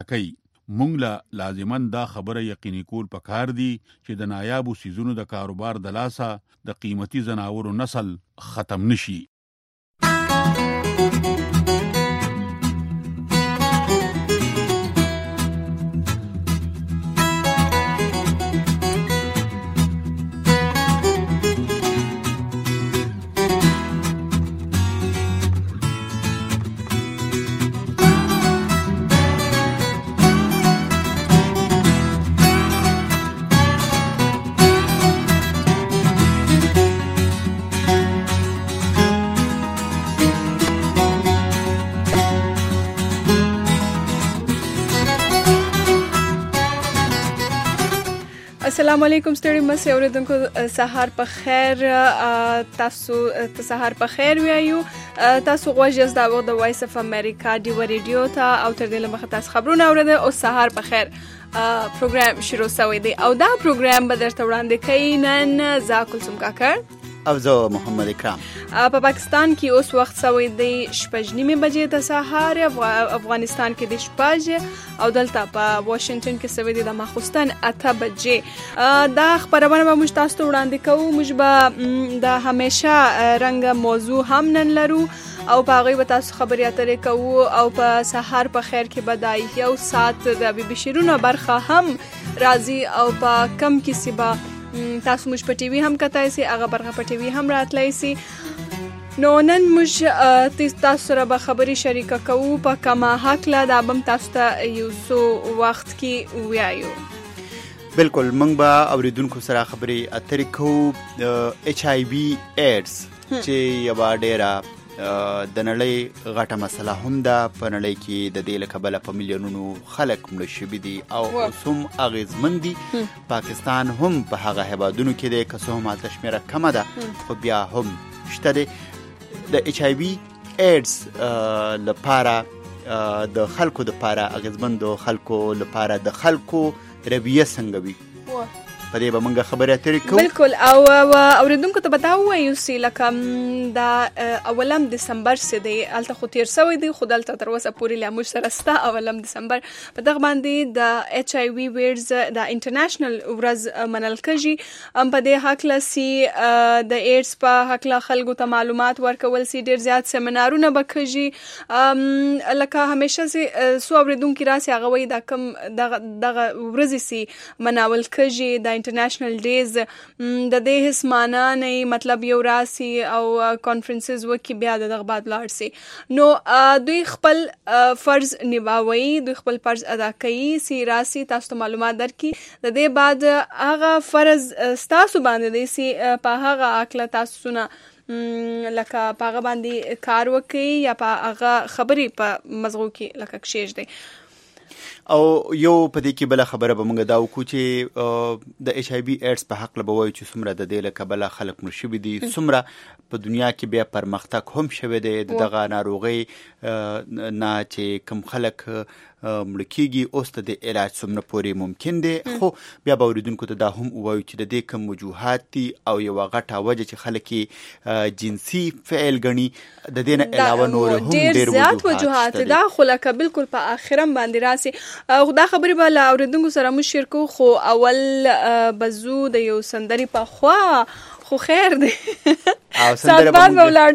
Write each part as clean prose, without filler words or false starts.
کوي. مونږ له لازمن دا خبره یقیني کول پکار دي چې د نایابو سیزونو د کاروبار د لاسه د قیمتي ځناورو نسل ختم نشي. السلام علیکم ستړي مسئ اوریدونکو سهار په خیر. تاسو سهار په خیر وایو. تاسو غوښ دا وخت د وایس اف امریکا دی ریډیو ته او تر دې لمخه تاسو خبرونه اوریدل او سهار په خیر پروګرام شروع شوی دی او دا پروګرام به درته وړاندې کوي نن زه کلثوم کاکړ او زه محمد اکرام. په پاکستان کې اوس وخت شوی دی 6:30 بجې د سهار. افغانستان کې د 6 او دلته په واشنگټن کې شوی دی د ماخوستن 8 بجې. دا خبرونه به موږ تاسو ته وړاندې کوو. موږ به د همیشه رنګ موضوع هم نن لرو او په هغه به تاسو خبرې اترې کوو او په سهار په خیر کې به د یو ساعت د بي بي شیرونو برخه هم راځي او په کم کې سبا تاسو موږ په ټي وي هم کتای سي، هغه برخه په ټي وي هم راتلای سي. نو نن موږ تاسو سره به خبرې شریکه کوو په کما حقله دا بم تاسو ته یو څو وخت کې وایو. بالکل موږ به اوریدونکو سره خبرې اترې کوو. ایچ آی وی ایډز چې یو ډیره د نړۍ غټه مسله هم ده. په نړۍ کې د دې له کبله په میلیونونو خلک مړه شوي دي او اوس هم اغېزمن دي. پاکستان هم په هغه هیوادونو کې دی که څه هم هلته شمېره کمه ده خو بیا هم شته دی. د ایچ آی وی ایډز لپاره د خلکو دپاره اغېزمن د خلکو لپاره د خلکو رویه څنګه وي په دې به موږ خبرې اترې کوو. بالکل. او اوریدونکو ته به دا ووایو چې لکه دا اولم دسمبر چې دی هلته خو تېر شوی دی خو دلته تر اوسه پورې لا موږ سره شته. اولم دسمبر په دغه باندې د ایچ آی وي ویډز د انټرنیشنل ورځ منل کېږي. په دې هکله چې د ایډز په هکله خلکو ته معلومات ورکول سي. ډېر زیات سیمینارونه به کېږي. لکه همیشه چې څو اوریدونکي راسي هغه وایي دا کوم دغه ورځې چې مناول کېږي د انټرنیشنل ډیز د دې هیڅ معنا نه مطلب یو راسي او کانفرنسز وکي بیا دغه بعد لاړ سي. نو دوی خپل فرض نباوي، دوی خپل فرض ادا کوي سي راسي تاسو ته معلومات درکې. د دې بعد هغه فرض تاسو باندې دی سي په هغه عقل تاسو نه لکه په هغه باندې کار وکي یا په هغه خبرې په مزغو کې لکه کشیش دی. او یو په دې کې بله خبره به موږ دا وکړو چې د ایچ آی وي ایډز په حقله به وایو چې څومره د دې له کبله خلک مړه شوي دي، څومره په دنیا کې بیا پرمختګ هم شوی دی د دغه ناروغۍ نه چې کوم خلک مړه کېږي اوس ته د علاج څومره پورې ممکن دی. خو بیا به اورېدونکو ته دا هم ووایو چې د دې کوم وجوهات دي او یوه غټه وجه چې خلک یې جنسي فعل ګڼي د دې نه علاوه نور هم ډېر وجوهات دي. دا خو لکه بالکل په آخرم باندې راسي. دا خبرې به له اورېدونکو سره موږ شیر کوو خو اول به ځو د یو سندرې په خوا خو خیر دی او سندره به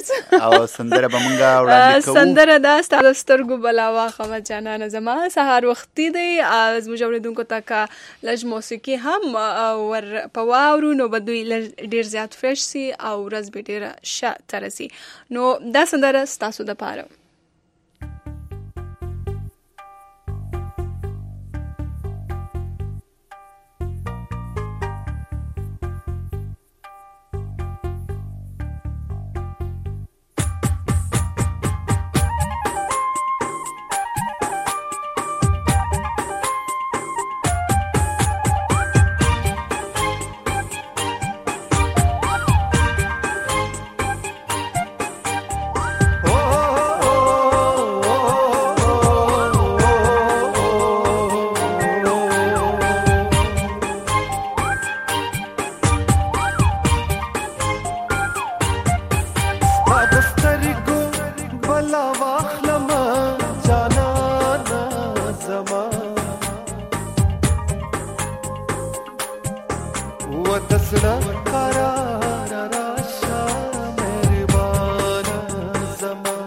مونږ وړاندې کوو. سندره دا ستا د سترګو بلا واخمه جانانه زما سهار وختي دی. زموږ اورېدونکو ته که لږ موسیقي هم ور په واورو نو به دوی ډېر زیات فرش سي او ورځ به ډېره ښه ته رسي. نو دا سندره ستاسو دپاره. Oh دزړه قرار راشه مهربان زما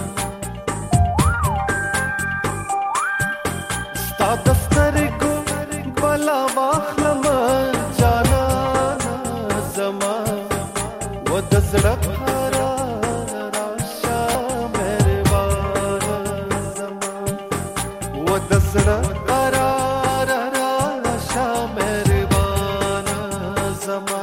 ستا دسترګو بلا واخلم جانان زما و دزړه قرار راشه مهربان زما و دزړه قرار راشه مهربان زما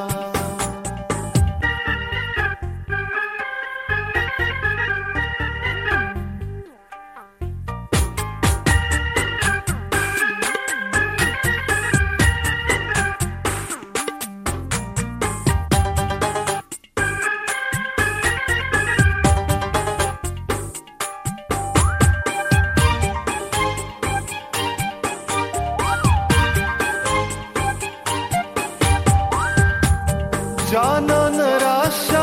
جانان راشا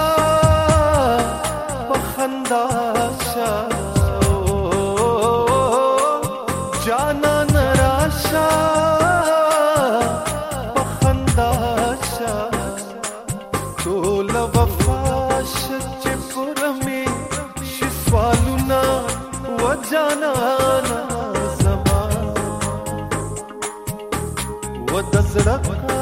پخندا شا جانان راشا پخندا شا ټول وفاش چې پرمي شي سوالونه و جانان زما و دزړه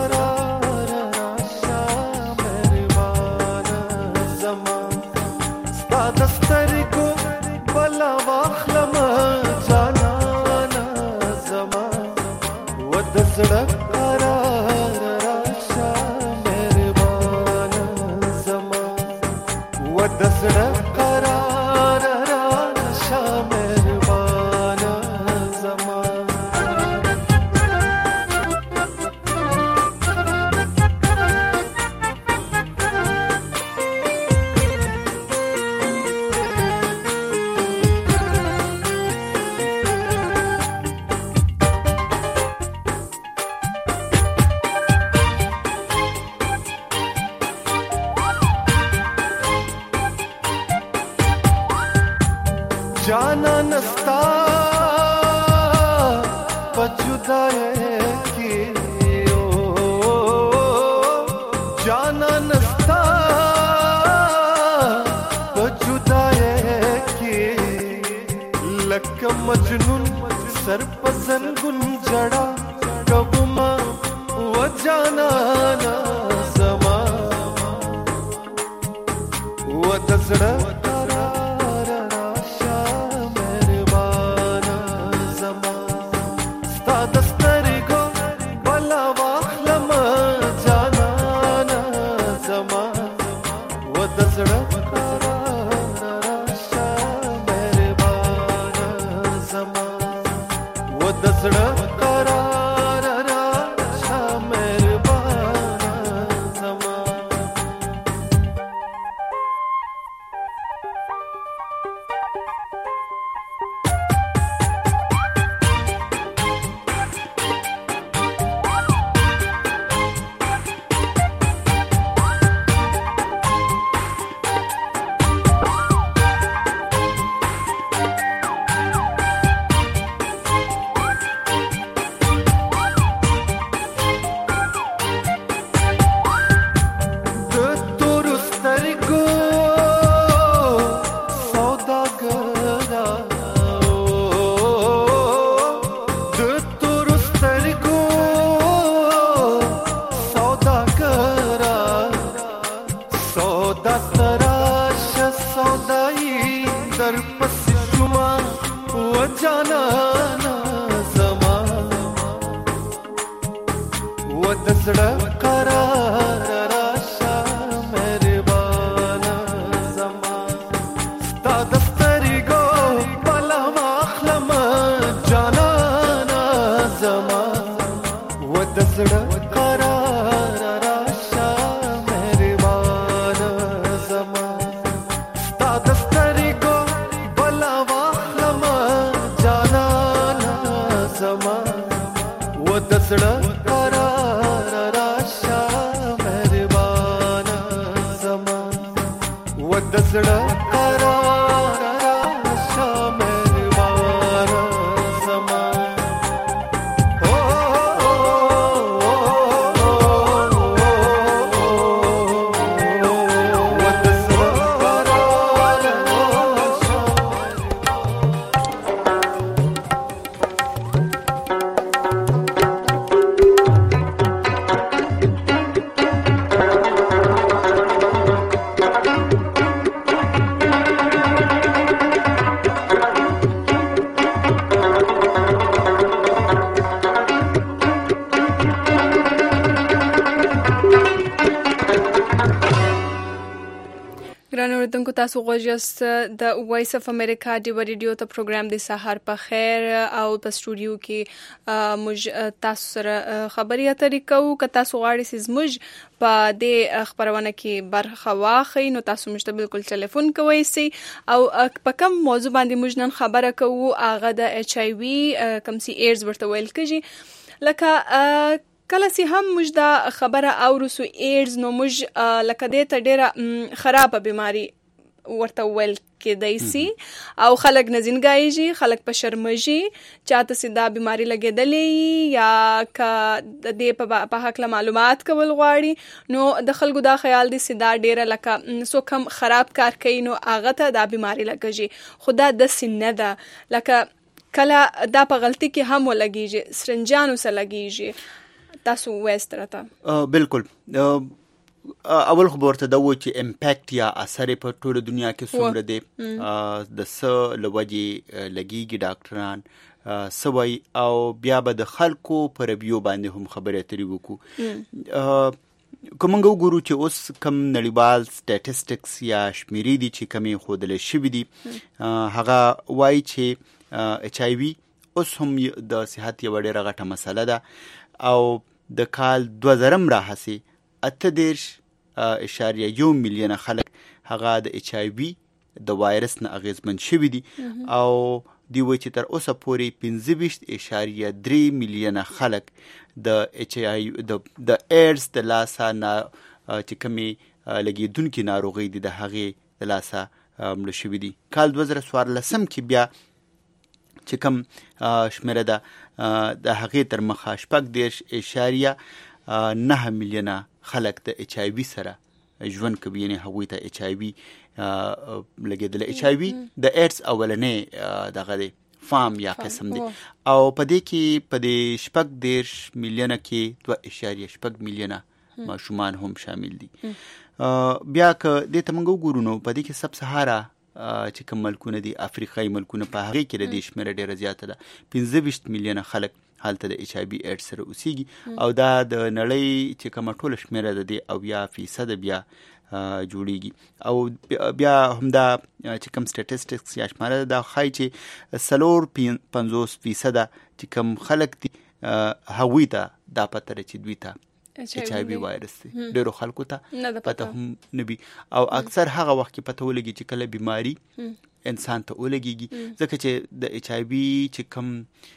دسترګو بلا واخلم جانان زما و دزړه قرار راشه مهربان زما و دزړه قرار راشه مهربان زما جانان ستا پجدای کی جانان ستا پجدای کی لک مجنون سر پزنګون جڑا کبما و جانان زما و دزړه اوریدونکو تاسو غوښیاست د وایس اف امریکا دی ریډیو ته پروګرام د سحر په خیر او په سټوډیو کې موږ تاسو سره خبرې اترې کوو. که تاسو غواړئ چې موږ په دې خبرونه کې برخه واخلئ نو تاسو موږ ته بالکل ټلیفون کوئ سي او په کوم موضوع باندې موږ نن خبره کوو هغه د ایچ آی وی کوم سي ایډز ورته ویل کېږي. لکه کله چې هم موږ دا خبره اورو سو ایډز نو موږ لکه دې ته ډېره خرابه بیماری ورته ویل کېدای سي او خلک نه زینګایږي، خلک په شرمږي چاته چې دا بیماری لګېدلې یا که د دې په هکله معلومات کول غواړي نو د خلکو دا خیال دی چې دا ډېره لکه څوک هم خراب کار کوي نو هغه ته دا بیماری لګېږي، خو دا داسې نه ده. لکه کله دا په غلطي کې هم ولګېږي، سرنجانو سره لګېږي. تاسو وایست راته بالکل اول خو ورته دا و چې امپیکټ یا اثر په ټوله دنیا کې څومره دی، د څه له وجې لګېږي ډاکټران سوی او بیا به د خلکو په رویو باندې هم خبرې اترې وکړو. که موږ وګورو چې اوس کم نړیوال سټیټسټکس یا شمیرې دي چې کمې ښودلی شوي دي هغه وایي چې ایچ آی وي اوس هم د صحت یوه ډېره غټه مسله ده او د کال 2000 راهسې 8.1 میلیونه خلک هغه د ایچ آی وي د وایرس نه اغېزمن شوي دي او دوی وایي چې تر اوسه پورې 15.3 میلیونه خلک د ایچ آی د ایډز د لاسه چې کومې لګېدونکې ناروغۍ دي د هغې د لاسه مړه شوي دي. کال 2014 کې بیا چې کوم شمیره ده د هغې تر مخه 14.9 میلیونه خلک د ایچ آی وي سره ژوند کوي، یعنې هغوی ته ایچ آی وي لګېدلی. ایچ آی وي د ایډز اولنی دغه دی فارم یا قسم دی او په دې کې په دې 14 میلیونه کې 2.6 میلیونه ماشومان هم شامل دي. بیا که دې ته موږ وګورو نو په دې کې سب سهارا چې کوم ملکونه دي افریقایي ملکونه په هغې کې د دې شمېره ډېره زیاته ده، 15 میلیونه خلک هلته د ایچ آی وي ایډز سره اوسیږي او دا د نړۍ چې کومه ټوله شمېره ده د 90% بیا جوړیږي. او بیا همدا چې کوم سټیټسټکس یا شماره ده دا ښایي چې 50% چې کوم خلک دي هغوی ته دا پته ده چې دوی ته ایچ آی وي وایرس دی، ډېرو خلکو ته پته هم نه وي او اکثر هغه وخت کې پته ولګي چې کله بیماری انسان ته ولګېږي، ځکه چې د ایچ آی وي چې کوم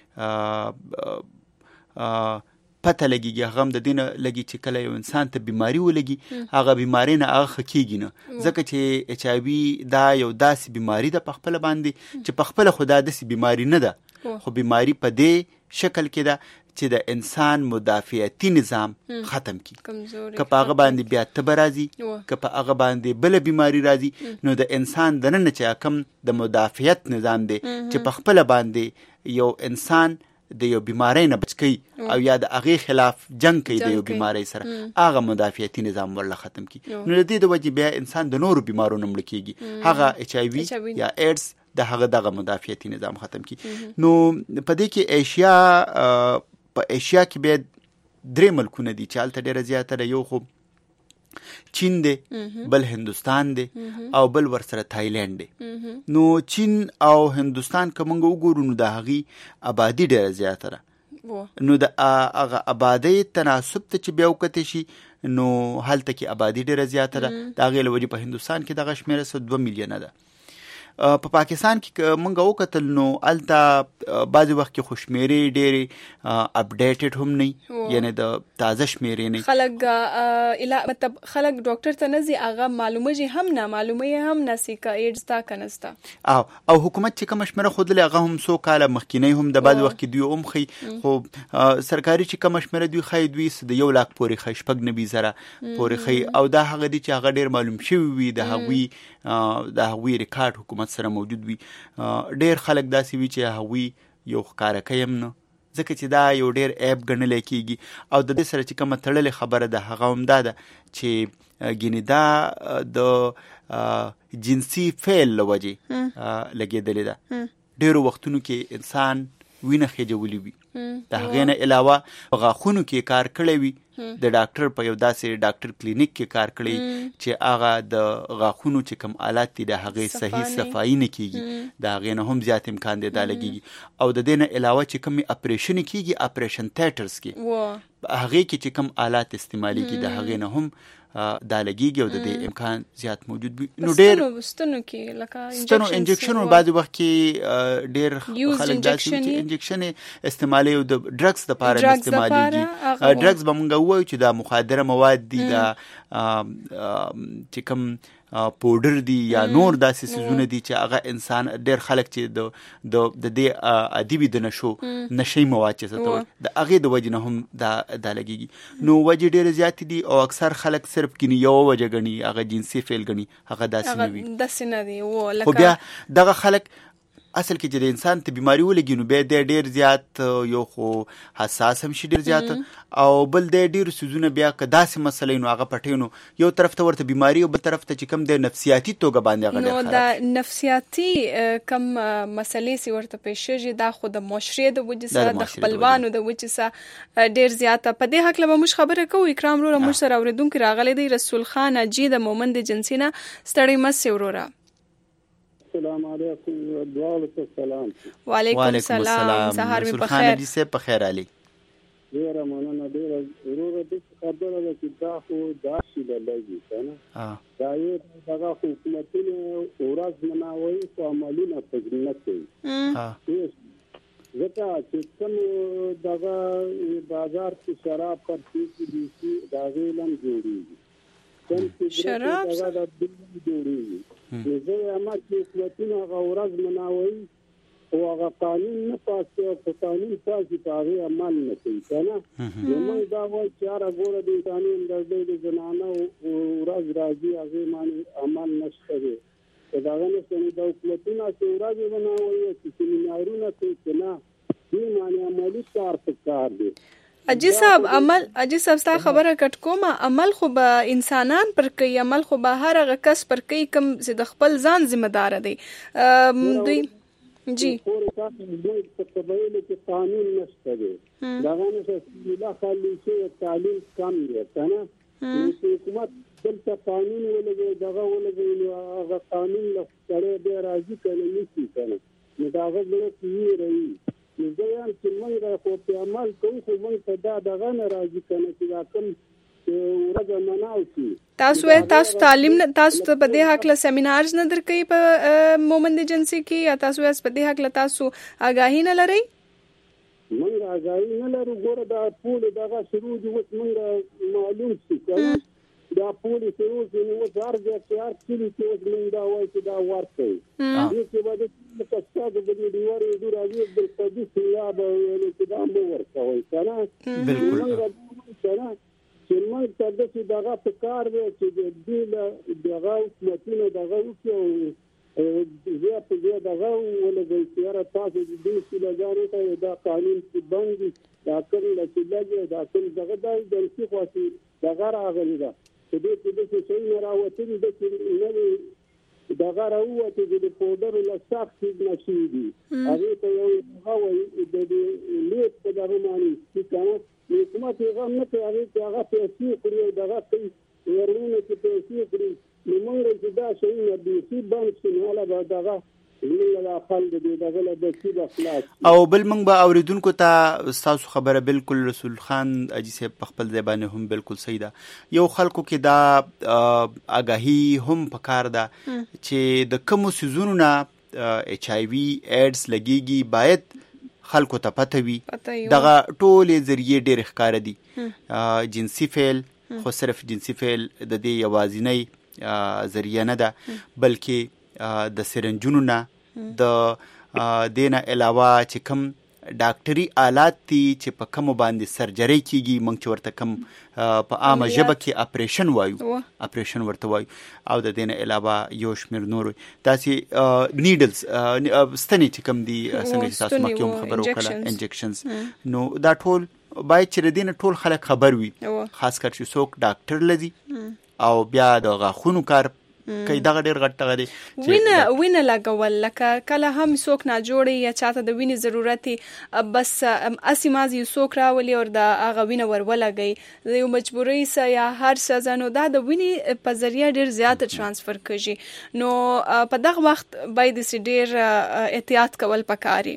پته لګېږي هغه هم د دې نه لګي چې کله یو انسان ته بیماری ولګي هغه بیماری نه هغه ښه کېږي نه، ځکه چې ایچ آی وي دا یو داسې بیماری ده په خپله باندې چې په خپله خو دا داسې بیماری نه ده، خو بیماری په دې شکل کې ده چې د انسان مدافعتي نظام ختم کی، که په هغه باندې بیا تبه راځي، که په هغه باندې بله بیماری راځي نو د انسان دننه چې کوم د مدافعت نظام دی چې په خپله باندې یو انسان د یو بیماری نه بچ کوي او یا د هغې خلاف جنگ کوي د یو بیماری سره، هغه مدافعتي نظام ورله ختم کی نو د دې د وجې بیا انسان د نورو بیمارونو مړه کېږي، هغه ایچ آی وي یا ایډز د هغه دغه مدافعتي نظام ختم کی. نو په دې کې په ایشیا کې بیا 3 ملکونه دي چې هلته ډېره زیاته ده، یو خو چین دی، بل هندوستان دی او بل ورسره تایلند دی. نو چین او هندوستان که موږ وګورو نو د هغې آبادي ډېره زیاته ده، نو د هغه آبادۍ تناسب ته چې بیا وکتې شي نو هلته کې آبادي ډېره زیاته ده، د هغې له وجې په هندوستان کې دغه شمېره 2 میلیونه ده. په پاکستان کې موږ وکتل نو هلته بعضې وخت کې خو شمېرې ډېرې اپډیټډ هم نه، یعنې د تازه شمېرې نه، مطلب خلک ډاکټر ته نه ځي، هغه معلومېږي هم نه، معلومه هم نه سي که ایډز تا که نسته. او حکومت چې کومه شمېره ښودلې هغه هم څو کاله مخکینی هم د بعضې وخت کې دوی هم ښیي، خو سرکاري چې کومه شمېره دوی ښایي دوی د 1 لاک پورې ښیي، 90,000 پورې ښیي او دا هغه دي چې هغه ډېر معلوم شوي وي، د هغوی ریکارډ حکومت سره موجود وي. ډېر خلک داسې وي چې هغوی یو ښکاره کوي هم نه، ځکه چې دا یو ډېر عیب ګڼلی کېږي او د دې سره چې کومه تړلې خبره ده هغه هم دا ده چې ګینې دا د جنسي فعل له وجې لګېدلې ده. ډېرو وختونو کې انسان وینه خېجولی وي، د هغې نه علاوه په غاښونو کې کار کړی وي د ډاکټر په یو داسې ډاکټر کلینیک کې کار کړی چې هغه د غاښونو چې کوم آلات دي د هغې صحیح صفایي نه کیږي، د هغې نه هم زیات امکان دی دا لګیږي. او د دې نه علاوه چې کوم اپریشن کیږي اپریشن تیټرز کې هغې کې چې کوم آلات استعمالیږي د هغې نه هم دا لګیږي او د دې امکان زیات موجود وي. نو ډېر ستنو کې لکه ستنو انجکشن بعضې وخت کې ډېر خلک داسې چې انجکشن استعمالوي او د ډرګز دپاره استعمالیږي. ډرګز به موږ ووایو چې دا مخدره مواد دي، دا چې کوم پودر دي یا نور داسې څیزونه دي چې هغه انسان ډېر خلک چې د دې عادي وي د نشي مواد چې څه ته وایي د هغې د وجې نه هم دا لګېږي. نو وجې ډېرې زیاتې دي او اکثر خلک صرف ګني یوه وجه ګڼي، هغه جنسي فعل ګڼي، هغه داسې نه وي. خو بیا دغه خلک اصل کې چې د انسان ته بیماری ولګي نو بیا دی ډېر زیات یو خو حساس هم شي ډېر زیات، او بل دی ډېرو څیزونه بیا که داسې مسئله نو هغه پټوي نو یو طرف ته ورته بیماری او بل طرف ته چې کوم دی نفسیاتي توګه باندې هغه ډېر خراب. نو دا نفسیاتي کوم مسلې چې ورته پیښ شي دا خو د معاشرې د وجې سره د خپلوانو د وجې سره ډېر زیاته. په دې هکله به موږ خبره کوو. اکرام وروره موږ سره اورېدونکي راغلی دی رسول خان حاجي د مومند جنسي نه. ستړی مه سې وروره. السلام علیکم دوالته سلام. وعلیکم السلام. سهار می بخیر. حاجي صاحب په خیر علي. ډېره مننه. ډېره وروره داسې خبره ده چې دا خو داسې به لګي که نه دا یې دغه حکومتونه ورځ مناوي خو عملونه پرې نه کوي. ځکه چې کوم دغه بازار کې شراب پرتې کېږي د هغې علم جوړېږي، کوم شراب دغه د جوړېږي. نو زه وایم چې حکومتونه هغه ورځ مناوي او هغه قانون نه پاسي او په قانون پاسي په هغې عمل نه کوي که نه. نو موږ دا وایو چې هره ګوره د انساني همدردۍ د زنانه ورځ راځي هغې باندې عمل نشته دی. که د هغه نشته نو د حکومتونه چې ورځې مناوي چې سیمینارونه کوي که نه دې باندې عملي کار پکار دی. حاجي صاحب ستا خبره کټ کومه. عمل خو به انسانان پر کوي، عمل خو به هر هغه کس پر کوي کوم چې د خپل ځان ذمہ دار دی. دوی جی قبایلو کې قانون نشته دی، دغه نشته خالي چې تعلیم کم دی که نه. حکومت دلته قانون ولګوي دغه ولګوي نو هغه قانون له سړی بیا راضي که نه نیسي که نه نو د هغه زړه کې ویروي. نو زه وایم چې موږ خو پرې عمل کوو خو موږ ته دا دغه نه راځي که نه چې دا کوم ورځ مناو شي. تاسو تعلیم تاسو ته په دې هکله سیمینارز نه درکوي په مومند جنسي کې یا تاسو په دې هکله تاسو آګاهي نه لرئ؟ موږ آګاهي نه لرو. ګوره دا ټول دغه شروع دي اوس موږ معلوم شي که نه دا پولی شروع شي نو اوس هر ځای کې هر کلي کې اوس موږ دا وایو چې دا ورکوي. دې کې به د کساتو د ډیوري دو راځي بالقدس یا به ویلو چې دا مو ورکوي که نه. موږ که نه چې موږ ته داسې دغه په کار دی چې د دې له دغه حکومتونه دغه وکړي او زه په دې دغه ولګوي چې یاره تاسو د دې سیلګانو ته دا قانون چې بند دي دا کوم چې لګي دا کوم دغه دا جنسي خواسي دغه راغلي ده چې دې کې داسې شی نه راوتلي ده چې نوې دغه راووتې چې د پودرو له سخت نشي دي هغې ته یو هغه وایي د دې لیک په دغه باندې چې که نه حکومت یې غم نه کوي هغې کې هغه پیسې کړي او دغه کوي ورونه چې پیسې کړي نو موږ چې دا شیونه بیخي بند شي نو هله به دغه او بل موږ به اوریدونکو ته ستاسو خبره بالکل رسول خان حاجي صاحب په خپل ځای باندې هم بالکل صحیح ده. یو خلکو کې دا آګاهي هم پکار ده چې د کومو څیزونو نه HIV ایډز لګیږي باید خلکو ته پته وي. دغه ټولې ذریعې ډېرې ښکاره دي. جنسي فعل خو صرف جنسي فعل د دې یوازینۍ ذریعه نه ده بلکې د سرنجونو نه د دې نه علاوه چې کوم ډاکټري آلات دي چې په کومو باندې سرجري کیږي موږ چې ورته کوم په عامه ژبه کې اپریشن وایو اپریشن ورته وایو او د دې نه علاوه یو شمېر نورو داسې نیډلز ستنې چې کوم دي څنګه چې تاسو مخکې هم خبره وکړه انجکشنز نو دا ټول باید چې د دې نه ټول خلک خبر وي خاص کر چې څوک ډاکټر لدي او بیا د غاښونو کار کوي دغه ډیر غټ ټغه دی وینه لګول لکه کله هم څوک نه جوړي یا چاته د وینې ضرورت بس اسی مازی څوک راولي او د هغه وینه ورولګي د یو مجبورۍ سره یا هر څه زنو دا د وینې په ذریعہ ډیر زیات ترانسفر کیږي نو په دغه وخت باید ډیر احتیاط کول پکاري.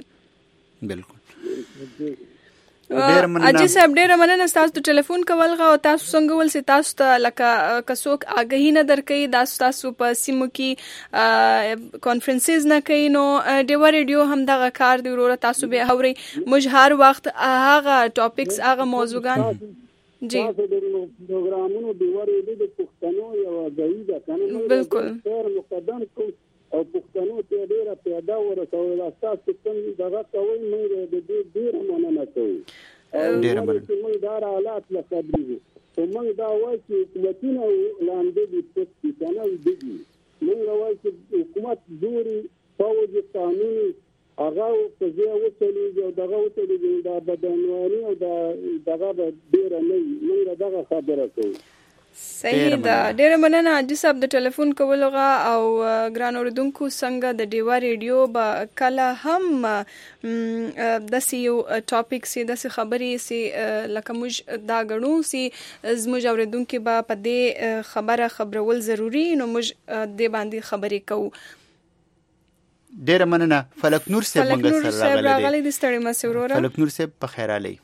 بالکل اجي صاحب ډیره مننه تاسو ته ټلیفون کول غو تاسو څنګه ول سي تاسو ته لکه کڅوک اگهی نه درکې تاسو په سیمو کې کانفرنسز نه کوي نو ډیوا ریډیو هم دغه کار دی ورو تاسو به اوري موږ هر وخت هغه ټاپکس هغه موضوعګان جی پروګرامونو ډیوا ریډیو د پښتنو یو ځای ده کنه بالکل مقدم کو او پښتنو ته ډیره پیدا ورسول تاسو څنګه دغه کوي موږ د دې ډیره مننه کوو ډیره مننه موږ دا حالات له خبرې او موږ دا وایو چې حکومتونه لاندې دي چې کنه دي موږ وایو چې حکومت جوړي فوج قانوني هغه په ځای وچلېږي او دغه وچلېږي دا بدنواري او دغه ډیره نه موږ دغه خبره کوو. صحیح ده ډیره مننه اجي صاحب د ټلیفون کولغه او ګران اوردونکو څنګه د ډیوا ریډیو با کله هم د سیو ټاپک سي د خبرې سي لکه موږ دا غنو سي زموږ اوردونکو با په دې خبرول ضروری نو موږ دې باندې خبرې کوو. ډیره مننه فلک نور صاحب موږ سره راغلي د ستړي مسورورا فلک نور صاحب په خیر علي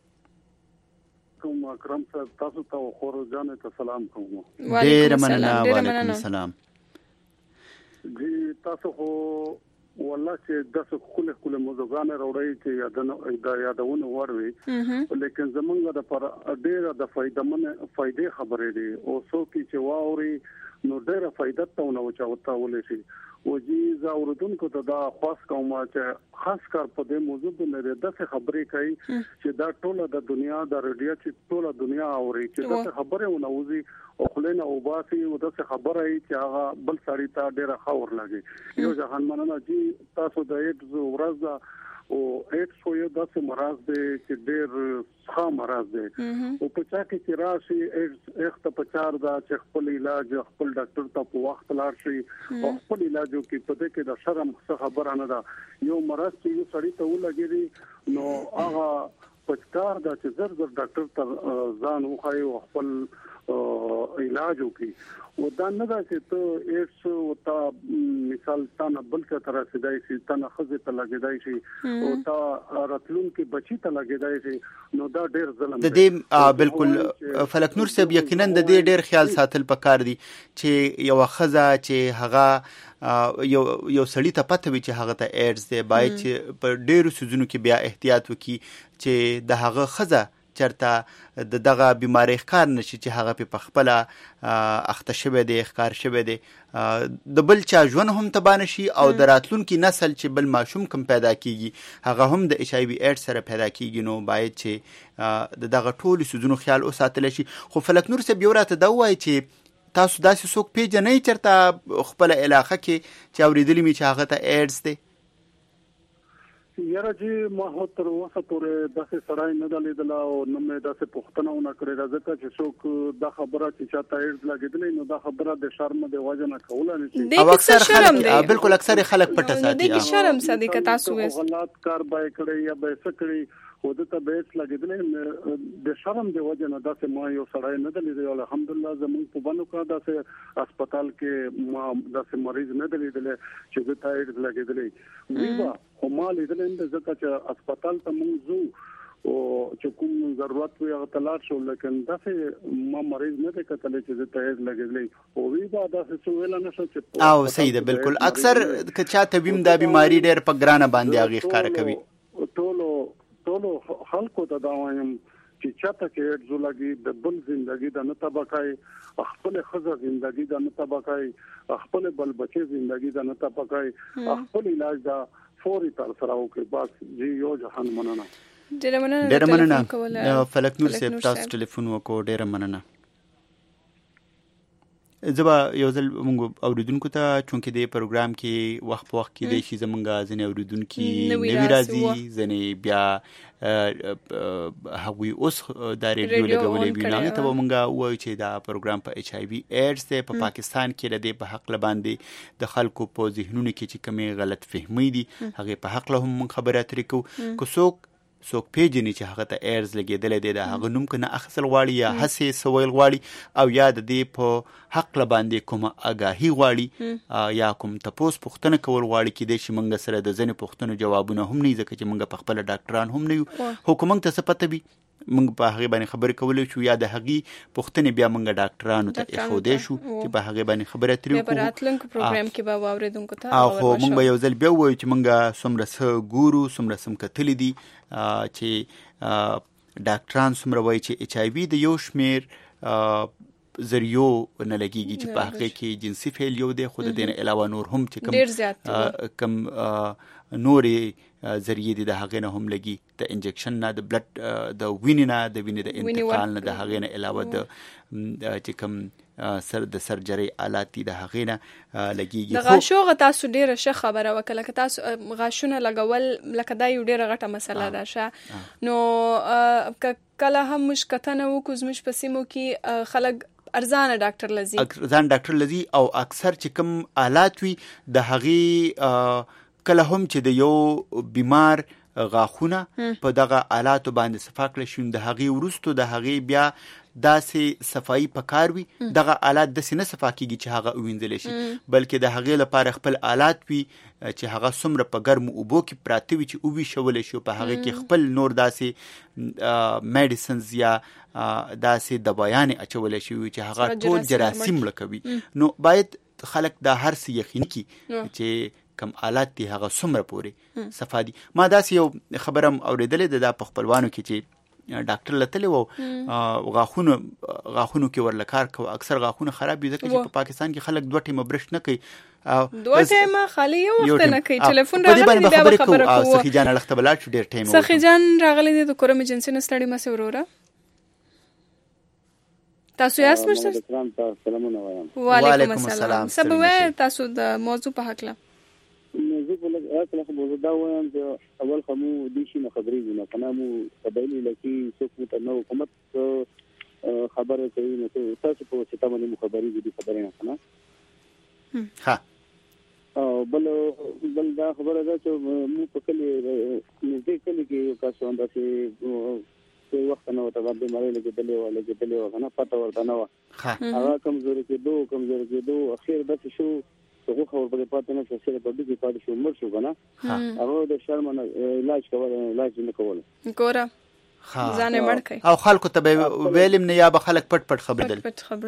کوم اکرم صاحب تاسو ته خور جان ته سلام کوم. ډیر مننه وعلیکم السلام. جی تاسو خو والله چې د خپل موضوعګان راوړی چې یادونه وروي لیکن زمونږ د پر ډیر د فائدې خبرې دي او څو چې واوري نو ډیره فائدت ته نو چاوتا ولې شي او جی زاوردونکو ته دا خاص کومه چې خاص کار په دې موضوع باندې د خبرې کوي چې دا ټوله د دنیا د ریډیا چې ټوله دنیا اوري چې د خبره ونوزي او خلینو او باسي او د خبره چې هغه بل سړی ته ډیره خور لګي یو ځهان مننه جی تاسو د ایډز ورځ او ایډز یو داسې مرض دی چې ډیر ښه مرض دی او په چا کې چې راشي ایډز اخت په چار دا چې خپل علاج خپل ډاکټر ته په وخت لاړ شي او خپل علاج کې په دې کې د شرم څه خبره نه ده یو مرض چې یو سړی ته ولګي نو هغه پچکار دا چې زر ډاکټر ته ځان وخایي او خپل علاج وکړي او دا نه دا چې ته ایډز او تا مثال تانه بل څه تر رسیدای شي تانه خزه ته لګیدای شي او تا راتلون کې بچی ته لګیدای شي نو دا ډیر ظلم د دې بالکل فلک نور صاحب یقینا د دې ډیر خیال ساتل پکار دي چې یو خزه چې هغه یو سړی ته پته وي چې هغه ته ایډز دی باید چې په ډیرو سيزونو کې بیا احتیاط وکړي چې د هغه خزه چرته دغه بیماری ښکار نشي چې هغه په خپل اخته شوی دی ښکار شوی دی د بل چا ژوند هم تباه نشي او د راتلونکي نسل چې بل ماشوم کم پیدا کیږي هغه هم د ایچ آی وی ایډز سره پیدا کیږي نو باید چې دغه ټول سيزونو خیال وساتل شي. خو فلک نور صاحب یو راته دا وایي چې تاسو داسې څوک پیژنئ چرته خپل علاقه کې چې اوریدلی می چې هغه ته ایډز دی؟ یاره جی ما هو تر اوسه پورې داسې سړی نه دی لیدلی او نه مې داسې پوښتنه ونه کړې ده ځکه چې څوک دا خبره چې چاته ایډز لګېدلی نو دا خبره د شرم د وجه نه کولی نه شي او اکثر خلک بالکل اکثر خلک پټه ساتي د شرم سدي که تاسو غلط کار به کړی یا به څه کړی خو د ته بیس لګېدلی د شرم د وجه نه داسې ما یو سړی نه دی لیدلی الحمدلله زموږ په بنو کې داسې هسپتال کې ما داسې مریض نه دی لیدلی چې د ته ایډز لګېدلی وی خو ما لیدلی نه ځکه چې هسپتال ته موږ ځو او چې کوم ضرورت وي هغه ته لاړ شو لیکن داسې ما مریض نه دی کتلی چې د ته ایډز لګېدلی او وی به داسې څه ویله نه شو چې او صحیح ده بالکل اکثر که چاته ویم دا بیماری ډېر په ګرانه باندې هغې ښکاره کوي ټولو خلکو ته دا وایم چې چاته کې ایډز ولګي د بل ژوندۍ د نه تباکای خپل خزه ژوندۍ د نه تباکای خپل بل بچي ژوندۍ د نه تباکای خپل علاج دا فوري تر سره وکړي بس جی یو جهان مننه ډېر مننه فلک نور صاحب تاسو ټلیفون وکړو ډېر مننه. زبا یو ځل موږ اوریدونکو ته چونکې د پروګرام کې وخت په وخت کې د شي زمونږ ځنې اوریدونکو نوی راځي ځنې بیا هغوی اوس د ریډیو لګولې ویني ته موږ وایو چې دا پروګرام په ایچ آی وی ایډز ته په پاکستان کې د په حق لباندې د خلکو په ذهنونو کې چې کومې غلط فهمي دي هغه په حق له هم خبره اترې کو څوک پیژني چې هغه ته ایرز لګېدلې دی د هغه نوم کنه اخیستل غواړي یا هڅې سویل غواړي او یا د دې په حق لباندې کومه آگاهي غواړي یا کوم تپوس پوښتنه کول غواړي کې چې موږ سره د ځینې پوښتنو جوابونه هم نه ځکه چې موږ په خپل ډاکټران هم نه یو حکومت ته څه پته وي موږ په هغه باندې خبرې کولای شو یا د هغې پوښتنې بیا موږ ډاکټرانو ته ایښودی شو چې په هغې باندې خبرې اترې په راتلونکو پروګرام کې به واورېدونکو ته خو موږ به یو ځل بیا ووایو چې موږ څومره څه ګورو څومره څه کتلي دي چې ډاکټران څومره وایي چې ایچ آی وي د یو شمېر ذریعو نه لګېږي چې په هغې کې جنسي فعل یو دی خو د دې نه علاوه نور هم چې کم نورې ذریعې دي د هغې نه هم لګي د انجکشن نه د بلډ د وینې نه د وینې د انتقال نه د هغې نه علاوه د چې کوم د سرجري آلات دي د هغې نه لګېږي د غاښو تاسو ډېره ښه خبره وکړه که تاسو غاښونه لګول لکه دا یو ډېره غټه مسله ده ښه نو کله هم موږ کتنه وکړو زموږ په سیمو کې خلک ارزانه ډاکټر لذي او اکثر چې کوم آلات وي د هغې کله هم چې د یو بیمار غاښونه په دغه آلاتو باندې صفا کړل شي د هغې وروستو د هغې بیا داسې صفایي پکار وي دغه آلات داسې نه صفا کیږي چې هغه ووینځلی شي بلکې د هغې لپاره خپل آلات وي چې هغه څومره په ګرمو اوبو کې پراته وي چې وویشولی شي په هغې کې خپل نور داسې میډیسنز یا داسې دوايانې اچولی شي چې هغه ټول جراثیم مړه کوي نو باید خلک دا هر څه یقیني کړي چې کم آلات دي هغه څومره پورې صفا دي ما داسې یو خبره هم اورېدلې ده په خپلوانو کې چې ډاکټر لتلی و غاښونو کې ورله کار کوه اکثر غاښونه خراب وي ځکه چې په پاکستان کې خلک 2 ټیمه برش نه کوي 2 ټیمه خالي یو وخت نه کوي ټلیفون راغلی دی بیا خبره کوو سخی جان لخت بلاټ شو ډیر ټیم سخی جان راغلی دی د کورم ایجنسی نه ستړي مسه وروره تاسو یاست مرسته وعلیکم السلام سبوه تاسو د موضوع په حق لا موضوع په لږ موضوع دا وایم چې اول خمو د شي نه خبرې نه کنه مو قبایلی لکه څوک ته نو حکومت خبره کوي نو تاسو په څه باندې مو خبرې نه کنه ها بل دا خبره ده چې مو په کلی نږدې کلی کې کاسو انداسې وخت نه وته باندې مړ لګېدلې و کنه پته ورته نه و هغه کمزوري کېدو اخر داسې شو څو خبر په پاتې نه چې سره په دې کې پاتې شو مر شو کنه هغه د شرم نه علاج نه کول ګوره ځانې مړ کړي او خلکو ته ویلم نه یا به خلک پټ خبرېدل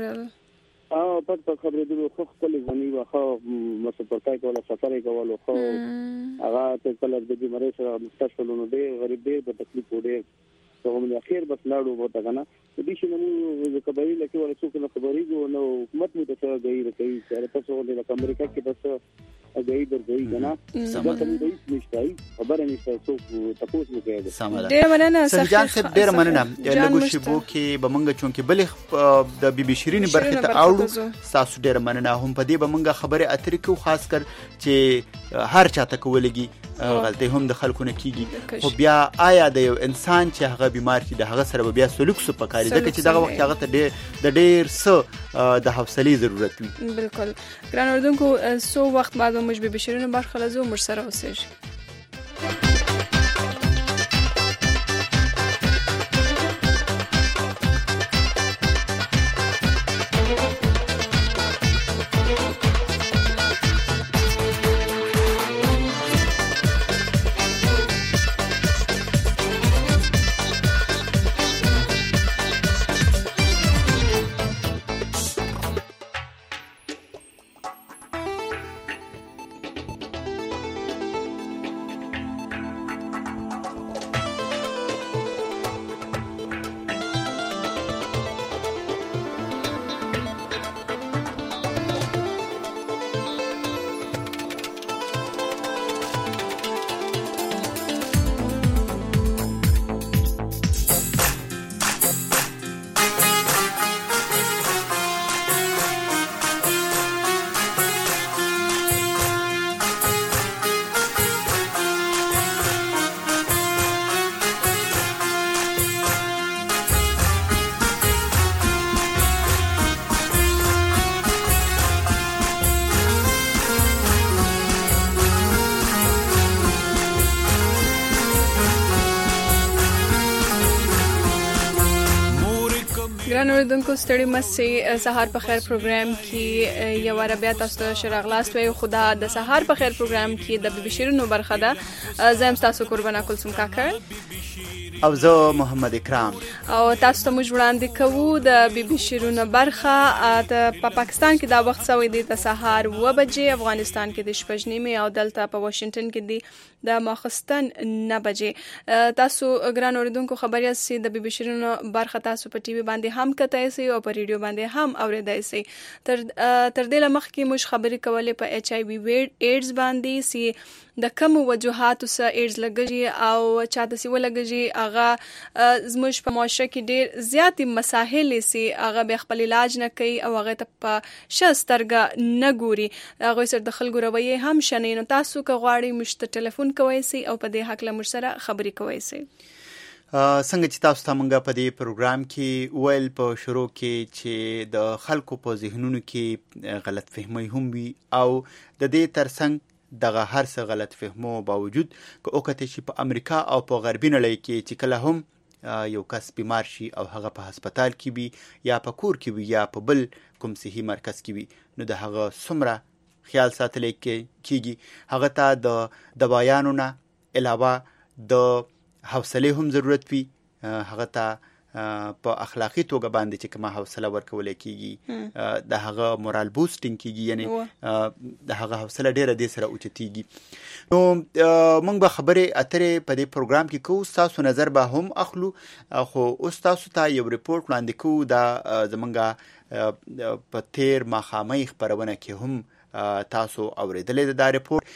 پټ خبرېدل خو خپل ځنی واخه مسافرتای کوله سفرې کول خو هغه ته کله د بیماری سره مستشفل نو دی غریب دی په تکلیف وډیر څو موږ اخر بس لاړو وته کنه دې شي نو د قبایل کې ولا څوک نه خبرېږي نو حکومت مو ته څه غوړي کوي چې تاسو د امریکا کې بس غوړي درځي کنه دا ته دې نشته خبره نشته څوک تاسو مو کوي ډېر مننه سنجان صاحب ډېر مننه لګو شی بو کې بمنګ چونکې بل د بي بي شيرين برخه ته اوړو تاسو ډېر مننه هم په دې بمنګ خبره اترې کو خاص کر چې هر چاته کولېږي غلطي هم د خلکو نه کیږي خو بیا آیا د یو انسان چې هغه بیمار چې د هغه سره بیا سلوک سو پکاري ځکه چې دغه وخت هغه ته د ډېر څه د حوصلې ضرورت وي بالکل ګران اردوونکو سو وخت بعد موږ به بشیرونو برخه لزو مر سره اوسېږي ګران اوریدونکو ستړي مې سهار په خیر پروګرام کې یو واره بیا تاسو ته شراغلاست وي. خدا د سهار په خیر پروګرام کې د بشیرونو برخه ده. زم تاسو قربانا کلثوم کاکړ او زه محمد اکرام او تاسو ته موږ وړاندې کوو د بشیرونو برخه. په پاکستان کې دا وخت سوی دی د سهار 9 بجې، افغانستان کې د شپږ نیمې او دلته په واشنگټن کې دی د ماخستن 9 بجې. تاسو ګران اوریدونکو خبر یاست د بشیرونو برخه تاسو په ټي وي باندې هم کتای سي او په ریډیو باندې هم اوریدای سي. تر دې لمخکې موږ خبرې کولې په ایچ آی وی ایډز باندې سي د کوم وجوهات سره ایډز لګږي او چاته سی ولګږي. هغه زموږ په معاشره کې ډېر زیات مسائل سي، هغه به خپل علاج نه کوي او هغه ته په شسترګه نه ګوري، هغه سره د خلکو رویه هم شنه. نو تاسو که غواړئ مشته ټلیفون کوئ سي او په دې حق له موږ سره خبرې کوئ سي. څنګه چې تاسو ته مونږ په دې پروګرام کې ویل په شروع کې چې د خلکو په ذهنونو کې غلط فهمي هم وي او د دې ترڅنګ دغه هر څه غلط فهمو باوجود که وکړي چې په امریکا او په غربي نړۍ کې چې کله هم یو کس بیمار شي او هغه په هسپتال کې وي یا په کور کې وي یا په بل کوم صحي مرکز کې وي، نو د هغه څومره خیال ساتل کېږي. هغه ته د دوايانو نه علاوه د حوصله هم ضرورت وي. هغه ته په اخلاقی توګه باندې چې کومه حوصله ورکول کېږي د هغه مورال بوستینګ کېږي، یعنی د هغه حوصله ډیره دې سره اوچتېږي. نو موږ به خبرې اترې په دې پروګرام کې کوو، تاسو نظر به هم اخلو. خو اوس تاسو ته یو ریپورت وړاندې کوو دا زمونږ په تیر ماښامۍ خپرونه کې هم تاسو اوریدلې دا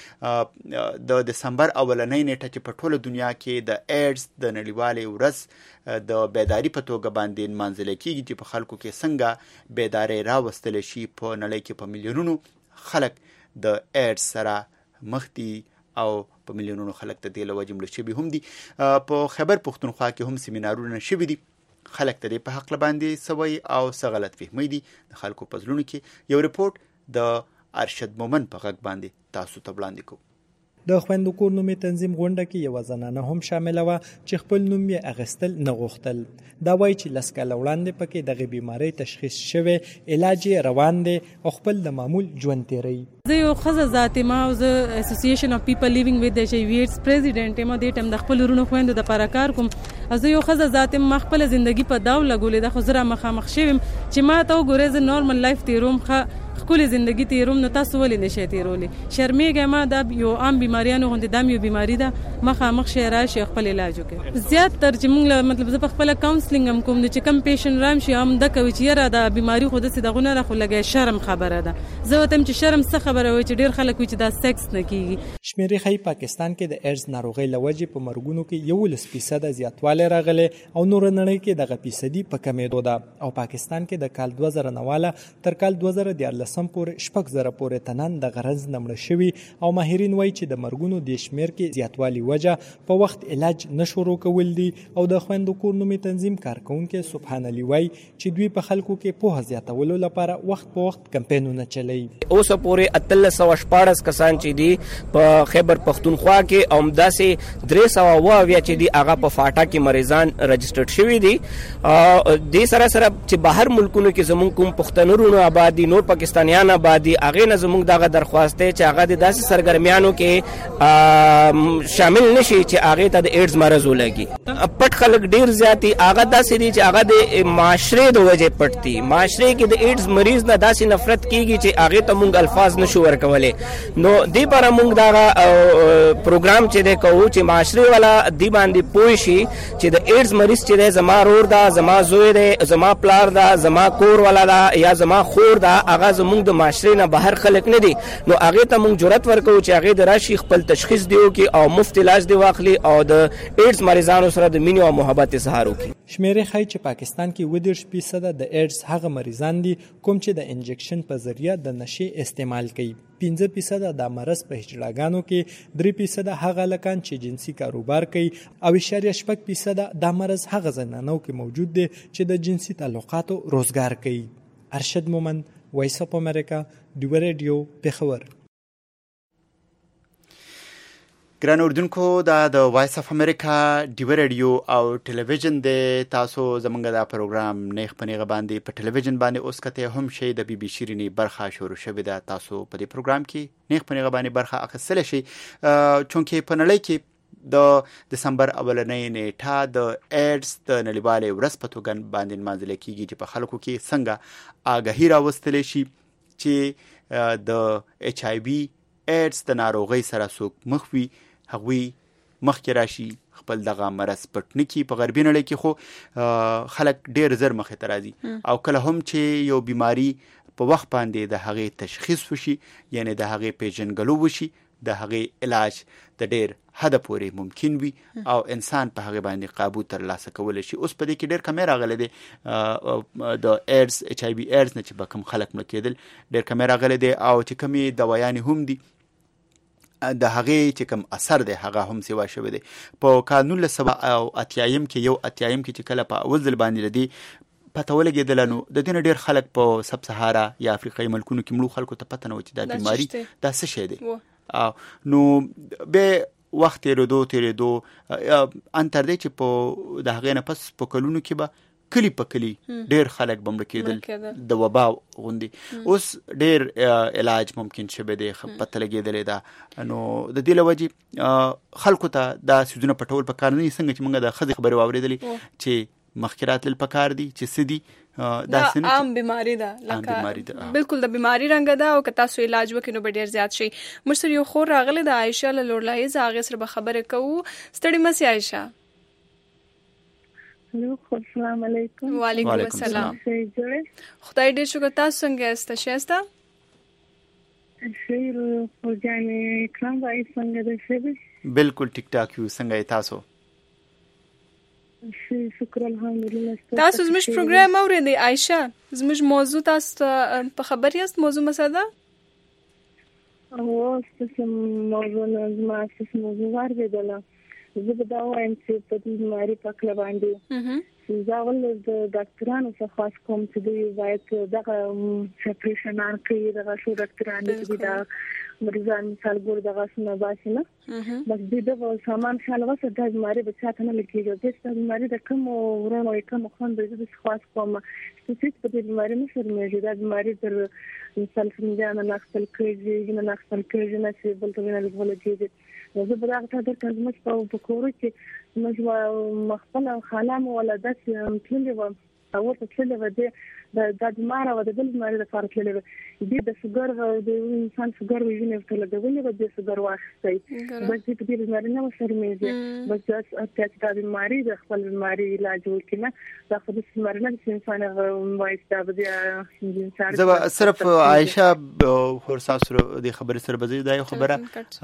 ریپورت د دسمبر اولنۍ نیټه چې په ټوله دنیا کې د ایډز د نړیوالې ورځ د بیداری په توګه باندې نمانځل کېږي چې په خلکو کې څنګه بیداری راوستل شي. په نړۍ کې په میلیونونو خلک د ایډز سره مخ دي او په میلیونونو خلک ته د لوجې مړه شوي هم دي. په خیبر پښتونخوا کې هم سیمینارونه شوي دي، خلک ته په حق باندې سوي او څه غلط فهمي دي د خلکو په زړونو کې. یو ریپورت د ارشد مومن په غږ باندې تاسو ته وړاندې کوم. د خويندو کور نومي تنظیم غونډه کې یو زنانه هم شامل و چې خپل نوم یې اغستل نه غوښتل. دا وایي چې لس کاله وړاندې پکې دغه بیماری تشخیص شوی، علاج روان دی او خپل د معمول ژوند تیروي. زه یو ښځه ذاتي ما او زه اسوسییشن اف پیپل لیوینګ وذ ایچ آی وی ایډز پریزیډنټ یم. د ټیم د خپل ورونو خويندو د لپاره کار کوم. زه یو ښځه ذاتي ما خپل ژوندۍ په داو لګولې د خو زه مخامخ شوم چې ما ته وګورئ زه نورمال لایف تیروم، خپل ژوندۍ تیروم، نو تاسو ولې نشئ تیرولی؟ شرمېږم ما دا یو عام بیماریانو غوندې دا یو بیماری ده، مخامخ شئ راشئ خپل علاج وکړئ. زیات تر چې موږ مطلب زه په خپل کاونسلینګ هم کوم چې کم پیشنټ رام شي هم د کوي چې یاره دا بیماری خو داسې دغونه را خو لګی شرم خبره ده. زه وته چې شرم څه خبره وي چې ډېر خلک وي چې دا سیکس نه کیږي. شمیرې ښایي پاکستان کې د ایډز ناروغۍ له وجې په مرګونو کې 11% زیاتوالی راغلی او نور نړۍ کې دغه فیصدي په کمېدو ده. او پاکستان کې د کال 2009 تر کال 2014 پورې 6,000 پورې تنان د غرض نمړه شوي او ماهرین وایي چې د مرګونو د شمیر کې زیاتوالی وجه په وخت علاج نشورو کول دي. او د خويندو کور نومي تنظیم کارکونکو سبحان علي وایي چې دوی په خلکو کې پوهه زیاتولو لپاره وخت په وخت کمپاینونه چلوي. اوس پورې 1314 کسان چې دي په خیبر پښتونخوا کې او همداسې 300 چې دي هغه په فاټا کې مریضان رجسټرډ شوي دي. د سره سره چې بهر ملکونو کې زمونږ کوم پښتنو آبادی نور پاکستانیان آبادی هغه نه زمونږ دغه درخواست دی چې هغه د داسې سرګرمیانو کې شامل نشي چې هغه ته د ایډز مرض ولګي. پټ خلک ډیر زیاتی هغه داسې دي چې هغه د معاشره د وجې پټ دي. معاشره کې د ایډز مریض نه داسې نفرت کیږي چې هغه ته مونږ الفاظ نشو ورکولای. نو دې پر مونږ دا پروګرام چې د کوو چې معاشره والا دی باندې پوي شي چې د ایډز مریض چې زما رور دا زما زوی دی زما پلار دا زما کور والا دا یا زما خور دا هغه زمونږ د معاشره نه بهر خلک نه دي. نو هغه ته مونږ جرأت ورکو چې هغه د راشي خپل تشخیص دیو کې او مفت علاج دی واخلي او د ایډز مریضانو سره د مینې او محبت اظهار وکړي. شمیرې ښایي چې پاکستان کې 10% د ایډز هغه مریضان دي کوم چې د انجکشن په ذریعہ د نشې استعمال کوي. 15% د مرض په هجړاګانو کې، 3% هغه لکان چې جنسي کاروبار کوي او 0.6% د مرض هغه زنانو کې موجود دي چې د جنسي تعلقاتو روزګار کوي. ارشد مومن، وایس اف امریکا، ډیو ریډیو، پېښور. ګران اردوونکو دا د وایس اف امریکا ډیو رادیو او ټلویزیون د تاسو زمونږ دا پروګرام نیخ پنیغه باندې په ټلویزیون باندې اوس کته هم شي د بي بي شيرینی برخه شروع شوه دا تاسو په دې پروګرام کې نیخ پنیغه باندې برخه اخیستل شي چونکې په نړۍ کې د دسمبر اولنۍ نیټه د ایډز د نړیوالې ورځ په توګه باندې منځل کیږي چې په خلکو کې څنګه آگاهی راوستل شي چې د ایچ آی وی ایډز د ناروغۍ سره څوک مخ وي هغوی مخکې راشي خپل دغه مرض پټ نکي. په غربي نړۍ کې خو خلک ډیر زر مخې ته راځي او کله هم چې یو بیماری په وخت باندې د هغې تشخیص وشي یعنی د هغې پیژنګلو وشي د هغې علاج د ډیر حد پورې ممکن وي او انسان په هغې باندې قابو ترلاسه کولی شي. اوس په دې کې ډیر کمی راغلی دی د ایډز ایچ آی وی ایډز نه چې به کوم خلک مړه کېدل ډیر کمی راغلی دی او چې کمی دوايانې هم دي د هغې چې کوم اثر دی هغه هم سیوا شوی دی. په کال 1980 کې یو 80 کې چې کله په اول ځل باندې لدی پته ولګېدله نو د دې نه ډېر خلک په سب سهارا یا افریقایي ملکونو کې مړو خلکو ته پته نه و چې دا بیماري دا څه شی دی. نو به وخت تېرېدو ان تر دې چې په د هغې نه پس په کلونو کې به کلی په کلی ډېر خلک به مړه کېدل د وبا غوندې. اوس ډېر علاج ممکن شوی دی پته لګېدلی ده نو د دې له وجې خلکو ته دا څیزونه پټول پکار نه دي څنګه چې موږ د ښځې خبرې واورېدلې چې مخکې راتلل پکار دي چې څه دي دا عام بیماری ده لکه بالکل د بیماری رنګ ده او که تاسو علاج وکړئ نو به ډېر زیات شي. موږ سره یو خور راغلی د عایشه له لورلایز هغې سره به خبرې کوو. ستړې مه سئ عایشه. السلام علیکم. وعلیکم السلام. خدای ډېر شکر. تاسو څنګه یاست؟ ښه یاست؟ ښه خوږانې اکرام بای څنګه ده ښه دی؟ بالکل ټیک ټاک یو. څنګه یې تاسو؟ ښه شکر الحمدلله. تاسو زموږ پروګرام اورېدی عایشه؟ زموږ موضوع تاسو ته په خبر یاست موضوع څه ده؟ ستاسو موضوع نه زما ستاسو موضوع واورېدله. زه به دا وایم چې په دې بیماري په کله باندې زه اول د ډاکټرانو څخه خواست کوم چې دوی باید دغه سپریشنان کوي دغه شو ډاکټرانو چې دا مریضان مثال ګور دغه سونه باسي نه بس دې دغه سامان خاله وسه د بیماري به چاته نه لګیږي د بیماري د کوم ورونو کوم خوند به زه خواست کوم چې په دې بیماري نه شرمېږي دا بیماري تر مثال څنګه نه ناخل کوي نه ناخل کوي نه چې بل څه نه لګولږي. زه به دا ته د کوم څه په کورو کې موږ مخفل خالم ولادت تللی و او ته تللی و د بیمار او د بل بیماري د فارق تللی و د شوګر او د انسان شوګر ویني په لګولې و د شوګر واخستای بس دې په بیماري نه شرمېږي بس چې د بیماري د خپل بیماري علاج وکړي دا خو د بیماري نه چې انسان وایستا به انسان زه صرف عائشه ورساسو د خبرې سره به دا خبره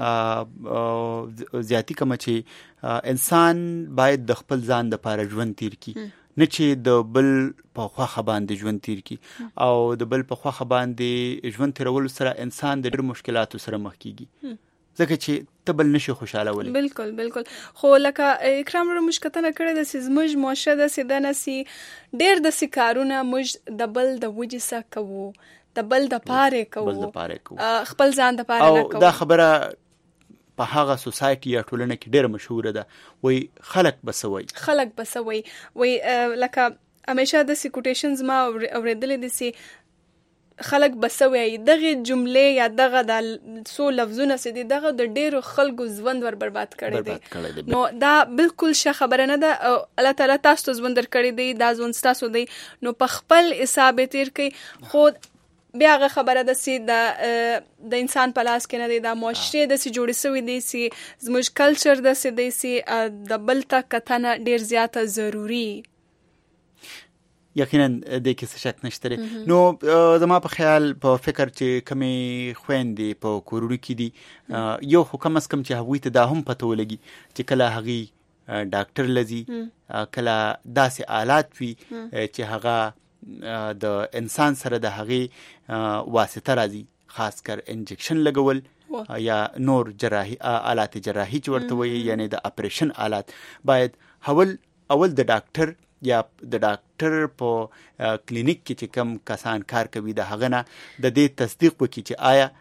زیاتی کوم چې انسان باید د خپل ځان د پاره ژوند تیر کړي نه چې د بل په خواخه باندې ژوند تیر کی او د بل په خواخه باندې ژوند تیرول سره انسان د ډېر مشکلاتو سره مخ کیږي ځکه چې ته بل نشي خوشاله ولې. بالکل خو لکه اکرام رو مشکتنه کړی د سیزمج معاشره د سیدنه سي ډېر د سکارونه مج د بل د وجې سره کوو د بل د پاره کوو خپل ځان د پاره نه کوو. او دا خبره په هغه سوسايټي یا ټولنه کې ډېر مشهوره ده وای خلک بسوي وای لکه همیشه د کوټیشنز ما اوریدلې دي سي خلک بسوي دغه جملې یا دغه د سو لفظونه سي دغه د ډېرو خلکو ژوند ور برباد کړي دي. نو دا بالکل ښه خبره نه ده. الله تعالی تاسو ته ژوند درکړي دی دا ژوند تاسو دی نو په خپل حساب تیر کوي خو بیا هغه خبره ده چې د انسان په لاس کې نه دی د معاشره د سي جوړې سوي دي سي زموږ کلچر د سي دی سي د بل ته کتنه ډیر زیاته ضروری یقینا د کې څه شک نشته. نو زما په خیال په فکر چې کمی خويندې په کورونو کې دي یو حکم اس کم چې هغوی ته دا هم پته ولګي چې کله هغوی ډاکټر لذي کله داسې آلات وي چې هغه د انسان سره د هغې واسطه راځي خاص کر انجکشن لګول یا نور جراحي آلات جراحي چې ورته وایي یعنی د اپریشن آلات باید اول د ډاکټر یا د ډاکټر په کلینیک کې چې کم کسان کار کوي د هغه نه د دې تصدیق وکړي چې آیا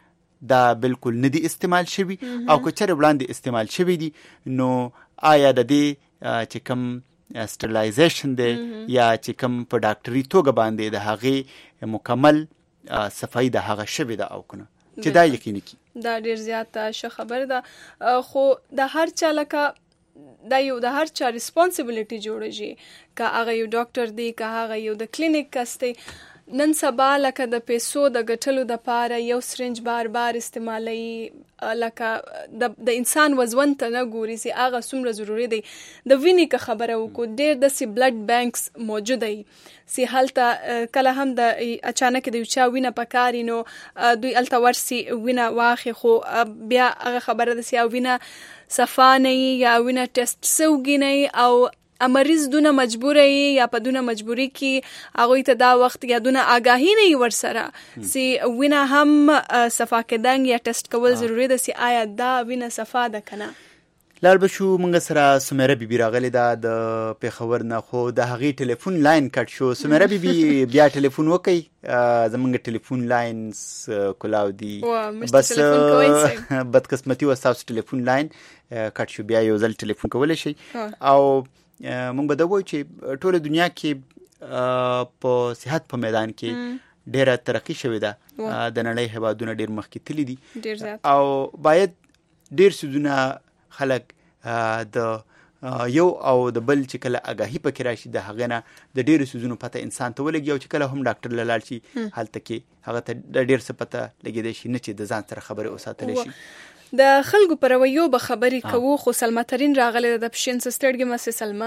دا بالکل ندي استعمال شوي او که چېرې وړاندې استعمال شوي دي نو آیا د دې چې کوم سټرلایزیشن دی یا چې کوم په ډاکټري توګه باندې د هغې مکمل صفایي د هغه شوي ده او کنه چې دا یقیني کی دا ډیر زیاته ښه خبر ده خو د هر چا لکه دا یو د هر چا ریسپانسیبিলিټي جوړیږي که هغه یو ډاکټر دی که هغه یو د کلینیک کس دی نن سبا لکه د پیسو د ګټلو د پاره یو سرنج بار بار استعمالي لکه د انسان وزن ته نه ګوري سي هغه څومره ضروری دی د وینې که خبره وکړو ډېر د سی بلډ بانکس موجود دي سي حالته کله هم د اچانک د یو چا وینه پکاري نو دوی الته ورسي وینه واخی خو بیا هغه خبره د سی وینه صفانه یا وینه ټیسټ سوګی نه او مریض دونه مجبوره یا په دونه مجبوری کې هغه ته دا وخت یا دونه آگاهی نه ورسره سی وینه هم صفا کېدنګ یا ټیسټ کول ضروری ده سی آیا دا وینه صفا ده کنه لار بشو مونږ سره سمیره بیبي راغلی دا د پیښور نه خو د هغې ټلیفون لاین کټ شو سمیره بیبي بیا ټلیفون وکي زمونږ ټلیفون لاینز کلاو دي بس بدقسمتي و تاسو ټلیفون لاین کټ شو بیا یو ځل ټلیفون کولی شي او مونږ به دا وایو چې ټوله دنیا کې په صحت په میدان کې ډیره ترقی شوې ده د نړۍ هیوادونه ډیر مخکې تللي دي او باید ډیر سودونه خلک د یو او د بل چې کله آگاهی پکې راشي د هغه نه د ډیرو سودونو پته انسان ته ولګي او چې کله هم ډاکټر لاله شي حالت کې هغه ته د ډیر څه پته لګیدي شي نه چې د ځان سره خبره وساتل شي د خلکو پر ویو به خبرې کوو خو سلمہ ترین راغله د پښین سستړګي مسه سلمہ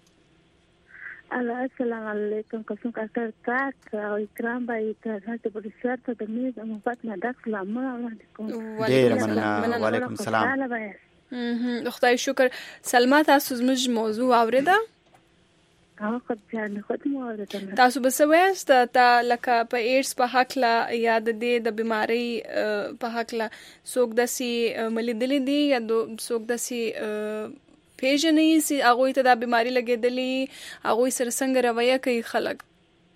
السلام علیکم کوم کار او اکرام بای ته هڅه په سر ته د میز محبت نه ډک سلام علیکم ډیر مننه وعلیکم السلام خدای شکر سلمہ تاسو زموږ موضوع اوریدا تاسو به سويست تا لکه په ایډز په حق لا یا د دې د بیماری په حق لا څوک دسي ملیدلې دي یا څوک دسي پیژنې سي هغه ته د بیماری لګېدلې هغه سره څنګه رویه کوي خلک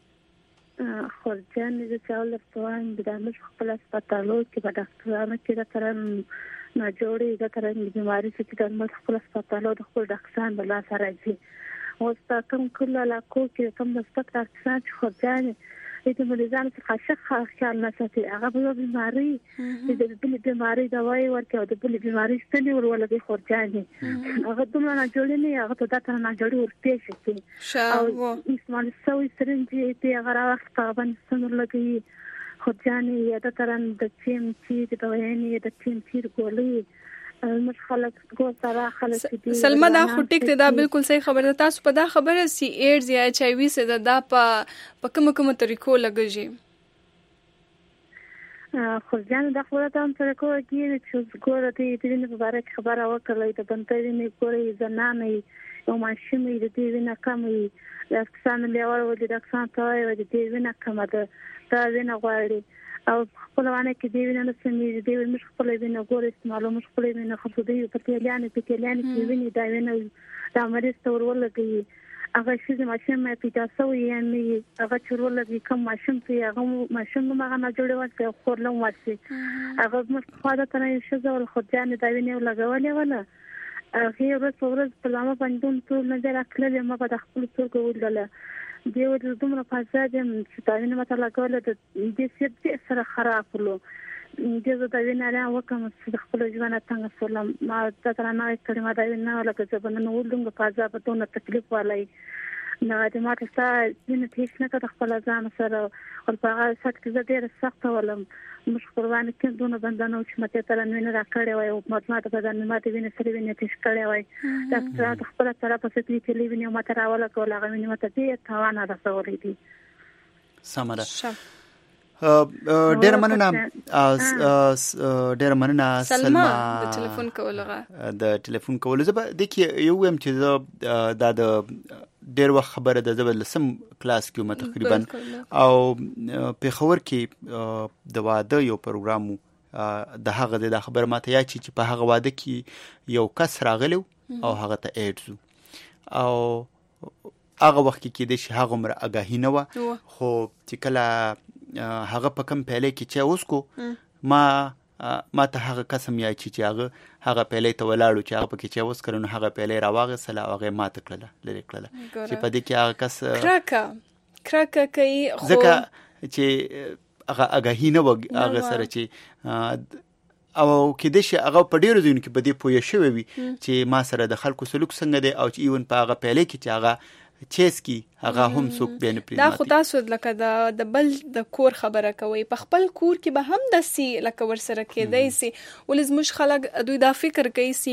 خورجان دې چاول پوان د دمش خپل هسپتالو کې په ډاکټرانو کې د ترن نه جوړي د ترن بیماری چې د مخ خپل هسپتالو د خپل ډاکټران بل سره راځي او ستاسو کله لا کو کې کوم د سپکټر چې خورجان دې مریضانو څخه خیال نه ساتي هغه به بیماری د بل بیماری دوايي ورکړي او د بل بیماری ستنی ورولګي خورجان هغه دومره نه جوړي نه هغه ته دا نه جوړي ورته شي او اسمان سوي سرنجي ته هغه راوخت باندې څنګه لګي خورجان یا د ترن د چیم چې د دوایي د چیم چې ګولې مش خلک کو سره خلک دي سلمہ دا خو ټیک ته دا بالکل صحیح خبره تاسو په دا خبره سی ایډز یا ایچ ای وی سره دا په کوم طریقو لګږي خورجان دا خبره ته هم طریقو کې چې ګوره دې دې په اړه خبره وکړلې ته بنتې نه ګورې زنانه یو ماشوم دې وینه کمې د اکسان له اول ودی د اکسان ته دې وینه کمه ده دا وینه غواړي او خپل باندې کې دی وینه سمې دی مش خپل وینه ګور استعمالو مش خپل وینه خپل دی په تیلانه کې ویني دا وینه د مریض تور ولګي هغه چې ماشوم مې پیدا سوی یعنی هغه چورولګي کوم ماشوم چې هغه ماشوم ما نه جوړه ورته خورلم ورسي هغه مش خاطر ته یې شزه ول خدای نه دا وینه لګولې ولا هغه ورځ په لامه باندې ټول نظر اخلل ما په خپل څور کوله دیو د دومره فساد چې تاوینه ماته لګول د دې سیب سره خراب کړو دې زه دا وینه را وکم چې خپل ژوند څنګه سلام ما تاسو نه کړی ما دا وینه لکه چې بنن ولډنګ فازا په تونه تکلیف والای نه د ماته ستا وینه هیڅ نه کړ خپل ځان سره او په هغه سخت ډېر سخت ولم مش قربان کې دونه بندانو چې ماته تر نن را کړی وای او ماته په ځان ماته وینه سره وینه تیش کړی وای دا خپل سره په ستې کې لیوینه ماته راولا کوله هغه وینه ماته دې توانه راځولې دي سمره ډېر مننه سلمہ د ټلیفون کولو زه به د کې یو ویم چې دا د ډېر وخت خبره ده زه لسم کلاس کې تقریبا او په خبر کې د واده یو پروګرام د هغه د خبر ماته یا چې په هغه واده کې یو کس راغلو او هغه ته ایډز او هغه وخت کې د شي هغه مر آگاهی نه و خو چې کله هغه په کم پهله کې چې اوس کو ما ما ته هغه قسم یا چې هغه پیلې ته ولاړو چې هغه پکې چې اوس کړنو هغه پیلې راواغسله او هغه ماته کړله لري کړله چې په دې کې هغه کس کرکه کوي ځکه چې هغه اگاهی نه وګ هغه سره چې او کې د شي هغه په ډیرو ځینو کې په دې پوهه شوی وي چې ما سره د خلکو سلوک څنګه دی او چې ایون په هغه پیلې کې چې هغه چیس کی هغه هم څوک بین پریمات دا خو تاسو لکه د بل د کور خبره کوي په خپل کور کې به هم د سی لکه ور سره کېدای سي ولز مش خلک دوی دا فکر کوي سي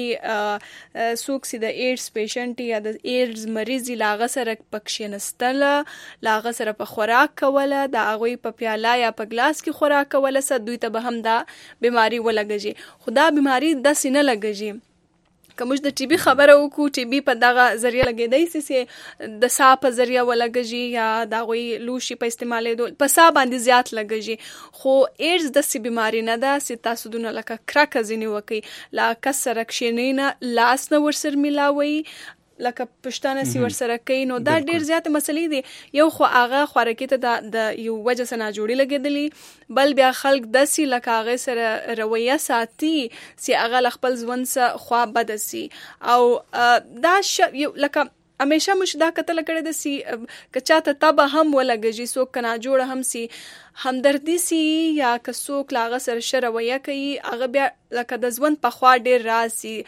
څوک سي د ایډز پیشنټ یا د ایډز مریض لاغه سره پکښینستل لاغه سره په خوراک کوله دا هغه په پیاله یا په ګلاس کې خوراک کوله سره دوی ته به هم دا بیماری ولګي خدا بیماری د سینه لګي کومج د ټي بي خبره وکړو ټي بي په دغه ذریعہ لګیدای سي د صاحب په ذریعہ ولګي یا دا غوي لوشي په استعمالېدو په صاحب باندې زیات لګي خو ایډز د سی بیماری نه ده سي تاسو دونه لکه کرک ځنی وکي لا کسر کښینینا لاس نو ورسر ملاوي لکه پښتانه سی ورسره کوي نو دا ډیر زیات مسلې دي یو خو هغه خوراکي ته د یو وجه سره جوړی لګیدلی بل بیا خلک داسي لکه هغه سره رویه ساتي سی هغه خپل ځوان سره خوا بد سي او دا لکه همیشه مش دا کتل کړه د سی کچاته تبه هم ولګي سو کنا جوړ هم سی همدردی سی یا کڅوک لاغه سره شرویه کوي هغه بیا لکه د ځوان په خوا ډیر راسي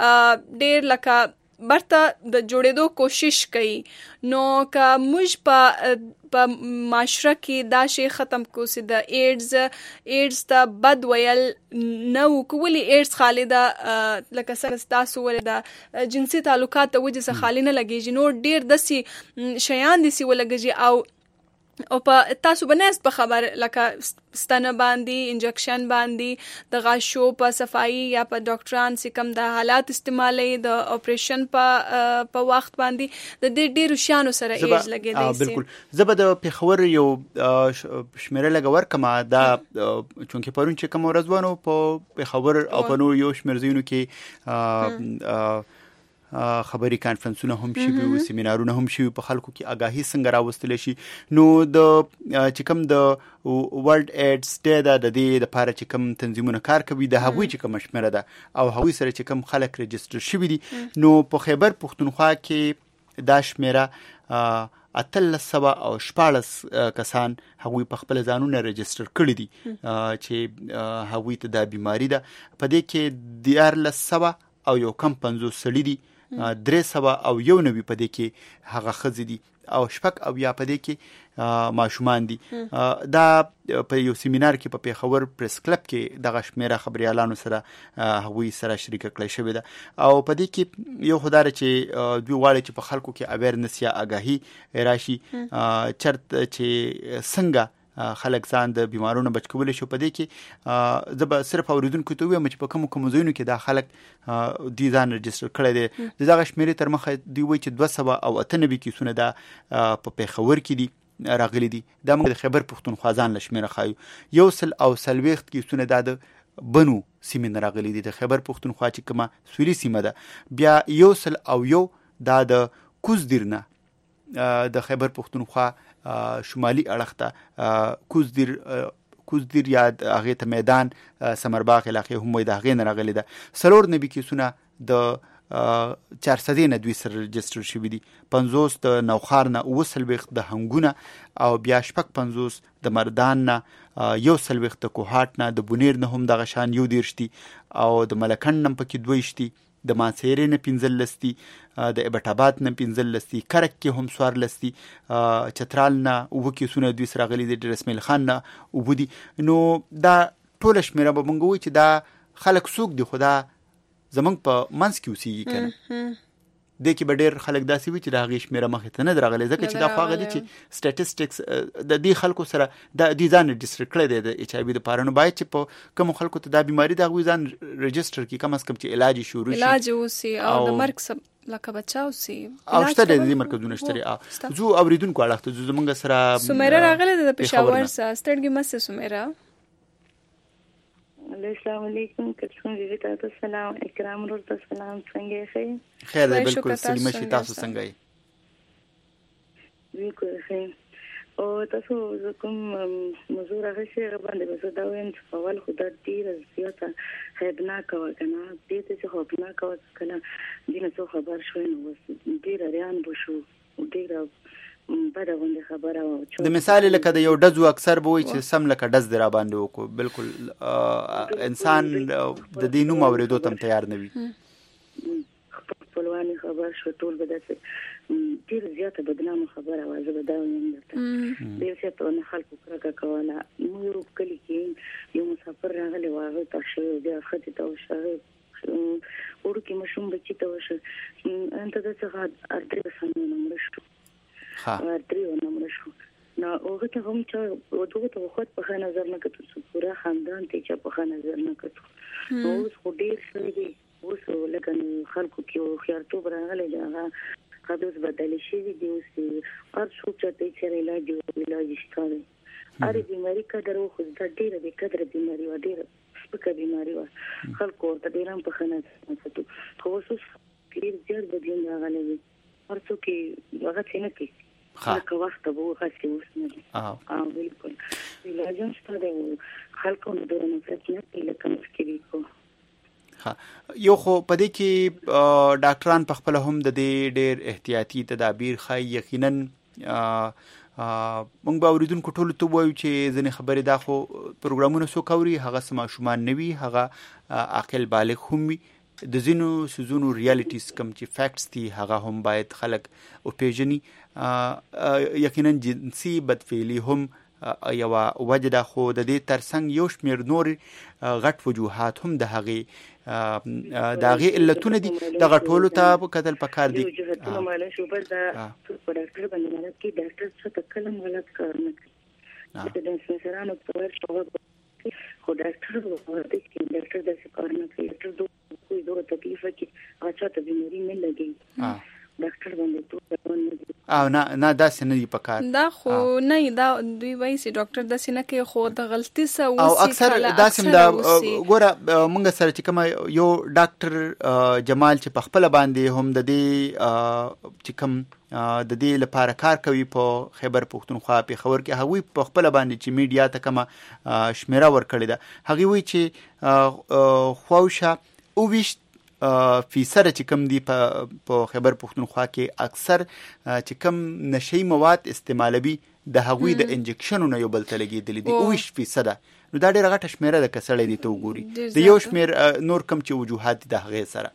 ډیر لکه برته د جوړېدو کوشش کوي نو که موږ په معاشره کې دا شی ختم کو سي د ایډز ته بد ویل نو کولی ایډز خالده لکه سره تاسو ول د جنسي تعلقات ته وجه څخه خالي نه لګیږي نو ډیر دسي شیان دي سی ولګي او په تاسو بنست په خبر لکه ستنه باندې انجکشن باندې د غاشو په صفائی یا په ډاکټران سکم د حالات استعمالي د اپریشن په وخت باندې د ډیرو شانو سره ایج لګیدای شي بالکل زبد په خبر یو شمیره لګور کما دا چونکه پرون چې کوم ورځوانو په خبر او په نو یو شمرزینو کې خبري کانفرنسونه هم شي او سیمینارونه هم شي په خلکو کې آگاهي څنګه راوستل شي نو د چې کوم د ورلد ایډز ډے د دې لپاره چې کوم تنظیمونه کار کوي د هغوی چې کوم شمیره ده او هغوی سره چې کوم خلک ريجستره شوي دي نو په خیبر پښتونخوا کې دا شمیره اتل او شپارس کسان هغوی په خپل ځانونه ريجستر کړی دي چې هغوی ته د بیماری ده په دې کې دیار لسبا او یو کم 50 سړي دي 300 او یو نوي په دې کې هغه خزې دي او شپک او یا په دې کې ماشومان دي دا په یو سیمینار کې په پیښور پریس کلب کې د غشمیره خبريالانو سره هغوی سره شریک کړی شوی ده او په دې کې یو خدای چې دوی واړي چې په خلکو کې اویرنس یا آگاهی راشي چرته چې څنګه خلک ځان د بیمارونو بچ کول شي په دې کې زب صرف اوریدونکو ته وایم چې په کوم ځایونو کې دا خلک دي ځان ريجستر کړی دي دغه شمیرې تر مخه دی وای چې 298 کیسونه دا په پیښور کې دي راغلي دي دا موږ د خیبر پښتونخوا ځان لشمیره خایو یو سل او سلويخت کیسونه د بنو سیمه راغلي دي د خیبر پښتونخوا چې کومه سوري سیمه ده بیا یو سل او یو دا د کوزدیرنه د خیبر پښتونخوا شمالي اړخ ته کوزدیر یاد هغه ته میدان سمرباغ علاقې هم وای د هغه نه راغلي ده سلور نبی کیسونه د 400 نه دوی سره ريجستر شوی دي 50 د نوخار نه وصل وخت د هنګونه او بیا شپک 50 د مردان نه یو سلوخت د کوهات نه د بونیر نه هم د غشان یو دیرشتي او د ملکن نم پکې دویشتي د مانسيري نه 15 لستي د ابټاباد نه 15 لستي کرک کې هم سوار لستي چترال نه وکي سونه دوی سره غلي د رسمیل خان نه وبدي نو دا ټول شمیره به مونږ وای چې دا خلک سوق دي خدا زمنګ په منس کې وسی کنه د کې ډېر خلک داسې وي چې د هغې شمیره مخې ته نه درغلي ځکه چې دا خو هغه دي چې سټیټسټکس د دې خلکو سره د دې ځان ريجستر کړی دی د ایچ آی وي لپاره نو باید چې په کوم خلکو ته دا بیماری د هغوی ځان ريجستر کړي کم از کم چې علاج شروع شي علاج وسی او د مرګ سب لکه بچاو سي او شته د دې مرکزونه شته زو اوریدونکو اړه ته زمونږ سره سمیره راغله د پېښور سره ستړګي مسه سمیره السلام علیکم کڅون دې تاسو سلام اکرام ورته سلام څنګه یې خیر دی بالکل سلیم شي تاسو څنګه یې بالکل ښه او تاسو کوم موضوع راغشي باندې زه دا وایم چې اول خو د ډیر زیاته خدمت کوي کنه دې ته چې خدمت کوي کنه دینه څو خبر شوي نو ډیر ریان بشو ډیر بده غونډه خبره و د مثال لکه د یو ډزو اکثر به وي چې سم لکه ډز در باندې وکړو بالکل انسان د دې نوم اورېدو تم تیار نه وي خپلوانی خبر شو ټول به داسې ډیر زیاته بدنامه خبره وه زه به دا وایم درته ډېر زیاته ونه خلکو کرکه کوله موږ یو کلي کې یو مسافر راغلی و هغه ته شوی بیا ښځې ته وشو هغې وړوکي ماشوم بچي ته وشو هلته داسې ارتري سامونه مړه شو ارتري ونه مړه شو نو هغه ته هم چا دغه ته خود په ښه نظر نه کتل څو پوره خاندان ته چا په ښه نظر نه کتل نو اوس خو ډېر شوی دی اوس لکه خلکو کې هوښیارتوب راغلی دی هغه اوس بدل شوي دي اوس هر څوک چاته چې علاج شته دی هرې بیماري قدر خو دا ډېره بې قدره بیماري وه ډېره سپکه بیماري وه خلکو ورته ډېر هم په ښه نظر نه کتو خو اوس ډېر زیات بدلون راغلی دی هر څوک یې هغه څه نه کوي لکه وخته به هغسې اوس نه دي بالکل علاج هم شته دی خلکو نه ډېره نفرت نه کوي لکه مخکې وي کو یو خو په دې کې ډاکټران په خپل هم د دې ډېر احتیاطي تدابیر ښایي یقینا موږ به اورېدونکو ټولو ته ووایو چې ځینې خبرې دا خو پروګرامونه څوک اوري هغه څه ماشومان نه وي هغه عاقل بالغ هم وي د ځینو څیزونو ریالټیز کوم چې فیکټس دي هغه هم باید خلک وپېژني یقینا جنسي بدفعلي هم یوه وجه ده خو د دې ترڅنګ یو شمېر نور غټ وجوهات هم د هغې د هغې علتونه دي دغه ټولو ته کتل پکار دي جهتونه معلوم شو بل دا په ډاکټر باندې مالت کې ډاکټر څه تکلم غلط کار نه کوي د سنسرانو په ور شو خو ډاکټر ورته کې ډاکټر داسې کار نه کوي ډاکټر کوئی دوه تکلیف کې اچھا ته بیماری نه لګي ډاکټر باندې ټول او نه داسې نه دی پکار دا خو نه دا دوی وایي چې ډاکټر داسې نه کوي خو د غلطي څه او اکثر داسې دا ګوره موږ سره چې کوم یو ډاکټر جمال چې په خپل باندې هم د دې چې کوم د دې لپاره کار کوي په خیبر پښتونخوا په خبر کې هغوی په خپل باندې چې میډیا ته کوم شمیره ورکړې ده هغوی وایي چې خواوشه اوویشت فیصد چې کم دی په خیبر پښتونخوا کې اکثر چې کم نشئی مواد استعمالوي د هغوی د انجکشنونو یو بل ته لګېدلي دي 20% نو دا ډېره غټه شمېره ده که سړی دې ته وګوري د یو شمېر نور کم چې وجوهات دي د هغې سره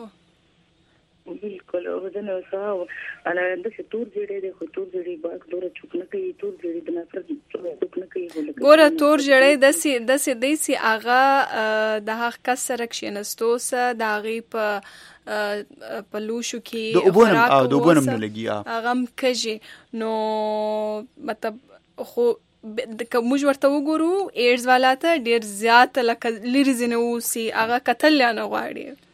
بالکل ودنه وساو انا دغه تور جوړې د خو تور جوړې باغ دوره چوک نه کوي تور جوړې د نفرت چوک نه کوي ګوره تور جوړې د سي اغه د هغه کسر کښینستوسه د هغه په لوشو کې خوراک او د وبونم نه لګي هغه کجي نو مطلب خو کومج ورته وګورو ایډز والا ته ډیر زیات لکه لری زنه وسی هغه قتل نه غواړي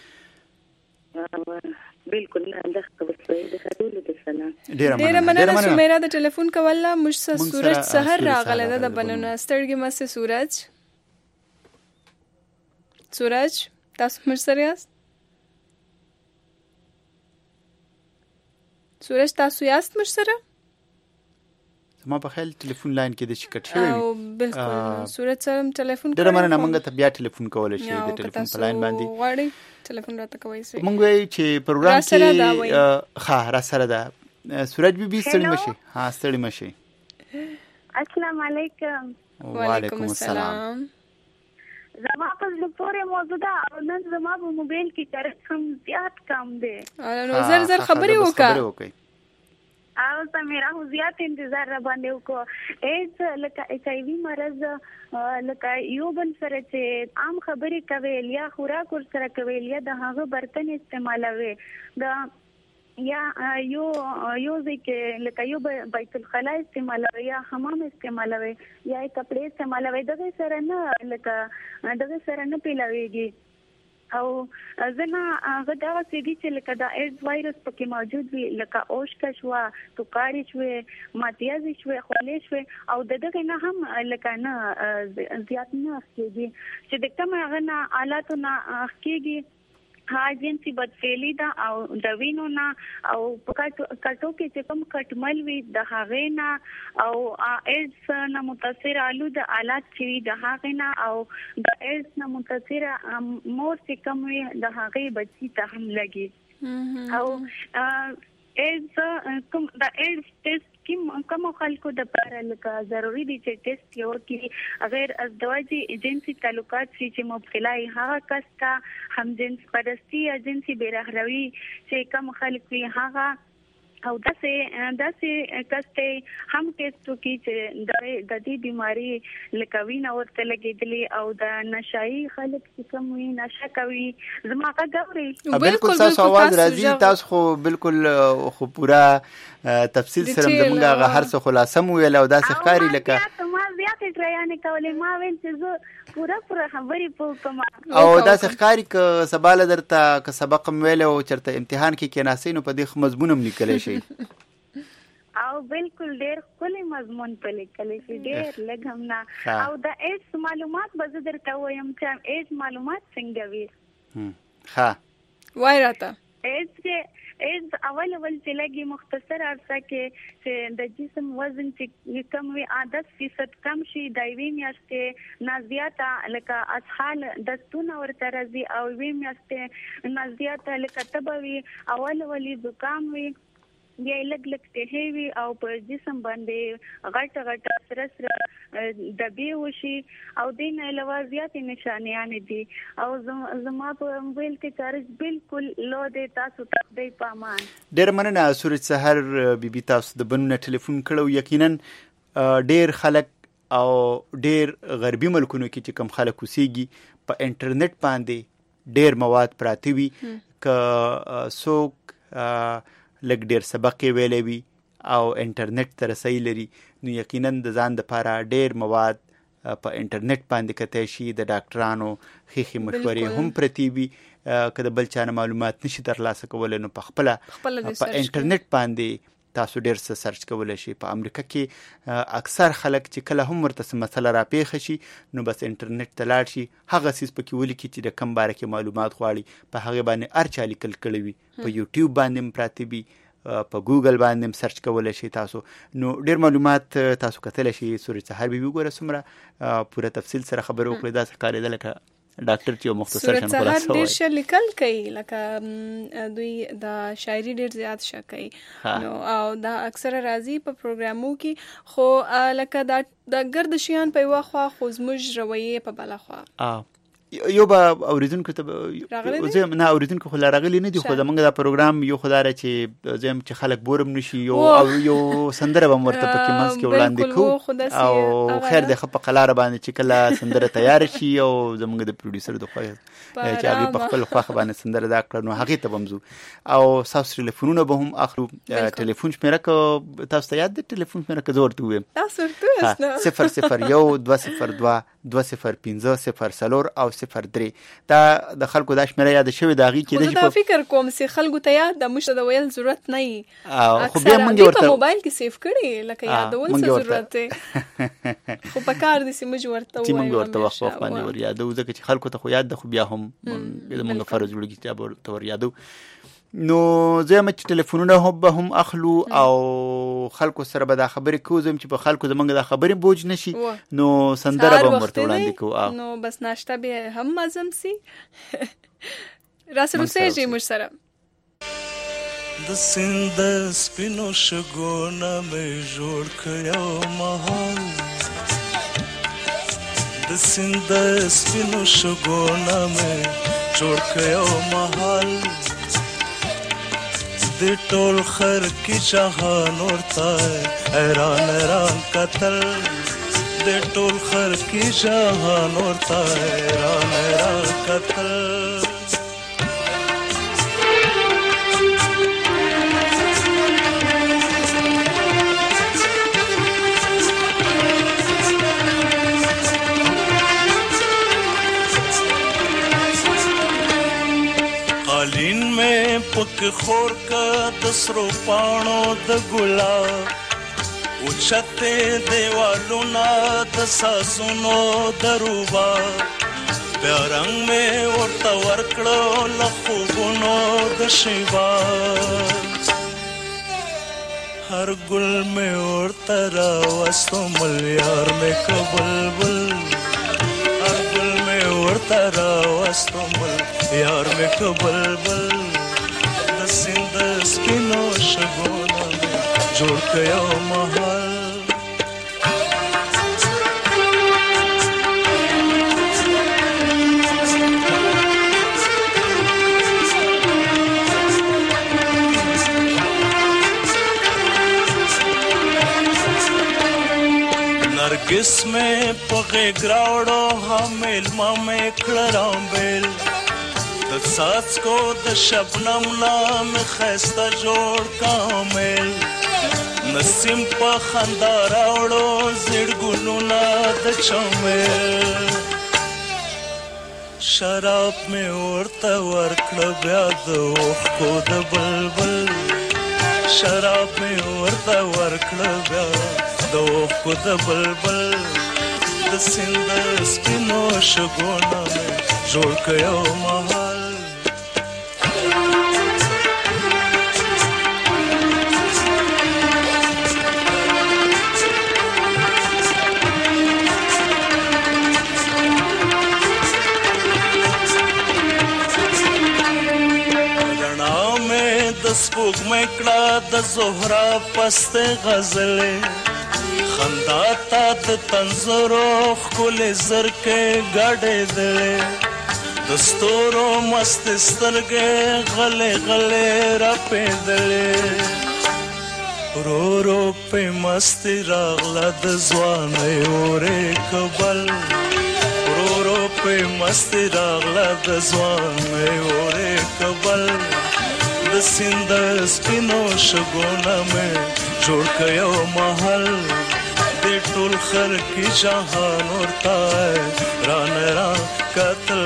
بالکل نه اندخ وسوي د خدول د سلام ډیر مننه سمیرا د ټلیفون کوله مشته سورج سحر راغله د بنونه ستړګي مسه سورج تاسو مر سره یاست سورج تاسو یاست مر سره ما په خیال ټلیفون لاین کې د شکټ شوی او بالکل سورج سره ټلیفون ډیر مننه موږ ته بیا ټلیفون کولای شي د ټلیفون په لاین باندې غواړي ټلیفون راته کوي سي موږ وی چې پروګرام کې را سره ده سورج بي ستړي مشي ستړي مشي السلام علیکم وعلیکم السلام زما په لپاره موضوع ده نن زما په موبایل کې چارج هم زیات کم دی نو زر خبري وکړه او سمیرا خو زیات انتظار را باندې وکړو ایز لکه ایچ آی وي مرض لکه یو بل سره چې عام خبرې کوي یا خوراک ورسره کوي یا د هغه برتن استعمالوي دا یا یو ځکه لکه یو بیت الخلا استعمالوي یا حمام استعمالوي یا کپڑے استعمالوي دغه سره نه لکه دغه سره نه پیلاويږي او زنا هغه دا سړي چې لکه دا ایډز وایرس پکې موجود وي لکه اوشکا شو توکاری شو ماتیازي شو خولې شو او دغه نه هم لکه نه زیات نه کېږي چې د کوم هغه نه حالاتو نه کېږي ها جنسي بدفعلی دا او د وینو نه او کټو کې چې کوم کټمل وي د هغه نه او ایډز نه متاثر آلو د آلات چې د هغه نه او د ایډز نه متاثر مور چې کوم وي د هغه بچی ته هم لګي او ایډز کوم د ایډز ټیسټ کوم خلکو د لپاره لکه ضروری دي چې ټیسټ یو کې غیر ازدواجی جنسي تعلقات چې مبتلا هغه کس ته هم جنس پرستی یا جنسي بیرحروي چې کوم خلک وي هغه او داسې کسته هم ټیسټ کې چې د دې بیماری لکوین ورته لګېدلې او د نشای خلک چې کوم وي نشه کوي زما غوړي بالکل تاسو आवाज راځي تاسو خو بالکل خو پورا تفصیل سره زمونږه هر څه خلاصه مو ویل او داسې ښکاری لکه ما زیات ټریانې کولې ما ویل چې زه پورا خبرې پوکم او داسې ښکاری ک سباله درته ک سبق ویل او چرته امتحان کې کېناسې نو په دې مضمونم لیکلی شي او بالکل ډېر خپل مضمون په لیکلی شي ډېر لږ هم نه او د ایډز معلومات به زه درته وایم چې ایډز معلومات څنګه وي ها وای راته ایډز اول چې لګي مختصر عرصه کې چې د جسم وزن چې کم وي 10% کم شي د وی میاشتې نازیاته لکه اسهال دستونه ورته راځي او وی میاشتې نازیاته لکه تبوي اول زکام وي بیا لګ ته وي او په جسم باندې غټ سره دبي وشي او دین علاوه زیات نشانیان دي او زما په موبایل کې چارج بالکل لو دي تاسو ته دی پامان ډېر مننه سورج سحر بیبي تاسو د بنونه ټلیفون کړو یقینا ډېر خلک او ډېر غربي ملکونو کې چې کم خلک اوسېږي په انټرنیټ باندې ډېر مواد پراته وي ک څوک لګ ډېر سبق ویلې وي او انټرنیټ ته رسۍ لري نو یقینا د ځان لپاره ډېر مواد په انټرنیټ باندې کته شي د ډاکټرانو خېخي مشورې هم پرتی وي کله بل چا معلومات نشي ترلاسه کولای نو په خپل په انټرنیټ باندې تاسو ډېر څه سرچ کولای شي په امریکا کې اکثر خلک چې کله هم ورته مسله راپېښه شي نو بس انټرنیټ ته لاړ شي هغه سیس پکې ولیکي چې د کم باره کې معلومات غواړي په هغه باندې ارچا لیکل کړي وي په یوټیوب باندې پراته وي په ګوګل باندې سرچ کولای شي تاسو نو ډېر معلومات تاسو کتلی شي سورج سحر بیبي ګوره څومره پوره تفصیل سره خبرې وکړې داسې ښکارېده لکه ډاکټر چې مختصر شان خلاص وایي ډېر ښه لیکل کوي لکه دوی د شاعري ډېر زیات ښه کوي نو او دا اکثره راځي په پروګرامو کې خو لکه د ګرد شیان په یوه خوا خو زموږ رویې په بله خوا یو به اوریدونکو ته زه نه اوریدونکو خو لا راغلي نه دي خو زمونږ دا پروګرام یو خدای چې زم چې خلک بورم نشي یو سندره به مرته پکې منځ کې وړاندې کوو او خیر د خپ قلاره باندې چې کله سندره تیار شي او زمونږ د پروډوسر د خو چې هغه په خپل خواخ باندې سندره دا کړنو هغه ته بمزو او تاسو ټلیفونونه به هم اخلو ټلیفون شمیره کو تاسو ته یاد د ټلیفون شمیره کو زورته وي تاسو ورته 001-205-004 او 03 دا د خلکو د شمیره یاد شوی دا غي کې د فکر کوم چې خلکو ته یاد د مشه د ویل ضرورت نه وي خو بیا موږ ورته موبایل کې سیف کړي لکه یادول څه ضرورت دی خو په کار دي چې موږ ورته وایو موږ ورته وخت باندې ور یادو ځکه چې خلکو ته خو یاد د خو بیا هم موږ فرض جوړی چې ورته ور یادو نو زما چې ټلیفونونه هم اخلو او خلکو سره به دا خبرې کوم چې په خلکو زمونږ دا خبرې بوج نشي نو سندره به ورته وړاندې کوو نو بس ناشته به هم مزم سي راسره سېږي مر سره د سند سپینو شګونه مې جوړ کړو مهال د سند سپینو شګونه مې جوړ کړو مهال د ټول خر کی جهان ورته حیران قتل د ټول خر کی جهان ورته حیران قتل قالین میں پک خور کا دسرو پانو د گلاب اوچته دیوالو نا د ساسونو دروبا بیا رنگ مې ورته ورکړو له خوبونو د شیباز هر ګل مې ورته راوستو مل یار مې که بلبل هر ګل مې ورته راوستو مل یار مې که بلبل د سیند سپینو شګونه مې جوړ که یو محل نرگس میں پغے گراوڑو حامل مامے کھڑرامبل د ساز کو د شبنم نام خسته جوړ کامل نسیم په خندا راوړو زړګونو د چمل شراب میں ورته ورکړه بیا د اوښکو د بلبل شراب میں ورته ورکړه بیا د اوښکو د بلبل د سیند سپینو شګونه مې جوړ که یو محل رڼا مې د سپوږمۍ کړه د زهرا پسته غزلې خندا تا د تنظرو ښکلې زرکې ګډې دلې د ستورو مست سترګې غلې غلې راپېدلې ورو ورو پې مستي راغله د ځوانۍ اورې کبل ورو ورو پې مستي راغله د ځوانۍ اورې کبل د سیند سپینو شګونه مې جوړ که یو محل ټول خر کی جهان ورته ران را قتل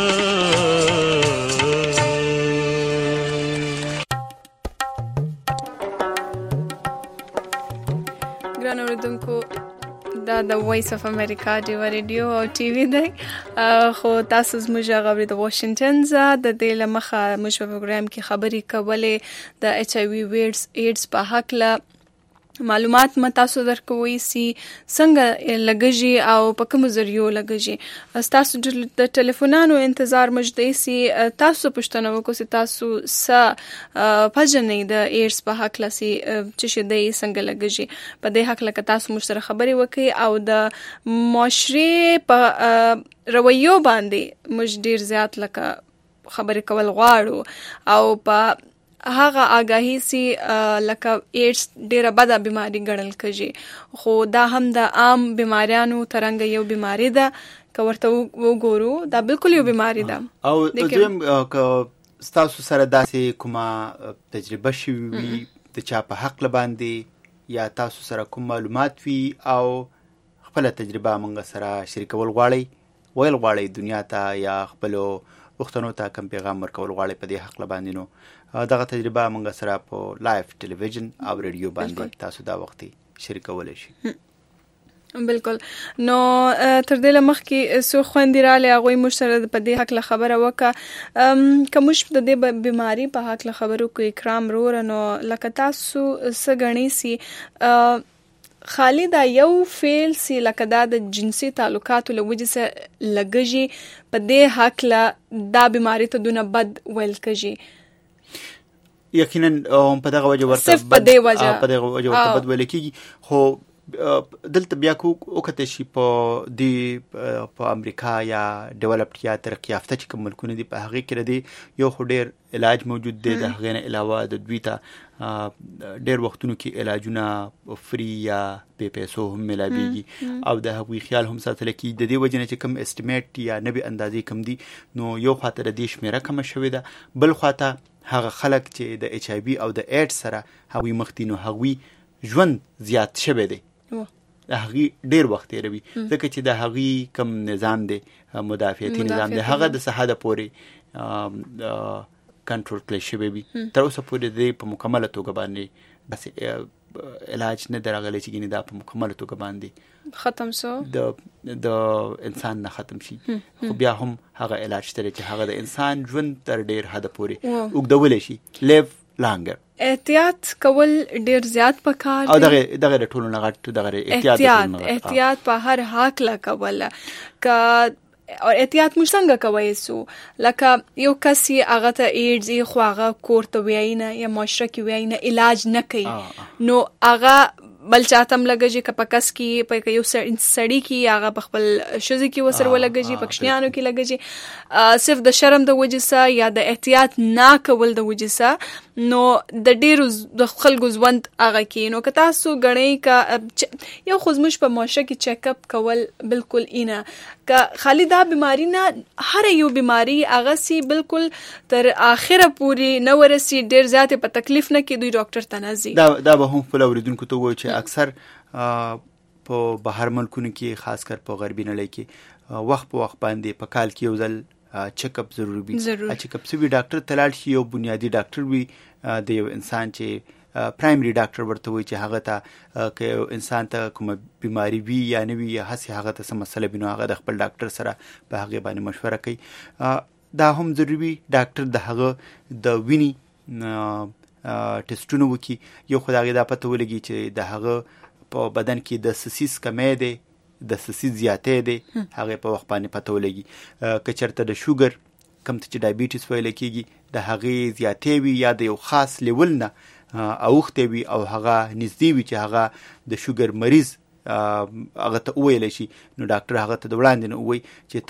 ګران اوریدونکو دا د وایس اف امریکا ډیو ریډیو او ټي وي دی خو تاسو زموږ غوړي د واشنگټن ز د دې لمخه موږ په پروګرام کې خبرې کولې د ایچ ای وی ایډز په حق له معلومات متاسو درکوي سي څنګه لګجي او په کوم ذریعو لګجي تاسو د ټلیفونانو انتظار مجدي سي تاسو پښتنو کو سي تاسو س پجنې د ایډز په حق لسي چې شدي څنګه لګجي په دې حق لکه تاسو مشترک خبري وکي او د معاشري په رویو باندې مج ډیر زیات لکه خبري کول غواړو او په هغه آگاهی سي لکه ایډز ډیره بده بیماری ګڼل کېږي خو دا هم د عام بیماریانو ترنګ یو بیماری ده که ورته وګورو دا بالکل یو بیماری ده او دویم ستاسو سره داسې کومه تجربه شوي وي د چا په حق باندې یا تاسو سره کوم معلومات وي او خپل تجربه موږ سره شریکول غواړئ ویل غواړئ دنیا ته یا خپلو پښتنو ته کوم پیغام ورکول غواړئ په دې حق باندې نو دغه تجربه موږ سره په لایف ټلویزیون او ریډیو باندې تاسو دا وخت شریکولی شي بالکل نو تر دې مخکې سو خوندراله هغه مشترک په دې حق له خبره وکا کومش د دې بیماری په حق له خبرو کو اکرام رورنو لکه تاسو سګنی سي خالی دا یو فعل سی لکه دا د جنسي تعلقاتو له وجې سره لګږي په دې حق له دا بیماری ته دونه بد ویل کېږي یقینا په دغه وجه ورته صرف په دې وجه بد ویل کېږي خو دلته بیا وکته شي په امریکا یا ډیولپډ یا ترقی یافته چې کوم ملکونه دي په هغه کې دي یو خو ډیر علاج موجود دی د هغه نه علاوه د دوی ته ډیر وختونو کې علاجونه فری یا بے پیسو هم ملاويږي او د هغوی خیال هم ساتل کی د دې وجه نه چې کوم استیمیټ یا نبي اندازې کم دي نو یو خاطر د دې شمیره کم شوې ده بل خاطر هغه خلک چې د ایچ ای وی او د ایډز سره هغوی مختینو هغوی ژوند زیات شوه دی هغه ډیر وخت یې ځکه چې د هغه کم نظام دی مدافعتي نظام دی هغه د صحه د پوري کنټرول کړی شوی وي تر اوسه پورې د په مکمله توګه باندې بس علاج نه درغلی چې ګینه دا په مکمله توګه باندې ختم سو د د انسان نه ختم شي خو بیا هم هغه علاج شته چې هغه د انسان ژوند تر ډیر حد پورې اوږدولی شي لیو لانګر. احتیاط کول ډیر زیات پکار او دغه د ټولو نه غټ دغه احتیاط په هر حق لا کول کا او احتیاط موږ څنګه کوي سو لکه یو کس یې هغه ته ایډز خو هغه کورته ویاینه یا معاشره کې ویاینه علاج نه کوي نو هغه بل چاتم لګږي که په کس کې په یو سړی کې هغه په خپل شذ کې وسر ولګږي پښنیانو کې لګږي صرف د شرم د وجې سره یا د احتیاط نه کول د وجې سره نو د ډیرو د خلکو ژوند هغه کې نو که تاسو غړئ کا یو خوځمش په معاشره کې چیک اپ کول بالکل اینه که خالی دا بیماری نه هر یو بیماری هغه سي بالکل تر اخره پوری نه ورسي ډیر زیات په تکلیف نه کې دوی ډاکټر ته نه ځي. دا به هم په اوریدونکو ته وایي چې اکثر په بهر ملکونو کې خاص کر په غربي نړۍ کې وخت په وخت باندې په کال کې یو ځل چیک اپ ضروري وي. چیک اپ سوي ډاکټر تلاړ شي یو بنیادی ډاکټر وي د یو انسان چې پرایمري ډاکټر ورته وایي چې هغه ته که انسان ته کومه بیماری وي یا نه وي یا هسې هغه ته څه مسله وي نو هغه د خپل ډاکټر سره په هغې باندې مشوره کوي. دا هم ضروري وي ډاکټر د هغه د وینې ټسټونه وکړي یو خو د هغې دا پته ولګي چې د هغه په بدن کې د سسیس کمی دی د سسیس زیاتی دی هغې په وخت باندې پته ولګي که چېرته د شوګر کوم ته چې ډایبیټیس ویلی کېږي د هغې زیاتی وي یا د یو خاص لیول نه اوښتی وي او هغه نږدې وي چې هغه د شوګر مریض هغه ته وویلی شي نو ډاکټر هغه ته د وړاندې نه ووایي چې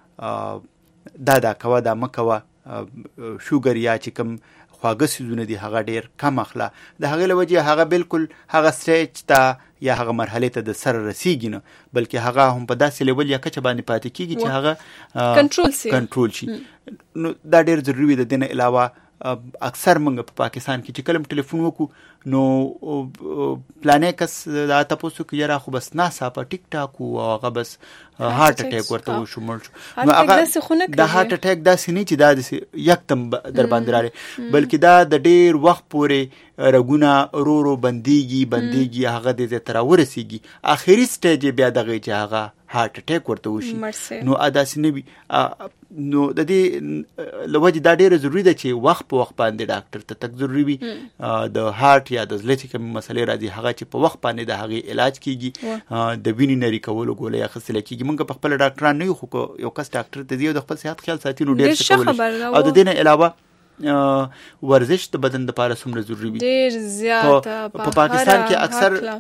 ته دا کوه دا مه کوه شوګر یا چې کوم خواږه څیزونه دي هغه ډیر کم اخله د هغې له وجې هغه بالکل هغه سټیج ته یا هغه مرحلې ته د سره رسیږي نه بلکې هغه هم په داسې لیول یا کچه باندې پاتې کېږي چې هغه کنټرول شي. نو دا ډیر ضروري وي. د دې نه علاوه اکثر موږ په پاکستان کې چې کله هم ټلیفون وکړو نو پلانې کس دا تپوس کوي یاره خو بس ناڅاپه ټیک ټاک و او هغه بس هارت اټیک ورته وشو مړ شو. نو هغه د هارت اټیک داسې نه چې دا داسې یکدم در باندې راغلی بلکې دا د ډیر وخت پورې رګونه ورو ورو بندېږي هغه دې ځای ته راورسېږي اخري سټیج یې بیا دغه چې هغه هارت اټیک ورته وشي نو داسې نه وي. نو د دې له وجې دا ډیره ضروري ده چې وخت په وخت باندې ډاکټر ته تګ ضروري وي. د هارت یا د زړه چې کومې مسلې راځي هغه چې په وخت باندې د هغې علاج کېږي د وینې نري کولو ګولۍ اخیستلی کېږي. موږ په خپله ډاکټران نه یو خو یو کس ډاکټر ته ځي او د خپل صحت خیال ساتي نو ډېر څه کولی شي. او د دې نه علاوه ورزش د بدن دپاره څومره ضروري وي. ډېر زیاته په پاکستان کې اکثر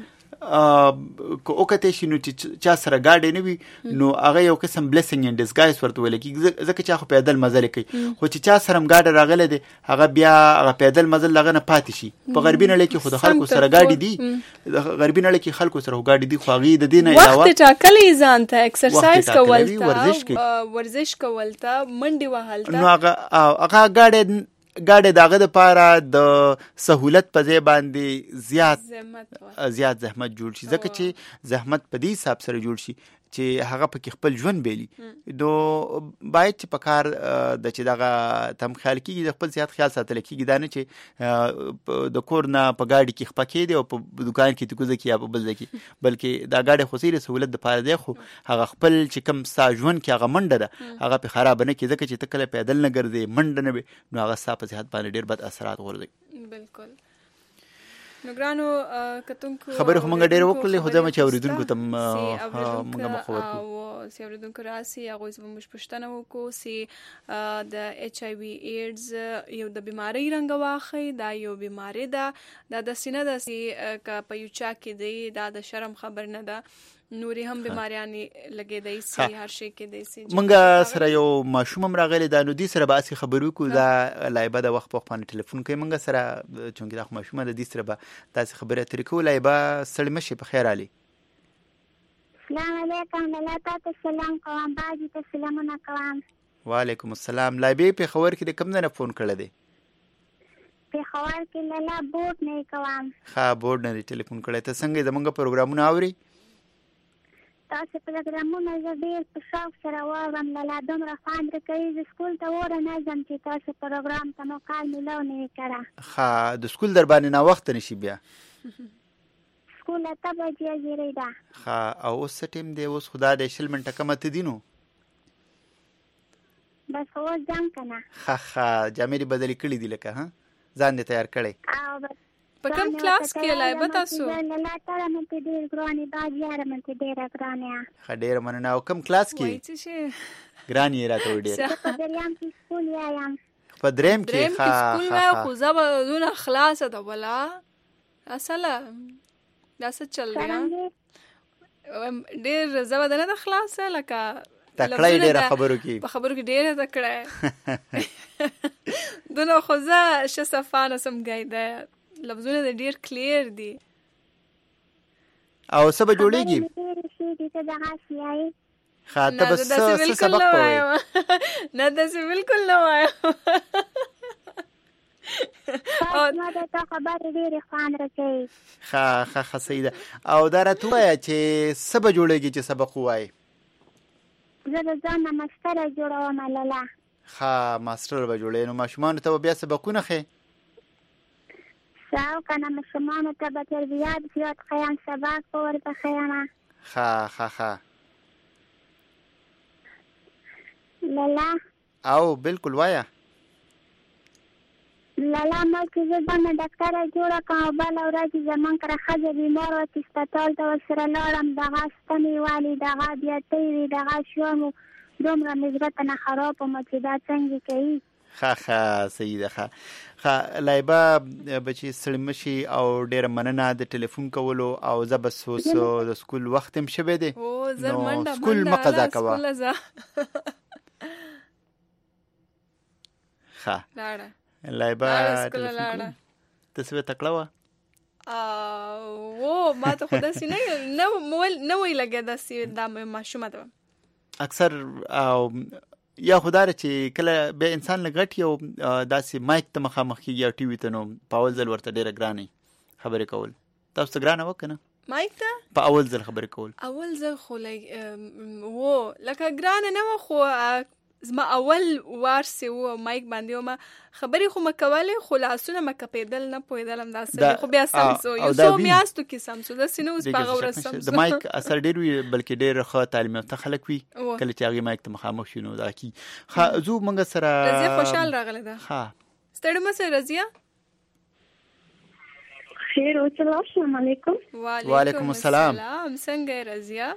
که وکتی شي نو چې چا سره ګاډی نه وي نو هغه یو قسم بلیسنګ ان ډسګایز ورته ویلی کېږي ځکه چې خو پیدل مزل کوي خو چې چا سره هم ګاډی راغلی دی هغه بیا هغه پیدل مزل هغه نه پاتې شي. په غربي نړۍ کې خو د خلکو سره ګاډي دي د غربي نړۍ کې خلکو سره ګاډي دي خو هغې د دې نه علاوه وخت ټاکلی ځان ته اکسرسایز کول ته ورزش کول ته منډې وهل ته نو هغه ګاډی د هغه دپاره د سهولت په ځای باندې زیات زحمت جوړ شي ځکه چې زحمت په دې حساب سره جوړ شي چې هغه پکې خپل ژوند بیلي. نو باید چې په کار د چې دغه تم خیال کېږي د خپل صحت خیال ساتلی کېږي دا نه چې د کور نه په ګاډي کې خپه کېدی او په دوکان کې ته کوزه کې یا په بل ځای کې بلکې دا ګاډی خو صحیح د سهولت دپاره دی خو هغه خپل چې کوم ستا ژوند کې هغه منډه ده هغه پې خرابه نه کړي ځکه چې ته کله پیدل نه ګرځې منډه نه وي نو هغه ستا په صحت باندې ډېر بد اثرات غورځوي. بالکل. نو ګرانو کتونکو خبرې خو موږ ډېرې وکړلې خو ځکه چې اورېدونکو ته موږ مخ ورکړو او چې اورېدونکو راسي هغوی به موږ پوښتنه وکړو چې د ایچ آی وي ایډز یو د بیمارۍ رنګ واخلي دا یو بیماري ده دا داسې نه ده چې که په یو چا کې دی دا د شرم خبر نه ده نورې هم بیماریانې لګېدی سي هر شی کېدی سي. موږ سره یو ماشوم هم راغلی دا نو دې سره به هسې خبرې وکړو دا لایبه د وخت په وخت باندې ټلیفون کوي موږ سره چونکې دا خو ماشومه د دې سره به داسې خبرې اترې کوو. لایبه ستړې مه شي په خیر علي. السلام علیکم لالا تاسو سلام کوم باجي ته سلامونه کوم. وعلیکم السلام. لایبې پېښور کې د کوم ځای نه فون کړی دی؟ پېښور کې لالا بورډ نه کوم. ښه بورډ نه دې ټلیفون کړی. ته څنګه زموږ پروګرامونه اوري؟ تاسو پروګرامونه زه ډېر په شوق سره واورم لالا دومره خوند راکوي زه سکول ته وره نه ځم چې تاسو پروګرام ته مو کار میلاو نه وي کړی. ښه د سکول در باندې ناوخته نه شي بیا؟ سکول 8 بجې زیری ده. ها او اوس ټیم دی اوس خدا دې 20 منټه کم ته دینو بس اوس ځم کنه. ها جامې بدلی کړې دي لکه ها ځان دې تیار کړې. او بس په کوم کلاس کې لایبه تاسو؟ لا تر مې ته ډېر ګرانی دا یاره مې ته ډېر ګرانی. خډېر مننه. او کوم کلاس کې؟ وای څه شي ګرانی راته ډېر. په دریم کې سکول یایم. په دریم کې سکول وای خو زبونه خلاصه ده ولا اصله دا څه چل دی؟ ډېر زبده نه خلاصه لکه تکړه ډېر خبرو کې په خبرو کې ډېر تکړه دونه خو زه شصفانه سم گایده لفظونه د ډیر کلیر دي. او سبا جوړیږي خاطب څه سبق کوي نه داسې بالکل نه وایم. او ما ته خبر ډیر خوان راکې. ها صحیح ده. او دا راته وایي چې سبا جوړیږي چې سبق وایي. زه د ځان ماستر جوړوم لاله. ها ماستر به جوړې نو ماشومان ته بیا سبقونه خې ساو کنه مشمانو ته به تربیات زیاد خیام سبق ورته خیامه. ها لالا او بالکل وایا لالا ما چې زه باندې ډاکټر جوړه کوم بل ورځ زمون کر خځه بیمار و چې سپیټال ته ورسره لاړم دغه ستنې والی دغه بیا تیوي دغه شوم دومره مزرته نه خراب و چې دا څنګه کوي. ها صحیح ده. ها لایبه بچی سړی مشي او ډیر مننه د ټلیفون کولو او زبسوس د سکول وخت هم شوه دی. او زر منډه سکول مقضا کوا. ها لاړه لایبه تاسو تکړه و او ما ته خدا سي نه وی لګه د سي د ماشومه ده اکثر یا خدای چې کله به انسان لګټ یو داسې مایک ته مخامخ کیږي او ټي وي ته نو په اول ځل ورته ډیره ګرانه خبرې کول. تاسو ته ګرانه وکنه مایک ته په اول ځل خبرې کول؟ اول ځل خو لکه ګرانه نه خو زما اول وارسي و مایک باندې ما خبرې خو مکواله خلاصونه مکپیدل نه پویدلم داسې خو بیا سمسو یو سو میاستو کې سمسو د سينو اس پاغه ورسم د مایک اثر ډیر وی بلکې ډیر ښه تعلیم یافته خلک وي کله چې هغه مایک ته مخامخ شینو دا کی زو منګه سره رضیا خوشحال راغله ده. ها ستړي مې سره رضیا خیر او السلام علیکم. وعلیکم السلام. څنګه رضیا؟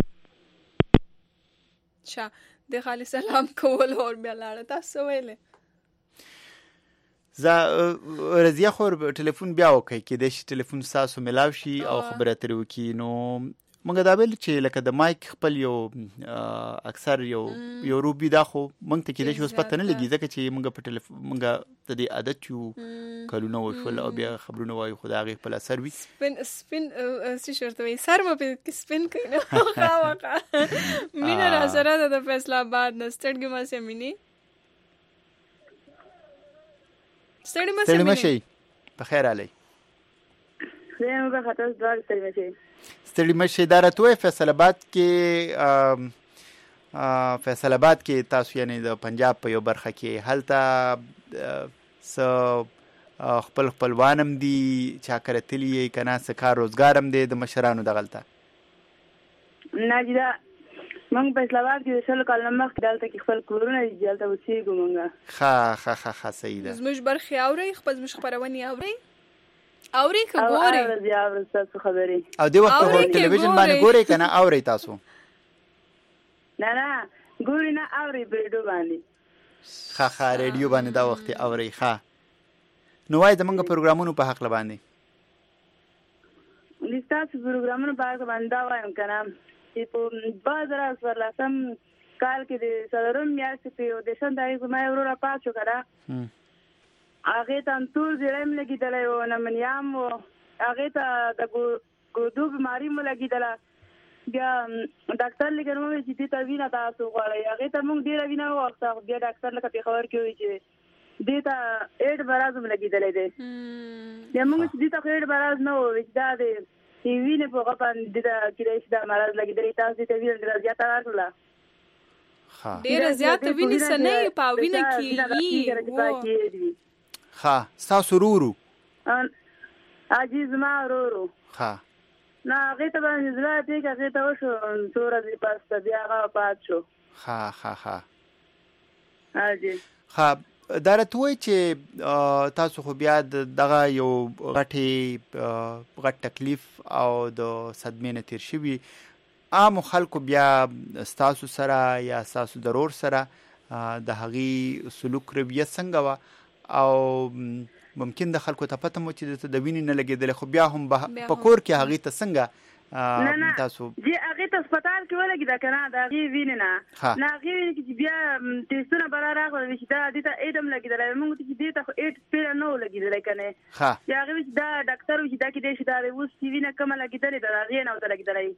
د خالي سلام کول اور بیا لاړه تاسو ویلې زه رضیا خو ټلیفون بیا وکړي کې د شي ټلیفون ساسو ملاو شي او خبره تر وکي نو مونږ دا ویل چې لکه د مایک خپل یو اکثر یو روبي دا خو مونږ ته کې د شي پته نه لګي ځکه چې مونږ په ټلیفون مونږ ته د عادت یو کلونه وشول او بیا خبرونه وایو خدای غي په اثر وي سپین سی شرط وي سر مې په سپین کینو خواخه مینا را سره د فیصله آباد نستړګي ما سه مینی ستړي مشي په خیر علي زه به خاطر دوار ستړي مشي دا راته فیصل آباد کې تاسو یعنی د پنجاب په یو برخه کې هلته خپلوانم دي چا کرتلی کنا سکار روزګارم دي د مشرانو دغلطه ناجدا مونږ په اسلامات کې شل کال مخ دلته کې خپل کورونه دلته وسیګو مونږه ها صحیح ده. زموږ برخي اوري خپل مش خبرونی اوري که ګوري تاسو خبري او دی وخت په ټلویزیون باندې ګوري کنه اوري تاسو نه ګوري نه اوري په باندې ها ریډیو باندې دا وخت اوري نو وای د منګه پروګرامونو په حق لباندې لیستاسو پروګرامونو په حق باندې وایم کنه چې په بازار سره کال کې د سلورم میاشتې په دیشن تاریخ ما ورو را پاتو کړه هغه ته ټول ځړم لګیدلې و نه منیام و هغه ته د ګردو بیماری مو لګیدله بیا ډاکټر لګرمو چې دې ته وینا تاسو غواړئ هغه ته موږ ډیر وینا وخت بیا ډاکټر لکه خبر کوي چې دې ته اډ برازم لګیدلې دې موږ چې دې ته اډ براز نه و دا دې ټي وی نه په غوښتن دې ته کېږي دا مرز لګیدلې تاسو ته ویل درځه تا ورکړه ډیر زیات ویني سنې پاوینه کیږي ها تاسو رورو عزیز ما رورو ها نه هغې ته باندې زړه پیک هغې ته وشو څو ورځې پس ته بیا هغه وفات شو. ها حاجی دا راته وایي چې تاسو خو بیا دغه یو غټ تکلیف او د صدمې نه تېر شوي عامو خلکو بیا ستاسو سره یا ستاسو ضرور سره د هغې سلوک رویه څنګه وه او ممکن د خلکو ته پته مو چې د وینې نه لګېدلی خو بیا هم په کور کې هغې ته څنګه تاسو جی هغې ته هسپتال کې ولګېده که نه د هغې وینې نه هغې وینې کې چې بیا ټېسټونه به راغلل چې دا دې ته ایډ هم لګېدلی موږ ته چې دې ته خو ایډ سپېره نه و لګېدلی که نه بیا هغې وي چې دا ډاکټر وي چې دا کېدای شي دا اوس چې وینه کمه لګېدلې ده د هغې نه ورته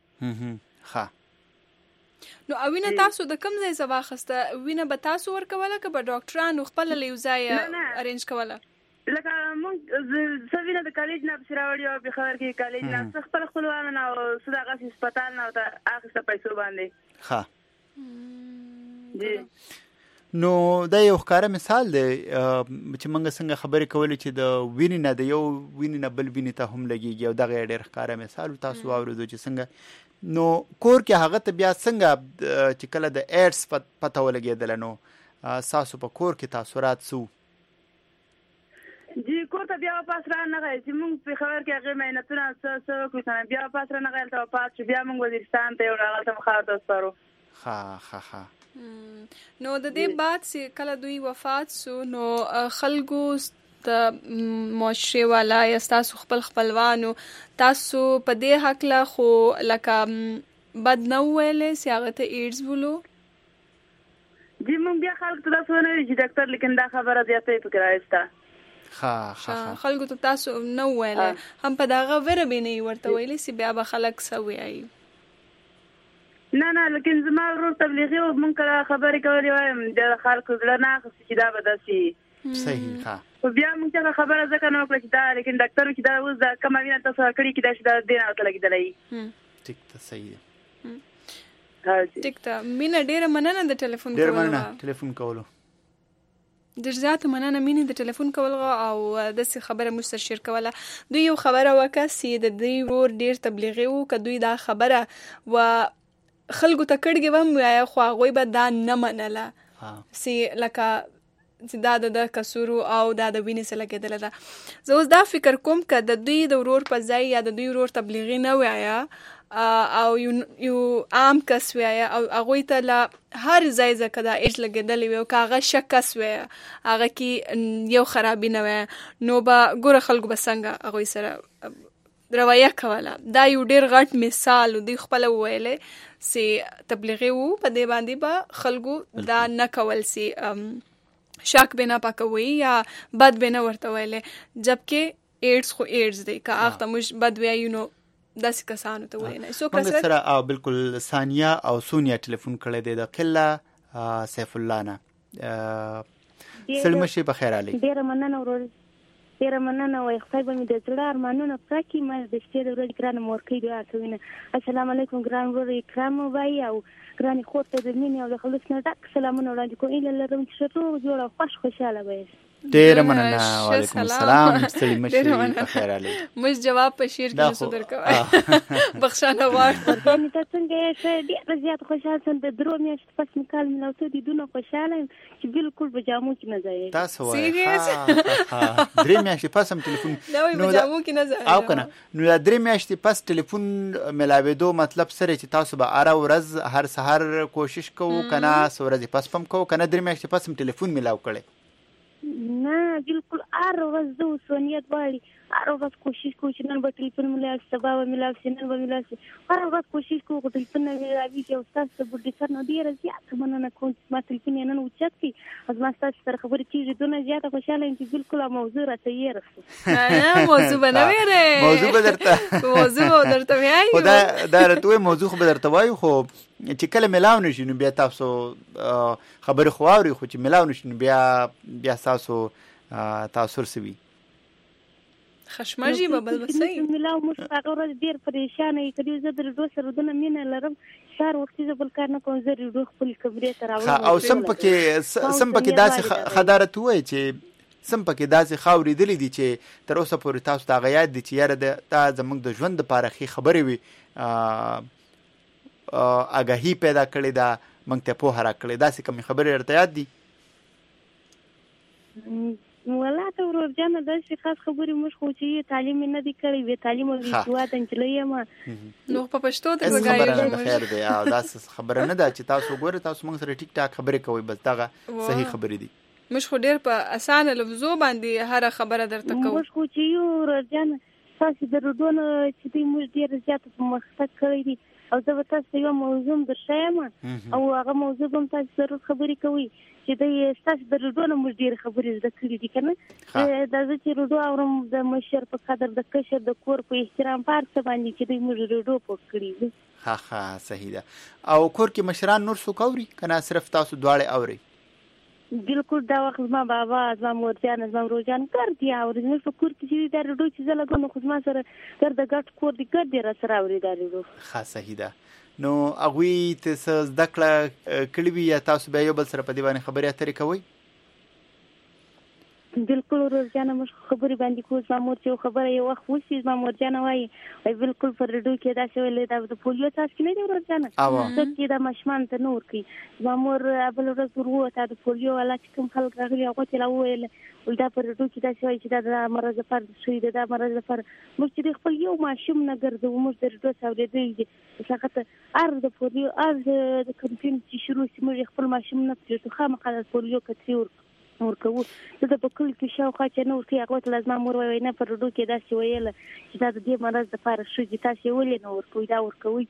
لګېدلی. نو وینه تاسو د کوم ځای څه واخیسته؟ وینه به تاسو ورکوله که به ډاکټرانو خپله له یو ځایه ارینج کوله؟ لکه موږ څه وینه د کالج نه پسې راوړي او پېښور کې کالج نه څه خپله خپلوانو نه او څه دغسې هسپتال نه ورته اخیسته پیسو باندې. نو دا یو ښکاره مثال دی چې موږ څنګه خبرې کولې چې د وینې نه د یو وینې نه بل وینې ته هم لګېږي او دغه یې ډېر ښکاره مثال تاسو واورېدو چې څنګه نو کور کې هغه ته بیا څنګه چې کله د ایډز پته ولګېدله نو ستاسو په کور کې تاثرات څه وو؟ جی کور ته بیا واپس را نغی چې موږ پېښور کې هغې محنتونه څه وکړو که نه بیا واپس را نغی هلته وفات شو بیا موږ وزیرستان ته یوړو هغلته مو خاورو ته وسپارو. نو د دې بعد چې کله دوی وفات سو نو خلکو د معاشرې والا یا ستاسو خپل خپلوانو تاسو په دې هکله خو لکه بد نه وویلی چې هغه ته ایډز بولو؟ جی موږ بیا خلکو ته داسې ونه وي چې ډاکټر لیکن دا خبره زیاته یې پکې رایسته. خلکو ته تاسو نه وویلی هم په دغه ویره به نه یې ورته ویلي چې بیا به خلک څه وایي؟ نه لیکن زما ورور تبلیغي و موږ کله خبرې کولې وایم د خلکو زړه نه اخیستي چې دا به داسې صحیح خو بیا موږ څنګه خبره ځکه نه وکړه چې دا لیکن ډاکټر چې دا اوس دا کومه وینه تاسو کړې کېدای شي دا دې نه ورته لګېدلی. ټیک ته صحیح ده ټیک ته مینه ډېره مننه د ټلیفون ډېره مننه ټلیفون کولو ډېر زیاته مننه مینې د ټلیفون کولغه او داسې خبره موږ سره شیر کوله. دوی یو خبره وکړه چې د دوی ورور ډېر تبلیغي و که دوی دا خبره و خلکو ته کړږې به هم وایه خو هغوی به دا نه منله چې لکه چې دا د کسورو او دا د وینې څه لګېدله ده. زه اوس دا فکر کوم که د دوی د ورور په ځای یا د دوی ورور تبلیغي نه وایه او یو عام کس وایه او هغوی ته له هر ځای ځکه دا ایډز لګېدلی وي او که هغه شک کس وایه هغه کې یو خرابي نه وایه نو به ګوره خلکو به څنګه هغوی سره رویه کوله. دا یو ډېر غټ مثال و دوی خپله وویلی چې تبلیغي وو په دې باندې به خلکو دا نه کول چې شک به نه پاکوي یا بد به نه ورته ویلی جبکې ایډز خو ایډز دی که هغه ته موږ بد وایو نو داسې کسانو ته وایي نه. موږ سره بالکل ثانیه او سونیا ټلیفون کړی دی د قله سیف الله نه. سلمه شي بخیر علي. ډېره مننه ورور ډېره مننه وایي خدای به مې د زړه ارمانونه پوره کړي. ما د شپې د ورځې ګرانه مورکۍ دعا کوینه. السلام علیکم ګران ورور اکرام وایي او ګرانې خور ته د مینې او د خلوص نه ډک سلامونه وړاندې کوم. ایله لرم چې ښه روغ جوړ او خوشحاله به یاست. ډېره مننه. وعلیکم السلام. ستړي مشي بخیر علي. موږ جواب په شعر کې نشو درکوی بخښنه غواړم. ته څنګه یې؟ ډېره زیات خوشحاله شوم. د درو میاشتو پس مې کال ملاوته دي دونه خوشحاله یم چې بالکل په جامو کې نه ځایېږم. تاسو وایئ 3 میاشتې پس هم ټلیفون نو په جامو کې نه ځایېږم او که نه نو دا 3 میاشتې پس ټلیفون ملاوېدو مطلب سره چې تاسو به هره ورځ هر سهار کوشش کوو که نه څه ورځې پس هم کوو که نه 3 میاشتې پس هم ټلیفون ملاو کړی؟ نه بالکل هر ورځ زه اوس ونیت غواړي هر ورځ کوشش کوو چې نن به ټلیفون ملاو شي سبا به ملاو شي نن به ملاو شي هر ورځ کوشش کوو خو ټلیفون نه ملاوېږي او ستاسو د پروډیوسر نه ډېره زیاته مننه کوم چې ما ټلیفون یې نن اوچت کړي او زما ستاسو سره خبرې کېږي دونه زیاته خوشحاله یم چې بالکل موضوع راته هېره شو. نه موضوع به نه ویری موضوع به درته وایو خو دا راته وایي موضوع خو به درته وایو خو چې کله ملاو نشي نو بیا تاسو خبرې خو واورئ خو چې ملاو نشي نو بیا ستاسو تاثر څه وي؟ خشمژي به بل وسایي ملاو موږ هغه ورځ ډېر پریشانه یې کړي. زه د رډو سره دونه مینه لرم سهار وختي زه بل کار نه کوم. زه رډو خپلې کمرې ته راوړم او سم پکې داسې خدارت ووایي چې سم پکې داسې خاورې دلی دي چې تر اوسه پورې تاسو ته هغه یاد دي چې یاره دا زموږ د ژوند دپاره ښې خبرې وي آګاهي پیدا کړې ده موږ ته پوهه راکړې داسې کومې خبرې درته یاد دي؟ والله ته ورور جانه داسې خاص خبرې موږ خو چې تعلیم یې نه دی کړی بې تعلیمه بېسواده نجلۍ یم نو په پښتو ته خبره نه خیر دی او داسې خبره نه ده چې تاسو وګورئ تاسو موږ سره ټیک ټاک خبرې کوئ بس دغه صحیح خبرې دي موږ خو ډېر په اسانه لفظو باندې هره خبره درته کوو موږ خو چې یو ورور جانه تاسې د رډو نه چې دوی موږ ډېر زیاته پرمختګ کړی دي او زه به تاسو ته یوه موضوع هم درښیم او هغه موضوع به هم تاسو ضرور خبرې کوئ چې دوی ستاسو د رډو نه موږ ډېرې خبرې زده کړي دي که نه دا زه چې رډو اورم د مشر په قدر د کشر د کور په احترام په هر څه باندې چې دوی موږ رډو پوه کړي دي ښه صحیح ده او کور کې مشران نور څوک اوري که نه صرف تاسو دواړې اورئ؟ بالکل دا وخت زما بابا زما مورجان زما ورورجان ګرد یې اوري زموږ په کور کې چې دا رډو چې زه لګوم نو خو زما سره ګرد د ګډ کور دی ګرد یې راسره اوري دا رډو ښه صحیح ده نو هغوی ته څه زده کړه کړې وي یا تاسو بیا یو بل سره په دې باندې خبرې اترې کوئ؟ بالکل ورورجانه موږ خبرې باندې کوو زما مور چې یو خبره یو وخت وشي زما مورجانه وایي بالکل په رډو کې داسې ویلې دا د پولیو څاڅکي نه دي ورورجانه څوک دا ماشومانو ته نه ورکوي زما مور بله ورځ ور ووته د پولیو والا چې کوم خلک راغلي هغو ته یې راوویل دا په رډو کې داسې وایي چې دا د مرض لپاره شوي ده دا مرض لپاره موږ چې د خپل یو ماشوم نه ګرځوو موږ د رډو څخه اورېدلي دي هغه ته هر د پولیو هر د کمپین چې شروع شي موږ خپل ماشوم نه پرېږدو خامخا د پولیو کترې ورکوو زه د په کلي کې شاوخوا چې نه ورکوي هغو ته زما مور وایي نه په رډو کې داسې ویله چې دا د دې مرض دپاره ښه دي تاسې یې ولې نه ورکوئ دا ورکوئ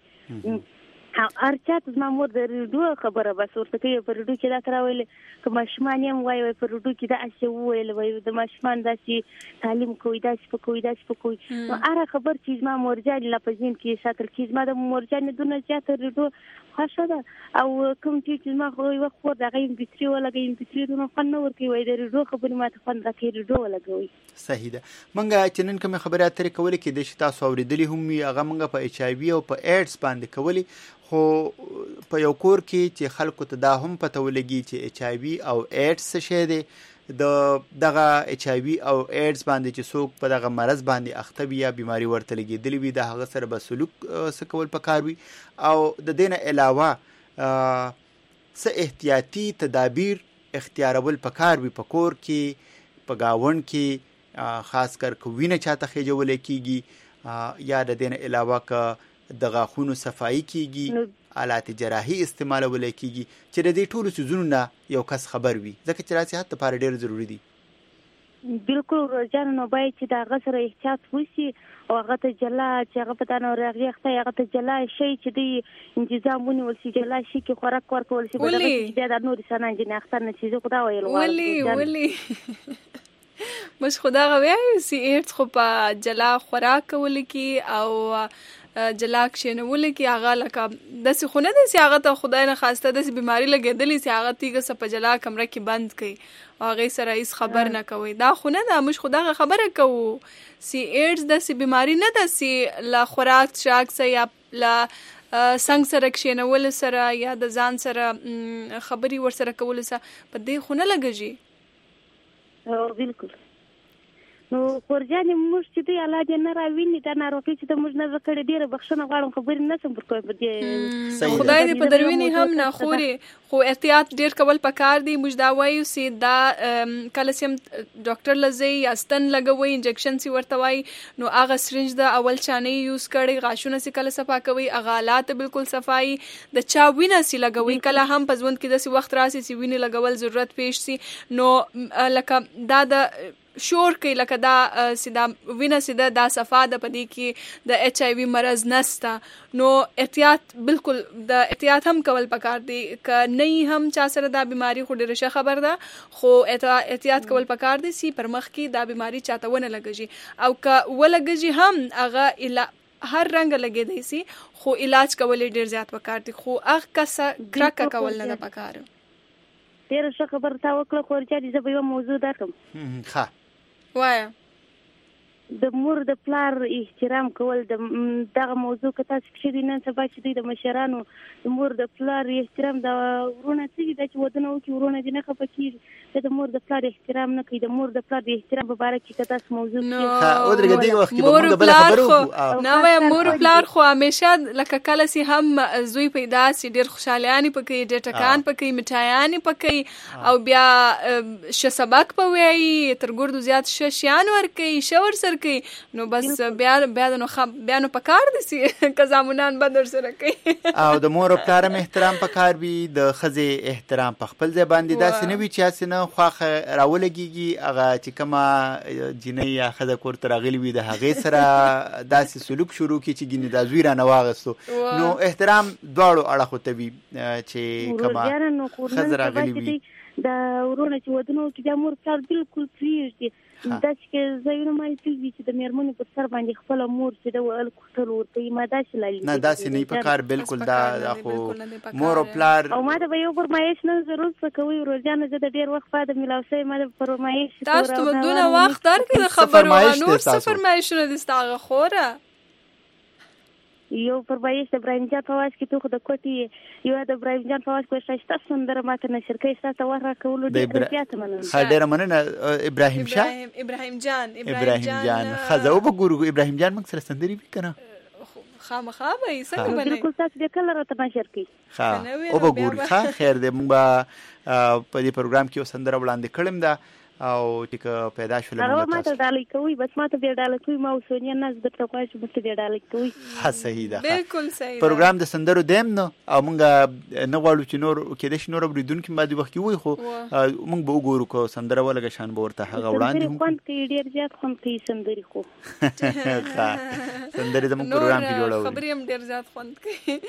هر چا ته زما مور د رډو خبره بس ورته کوي په رډو کې دا ته راویلې که ماشومان یې هم وایي په رډو کې داسې وویل وایي د ماشومان داسې تعلیم کوئ داسې په کوئ داسې په کوئ نو هره خبر چې زما مورجانې لا په ذهن کې ساتل کېږي زما د مورجانې دونه زیاته رډو خوښه ده او کوم چې زما خو یوه خور د هغه امپیتري ولګوي امپیتري دونه خوند نه ورکوي وایي د رډو خبرې ما ته خوند راکوي رډو ولګوئ صحیح ده موږ چې نن کومې خبرې اترې کولې کېدای شي تاسو اورېدلې هم وي هغه موږ په ایچ آی وي او په ایډز باندې کولې خو په یو کور کې چې خلکو ته دا هم پته ولګي چې ایچ آی وي او ایډز څه شی دی دغه ایچ آی وي او ایډز باندې چې څوک په دغه مرض باندې اخته وي یا بیماری ورته لګېدلې وي د هغه سره به سلوک څه کول پکار وي او د دې نه علاوه څه احتیاطي تدابیر اختیارول پکار وي په کور کې په ګاونډ کې خاص کر که وینه چاته خېجولی کېږي یا د دې نه علاوه که د غاښونو صفایي کېږي آلات جراحي استعمالولی کېږي چې د دې ټولو څیزونو نه یو کس خبر وي ځکه چې را صحت لپاره ډېر ضروري دي بالکل ورورجانه نو باید چې د هغه سره احتیاط وشي او هغه ته جلا چې هغه په دا ناروغي اخته هغه ته جلا شي چې دوی انتظام ونیول شي جلا شي کې خوراک ورکول شي بیا د نورې سنان جنې اختر نه شي زه خو دا ویل ولې موږ خو دغه وایو چې ایډز خو په جلا خوراک کول کې او جلا کښېنول کې هغه لکه داسې خو نه دی چې هغه ته خدای نه خواسته داسې بیماري لګېدلې چې هغه تیږه څه په جلا کمره کې بند کړي او هغې سره هېڅ خبر نه کوئ دا خو نه ده موږ خو دغه خبره کوو چې ایډز داسې بیماري نه ده چې له خوراک څښاک څه یا له څنګ سره کښېنولو سره یا د ځان سره خبرې ورسره کولو سره په دې خو نه لګېږي بالکل نو خورجانې موږ چې دوی الله دې نه راویني دا ناروغي چې د موږ نه زده کړې ډېره بخښنه غواړم خبرې نه شم ورکوی په دې خدای دې په دروینې هم نه خوري خو احتیاط ډېر کول پکار دی موږ دا وایو چې دا کله چې ډاکټر لځئ یا ستن لګوئ انجکشن چې ورته وایي نو هغه سرنج د اول چانې یوز کړئ غاښونه چې کله صفا کوئ هغه آلات بالکل صفایي د چا وینه چې لګوئ کله هم په ژوند کې داسې وخت راسي چې وینې لګول ضرورت پیښ شي نو لکه دا د شور کوي لکه دا سیدا وینه سیدا دا صفا ده پدې کې د ایچ آی وی مرض نسته نو احتیاط بالکل د احتیاط هم کول پکار دی ک نه هم چا سره دا بیماری خو ډیره ښه خبر ده خو احتیاط کول پکار دی سی پر مخ کې دا بیماری چاته ونه لګږي او ک ولګږي هم هغه هر رنګ لګیدای سي خو علاج کول ډیر زیات پکار دی خو هغه کس کرکه کول نه پکار ډیر ښه خبر تا وکړه خو چې زه به یو موضوع درکم ښه وایا د مور د پلار احترام کول دغه موضوع که تاسو چې نن سبا چې د مشرانو د مور د پلار احترام د ورونه چې د ودونه او چې ورونه دي نه خپکیږي د مور د پلار احترام نه کوي د مور د پلار د احترام په اړه کې تاسو موضوع او درګه دی وخت کې موږ بل خبرو نه وای مور پلار خو همیشه لکه کله سي هم زوی پیدا سي ډیر خوشالیانی پکې ډیر ټکان پکې مټایانی پکې او بیا ش سبق پوي تر ګردو زیات شیان ور کوي شور سر کوي نو بس بیا نو پکار دي سي قزامونان بدر سره کوي او د مور پلار احترام پکار وي د خزه احترام په خپل ځای باندې داسې نه وي چې اسنه خواخه راولګيږي هغه چې کما جنۍ یا خزه کور تر غلي وي د هغه سره داسې سلوک شروع کی چې ګینه د زویرا نه واغستو نو احترام دواړو اړه ته وي چې کما خزه راغلي وي د ورونه چې ودونو کې د مور پلار بالکل فریږي دا چې زوینه مې تلوي چې د میرمنې په سر باندې خپل مور چې د ول کوټل ورته ما داسې لالي نه داسې نه پکار بالکل دا خو مور او پلار او ما د یو فرمایش نه ضرورت څه کوي روزانه زه د ډیر وخت بعد ملاوسه ما د فرمایش تاسو ته دونه وخت درکې خبرو نور څه فرمایشونه دي ستاره خوره یو فرمایش د ابراهیم جان په واس کې ته د کوټي یو د ابراهیم جان په واس کې شایسته سندره ماته نشر کوي تاسو ورا کولو د زیات مننه ډېر مننه ابراهیم جان خزه او بګورو ابراهیم جان موږ سره سندري وکړه خامخا به یې څنګه باندې بالکل تاسو د کله راته نشر کوي ها او بګورو خیر دې موږ په دې پروګرام کې سندره وړاندې کړم دا او چې پیدا شول نو ما ته ډالۍ کوي بس ما ته به ډالۍ کوي ما وسونی نه زده ترخوا چې مست به ډالۍ کوي ها صحیح ده بالکل صحیح پروګرام د سندرو دیم نو او موږ نه غواړو چې نور کې د شنو بریدونکو باندې وخت وي خو موږ به وګورو کو سندره ولګ شان به ورته هغه وړاندې خوند کې ډیر زیات خوند کوي سندري خو سندري د موږ پروګرام کې جوړو خبرې هم ډیر زیات خوند کوي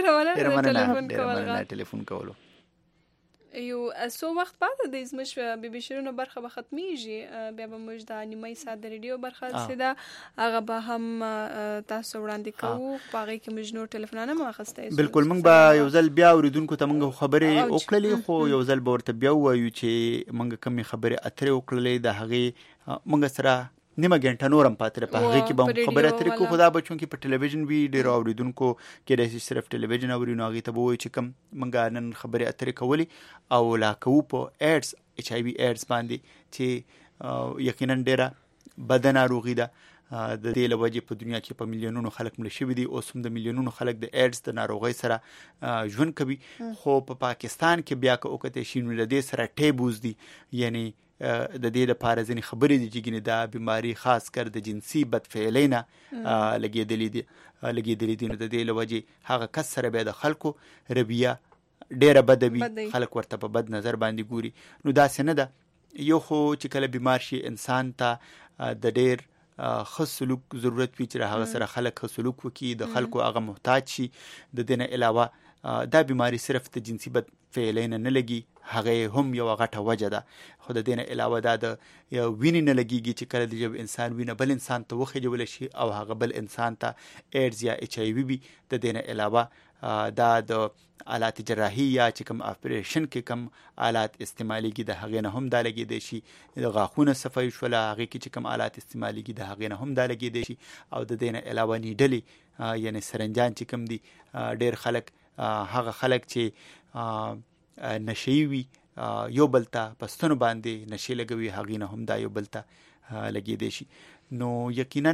ډیر ټلیفون کولو یو سو وخت بعد د زمش بي شیرونو برخه به ختميږي بیا به موږ د نیمه ساعت د ریډیو برخه سیده هغه به هم تاسو وړاندې کوو باغې کې موږ نور ټلیفونونه ماخسته بالکل موږ به یو ځل بیا اوریدونکو ته موږ خبرې وکړلې خو یو ځل به ورته بیا وایو چې موږ کوم خبرې اترې وکړلې د هغه موږ سره نیمه غنټه نورم پاتره په هغه کې به خبره اترې کو خدا بچون کې په ټلویزیون وی ډیر اوریدونکو کې د صرف ټلویزیون اورینو هغه ته وایي چې کوم موږ نن خبره اترې کولی او لا کو په ایډز ایچ آی وی ایډز باندې چې یقینا ډیره بدن اروغي ده د دې لوجه په دنیا کې په میلیونونو خلک مړ شوي دي او سم د میلیونونو خلک د ایډز د ناروغي سره ژوند کوي خو په پاکستان کې بیا که وکړي شي نو د دې سره ټیبوز دي یعنی د دې لپاره ځینې خبرې دي چې ګینه دا بیماری خاص کر د جنسي بدفعلینا لګېدلې دي نو د دې لوجه هغه کس سره به د خلکو رویه ډیره بدوي خلک ورته په بد نظر باندې ګوري نو دا څنګه ده یو خو چې کله بیمار شي انسان ته د ډیر خاص سلوک ضرورت وي چې هغه سره خلک خاص سلوک وکړي د خلکو هغه محتاج شي د دې نه علاوه دا بیماری صرف د جنسي بد فعلینا نه لګي هغه هم یو غټه وجه ده خو د دې نه علاوه دا د وینې نه لګيږي چې کله د یو انسان وینه بل انسان ته وخېجول شي او هغه بل انسان ته ایډز یا ایچ آی وی د دې نه علاوه دا د آلات جراحي یا چې کوم اپریشن کې کوم آلات استعماليږي د هغې نه هم دا لګېدی شي د غاښونو صفایي شوله هغې کې چې کوم آلات استعماليږي د هغې نه هم دا لګېدی شي او د دې نه علاوه نیډلې یعنی سرنجان چې کوم دي ډېر خلک هغه خلک چې نشي وي یو بلته پستونو باندې نشي لګوي هغې نه هم دا یو بلته لګېدی شي نو یقینا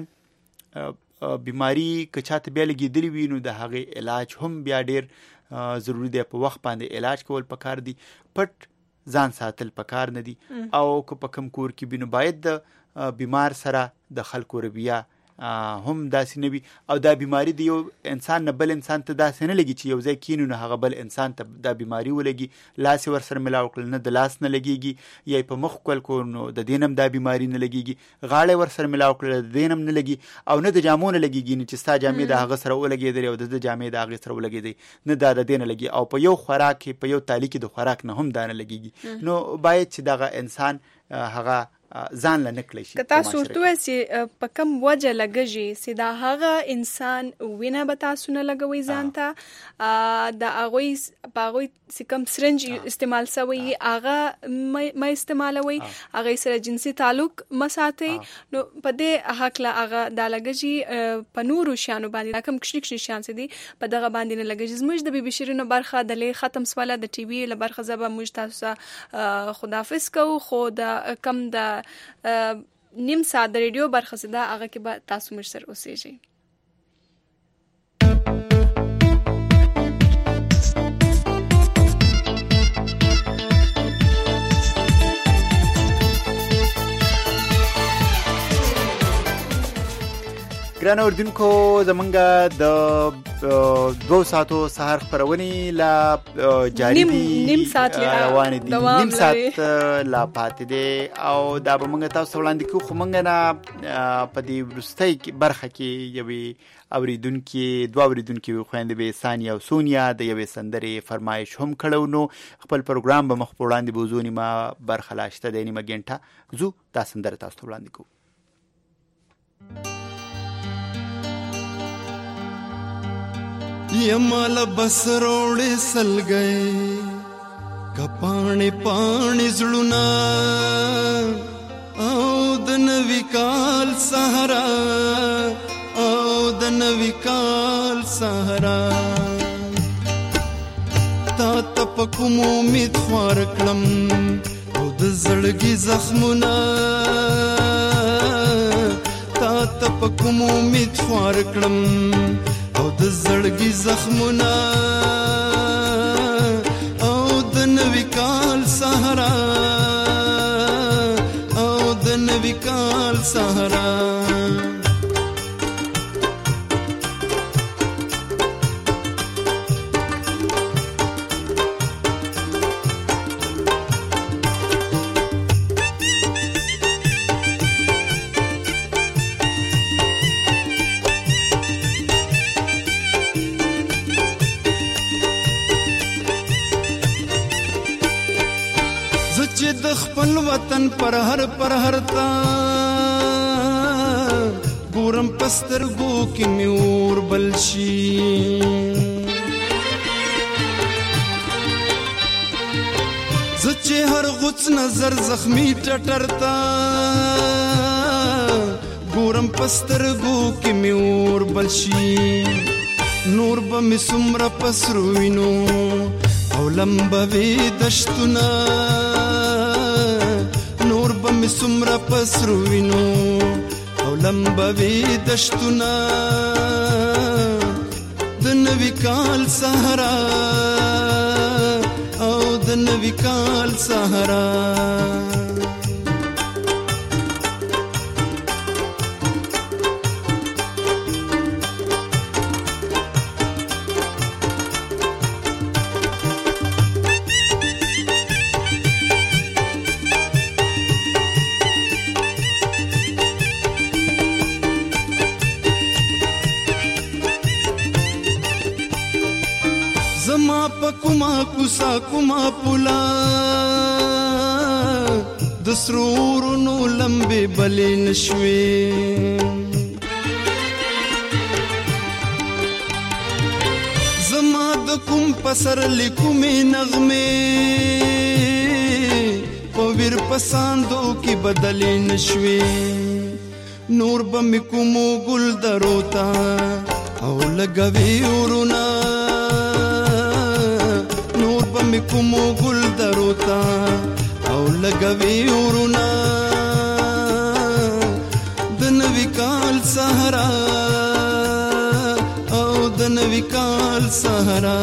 بیماری که چاته بیا لګېدلی وي نو د هغې علاج هم بیا ډېر ضروری دی په وخت باندې علاج کول پکار دي پټ ځان ساتل پکار نه دي او که په کم کور کې بینو باید د بیمار سره د خلکو رویه هم داسې نه وي او دا بیماری د یو انسان نه بل انسان ته داسې نه لګي چې یو ځای کینو نه هغه بل انسان ته دا بیماری ولګي لاس ور سره ملاو کړل نه د لاس نه لګيږي یا په مخ کول کو نو د دینم دا بیماری نه لګيږي غاړه ور سره ملاو کړل د دینم نه لګي او نه د جامو نه لګيږي چې ستا جامې د هغه سره ولګېدل او د جامې د هغه سره ولګېدل نه دا د دینه لګي او په یو خوراک په یو تالی کې د خوراک نه هم دا نه لګيږي نو باید چې دغه انسان هغه ځان له نکړی شي. که تاسو ورته چې په کوم وجه لګږي چې دا هغه انسان وینه به تاسو نه لګوي ځان ته د هغوی په هغوی چې کوم سرنج استعمال شوی هغه ما استعمالوي هغه سره جنسي تعلق مساتي نو په دې حق لا هغه دا لګږي په نورو شیانو باندې کوم کشنی شیان سي دي په دغه باندې نه لګږي. زموږ د بي بي شیرینو برخه د لې ختم سواله د ټي وي له برخه زبا موږ تاسو خدافظ کو خو د کم د نیم ساعت د ریډیو برخه زده هغه کې به تاسو موږ سره اوسئ. ګران اوردونکو زمونږ د 2 ساعتو سهار خبرونې لا جاری دي نیم ساعت روان دي نیم ساعت لا پاتې دي او دا به موږ تاسو وړاندې کوو خو موږ نه په دې وروستۍ برخه کې یوې اوریدونکو دوه اوریدونکو خويندې به ثانیه او سونیا د یوې سندرې فرمایش هم کړو. نو خپل پروګرام به مخ په وړاندې بوزونی ما برخه لاشته د نیمه ګنټه زو دا سندره تاسو وړاندې کوو. یمال بس روڑے سل گئے کپانے پانی زړونا او د نوی کال سهرا او د نوی کال سهرا تا تپ کوم امید خور کړم او د زړګي زخمونه تا تپ کوم امید خور کړم او د زړګي زخمونه او د نوی کال سهرا او د نوی کال سهرا خپل وطن پر هر تا ګورم پسترګو کې میور بلشي زچې هر غوڅ نظر زخمی ټټرتا ګورم پسترګو کې میور بلشي نور به می سمره پسروینو او لمبوي دشتونه نور بم سمرا پسروینو او لمبوي دشتونه د نوی کال سهرا او د نوی کال سهرا کوسا کوما پولا د سرورونو لمبه بلې نشوي زما د کوم پسر لیکومې نغمه په ویر پساندو کې بدلې نشوي نور بم کومو ګل دروتا او لګوي ورونه می کومو ګل دروتا او لګوي ورونه د نوی کال سهرا او د نوی کال سهرا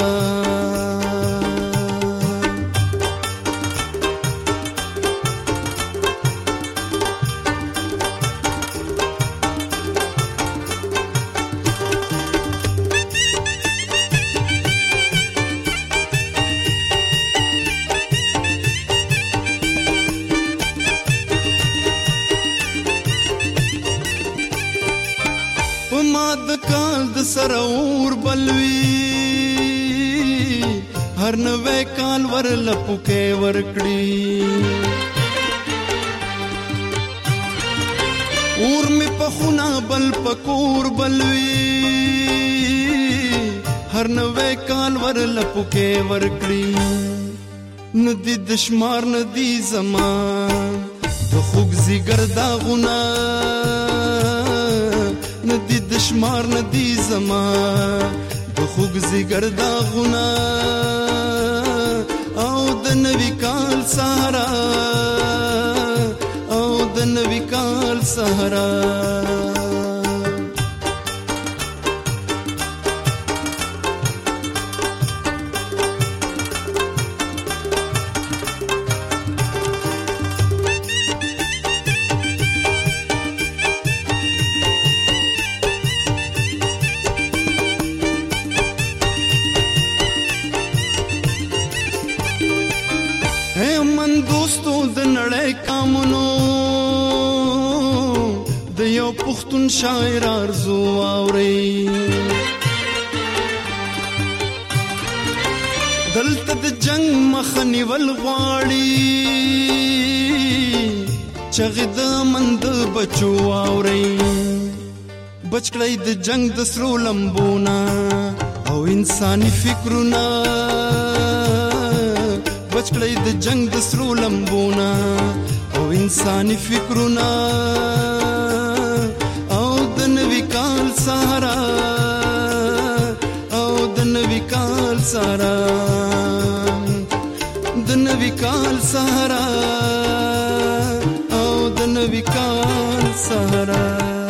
سرور بلوي هر نوې کال ور لپکه ورکړي اور می پخونا بل پکور بلوي هر نوې کال ور لپکه ورکړي ندی دشمار ندی زمان د خوګ زیګر دا غنا ندی دشمار ندی زمان د خوګ زیګر دا غنا او د نوې کال سهارا او د نوې کال سهارا پختون شاعر ارزو اوري دلته د جنگ مخنی ول غواړي چغې د مند بچو اوري بچکړې د جنگ د سرو لمبونا او انساني فکرونه بچکړې د جنگ د سرو لمبونا او انساني فکرونه سارا او د نوې کال سارا د نوې کال سارا او د نوې کال سارا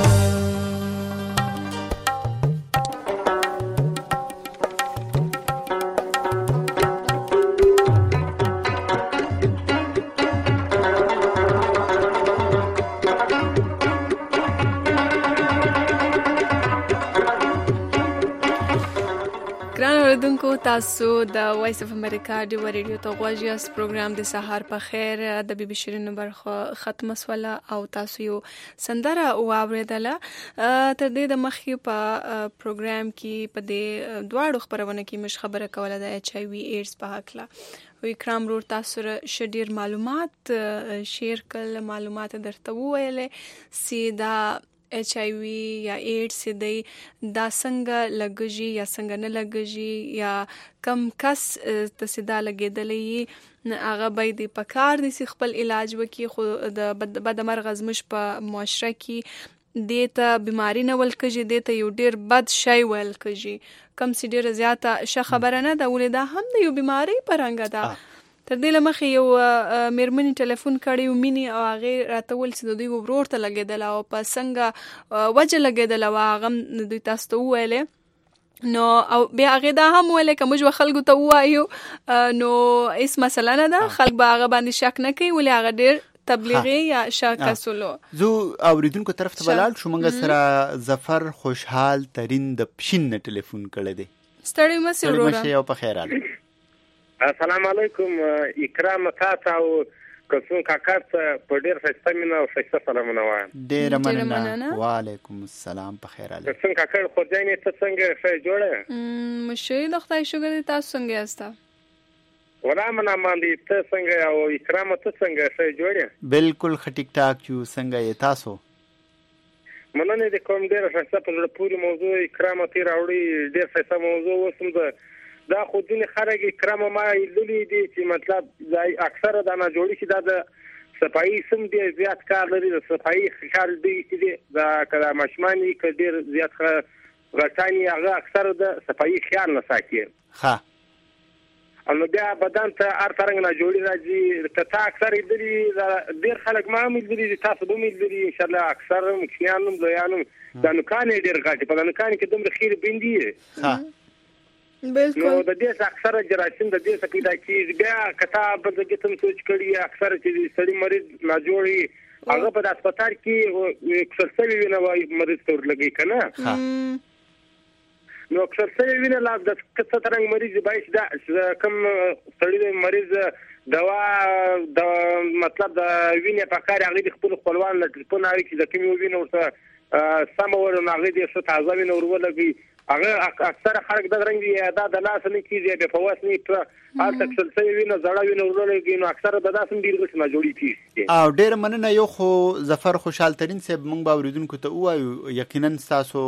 تاسو د وایس اف امریکا د ریډیو ته غواړئ اس پروګرام د سحر په خیر د بي بي شيرين برخه ختمه سواله او تاسو یو سندره واوریدله تر دې د مخې په پروګرام کې په دې دواړو خبرونه کې مش خبره کوله د ایچ آی وی ایډز په حق لا وی کرام رور تاسو شډیر معلومات شیر کول معلومات درته ویلې سیدا ایچ آی وی یا ایډز دی دا څنګه لګږي یا څنګه نه لګږي یا کم کس تسدا لګیدلې هغه به د پکار دي خپل علاج وکي خو د بدمرغ ازمش په معاشره کې دیته بیماری نه ولکږي دیته یو ډیر بد شی ولکږي کم سي ډیر زیاته ش خبره نه دا ولدا هم د یو بیماری پرنګ ده تر دې لمخې یو میرمنې ټلیفون کړی و مینی او هغه راته ول چې دوی ورور ته لګیدل او په څنګه وجه لګیدل او هغه دوی تاسو ته ویلې نو او بیا هغه دا هم ویلې کوم جو خلکو ته وایو نو هیڅ مسله نه ده خلک به هغه باندې شک نه کوي ولې هغه ډیر تبلیغي یا شاکسولو زو اوریدونکو طرف ته بلال شو منګه سره ظفر خوشحال ترين د پښین نه ټلیفون کړی دی ستړي مې وروره یو په خیر حال السلام علیکم اکرام تاسو او کوم کاکا په ډیر ښه مینه او ښه سلامونه وایم ډیر مننه وعلیکم السلام په خیر حال څنګه کاکا خو ځای نه ته څنګه ښه جوړه مشه د خدای شکر تاسو څنګه یاست ورامنا باندې ته څنګه او اکرام ته څنګه ښه جوړه بالکل ټیک ټاک یو څنګه یې تاسو مننه د کوم ډیر ښه په پوری موضوع اکرام ته راوړي ډیر ښه موضوع وسم دا خو دنه خارګي کرامه ما لیدلې دي چې مطلب اکثره دا نه جوړی شي دا د صفائی سم دی زیات کار لري د صفائی خیال دی چې دا کله مشماني ک ډیر زیات غټانی هغه اکثره د صفائی خیال نه ساتي ها نو بیا بدن ته ار ترنګ نه جوړی راځي کته اکثر دې ډیر خلک ما مې تاسو به مې دې ان شاء الله اکثر مخنیانم دویانم دا نو کان ډیر غټي په نو کان کې دومره خیر بندي ها بالکل نو د دې اکثره جراثیم د دې څخه پیدا کیږي بیا کتاب د جسم سوچ کړي اکثره چې سړي مریض لا جوړي هغه په هسپتال کې اکثر سړي ویني وای مریض تور لګي کنه نو اکثر سړي ویني لا د څه ترنګ مریض بایش دا کم سړي مریض دوا د مطلب د ویني په کار هغه د خپل خپلوان له ټلیفون اړیکې د کوم ویني ورته سم ورنه هغه دې څه تازه ویني ورولګي هغه اکثر خلک د رنګ دا د لاس نه کیږي به فواس نه پر هر تکسل سوي وینه زړه وینه ورولېږي نو اکثر د داسم ډیر قسمه جوړی کیږي. او ډیر مننه یو خو ظفر خوشحال ترين صاحب مونږ به اوریدونکو ته وایو یقینا تاسو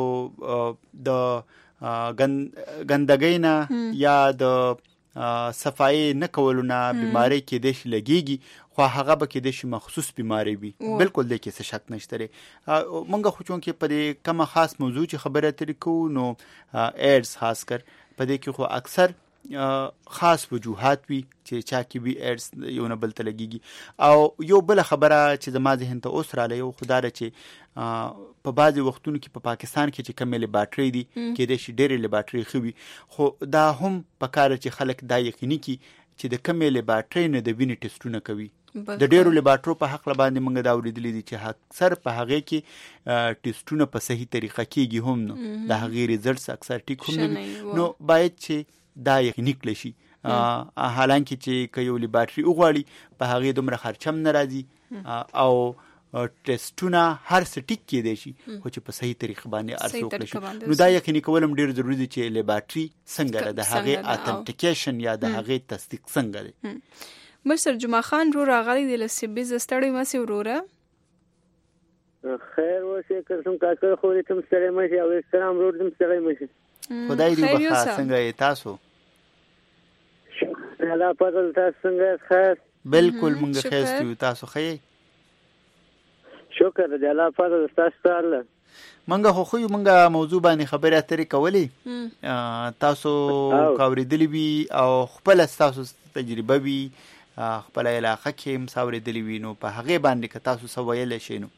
د ګندګۍ نه یا د صفای نه کولونه بیماری کې د شي لګيږي خو هغه به کې د شي مخصوص بیماری وي بالکل د کې څه شک نشته لري. مونږ خو چون کې په دې کومه خاص موضوع چې خبره ترې کوو نو ایډز خاص کر په دې کې خو اکثر خاص وجوهات وي چې چا کې وی ایډز یو نه بل ته لګيږي. او یو بل خبره چې زما ذهن ته اوس رااله یو خدای چې په بعضي وختونو کې په پاکستان کې چې کومه لیبارټري دي کې د شي ډېرې لیبارټري خوي خو دا هم په کار چې خلک دا یقیني کی چې د کومه لیبارټري نه د وینې ټیسټونه کوي. د ډېرو لیبارټرو په حق باندې موږ دا اوریدلې دي چې اکثر په هغه کې ټیسټونه په صحیح طریقه کېږي هم نو د هغه ریزلټس اکثر ټیک هم نو باید چې دا یقیني کړی شي. حالانکه چې یو لیبارټري وغواړي په هغه دومره خرچم نه راځي او ټیسټونه هر څه ټیک کېدای شي خو چې په صحیح طریقه باندې ارزو کړی شي نو دا یقیني کولم ډیر ضروری دي چې لیبارټري څنګه د هغه اتنټیکیشن یا د هغه تصدیق څنګه دی. مستر جمعه خان رو راغلی د لسبي زستړی مسی وروره خیر وشه کوم کاکر خو دې تم سره مشه او سلام ورو دې سره مشه خدای دې وبخښه څنګه تاسو الله پدل تاسو څنګه خیر بالکل مونږ خیر ستو تاسو خیر شکر دې الله پدل تاسو سره مونږ خو مونږه موضوع باندې خبرې اترې کولې تاسو کاوریدلې وی او خپل تاسو تجربه وی خپل علاقه کې مساوریدلې وی نو په هغه باندې که تاسو سوایل شئ نو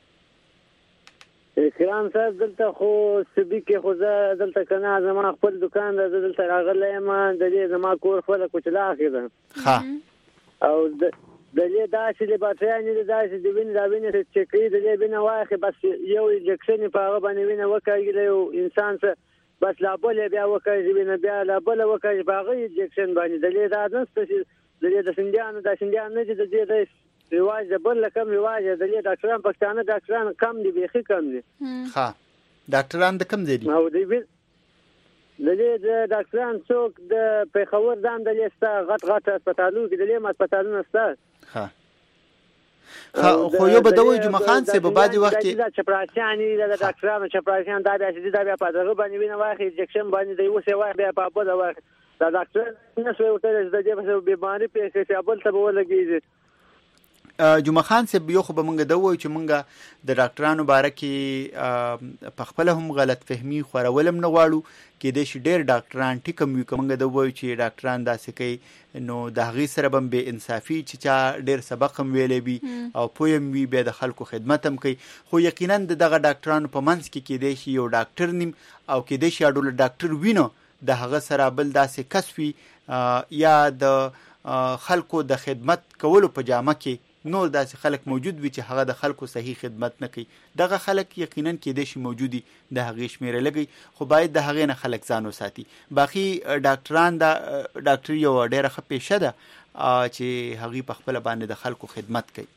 کرام صاحب دلته خو سبي کې خو دلته کنه زما خپل دکان د دلته راغلی ما د دې زما کور خپل کوچلا اخیده ها او د دې داسې د باتریانې داسې د وین دا وینې چې کوي د دې وینې واخې بس یو انجکشن په هغه باندې وینې وکړي یو انسان څه بس لا بل بیا وکړي وینې بیا لا بل وکړي په هغه انجکشن باندې د دې دا نسته چې د دې د سندیان نه چې د دې د رواج بل کم رواج د دې ډاکټران پښتانه ډاکټران کم دي بيخي کم دي ها ډاکټران د کم دي او د دې ډاکټران څوک د پیښور ځان د لیستا غټ هسپتالونو کې د لیم هسپتالونو سره خو یو به دوی جمعه خان سه په بعضي وخت کې د چپراسیان د ډاکټرانو چپراسیان دا بیا په دغه باندې وینه واخی انجکشن باندې دی اوسه واخ بیا په بده واخ دا ډاکټر نشوي ورته د دې په بیماری په کې بل ته ولګي. جمعه خان صاحب یو خو به مونږ دا وایو چې مونږ د ډاکټرانو باره کې په خپل هم غلط فهمي خورولم نه غواړو کې د شي ډېر ډاکټران ټیکم وي کومه دا وایو چې ډاکټران داسې کوي نو د هغې سره به بې انصافي چې چا ډېر سبق هم ویلی وي او پوه هم وي بیا د خلکو خدمت هم کوي خو یقینا د دغه ډاکټرانو په منځ کې کېدای شي یو ډاکټر نیم او کېدای شي ډول ډاکټر وینو د هغه سره بل داسې کس وي یا د خلکو د خدمت کولو په جامه کې نور داسې خلک موجود وي چې هغه د خلکو صحیح خدمت نه کوي دغه خلک یقینا کېدای شي موجودي د هغې شمیره لګي خو باید د هغې نه خلک ځان وساتي. باقي ډاکټران دا ډاکټر یو ډېره ښه پیشه ده چې هغې په خپله باندې د خلکو خدمت کوي.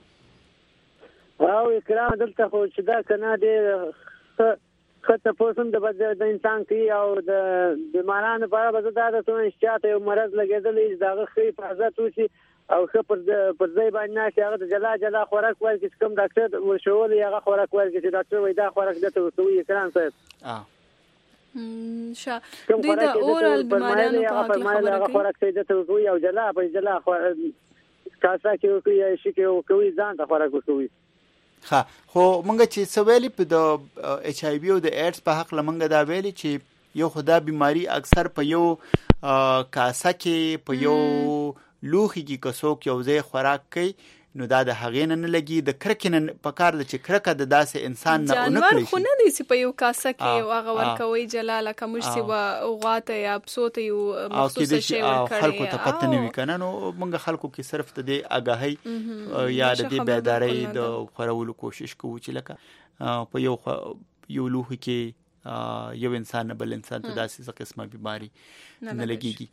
او اکرام دلته خو چې دا کنه ډېر ښه تپوس هم د انسان کوي او د بیمارانو په اړه به زه دا درته وایم چې چاته یو مرض لګېدلی د هغه ښه حفاظت وشي او ښه پر ځای باندې ناستې هغه د جلا خوراک ورکړي چې کوم ډاکټر ورښولی هغه خوراک ورکړي چې ډاکټر وایي دا خوراک دته ورکوي اکرام صاحب دوی د اورال بیماریانو په حق هغه خوراک ته دته ورکوي او جلا کاسه کې ورکوي یا شي کې ورکوي ځان ته خوراک ورکوي. ښه خو مونږ چې څه ویلي په د ایچ آی وي او د ایډز په حق مونږ دا ویلي چې یو خو دا بیماري اکثر په یو کاسه کې په یو لوخي کې کڅوک یو ځای خوراک کوي نو دا د هغې نه لګي د کرکې نه په کار ده چې کرکه د داسې انسان نه ونه کړی جانور خو نه دی چې په یو کاسه کې هغه ورکوي جلا لکه موږ چې غواته یا پسو ته یو مخصوصه شی ورکړی خلکو ته پته نه وي که نه نو موږ خلکو کې صرف د دې اګاهۍ یا د دې بیدارۍ د خورولو کوشش کوو چې لکه په یو لوښي کې یو انسان نه بل انسان ته داسې څه قسمه بیماري نه لګېږي.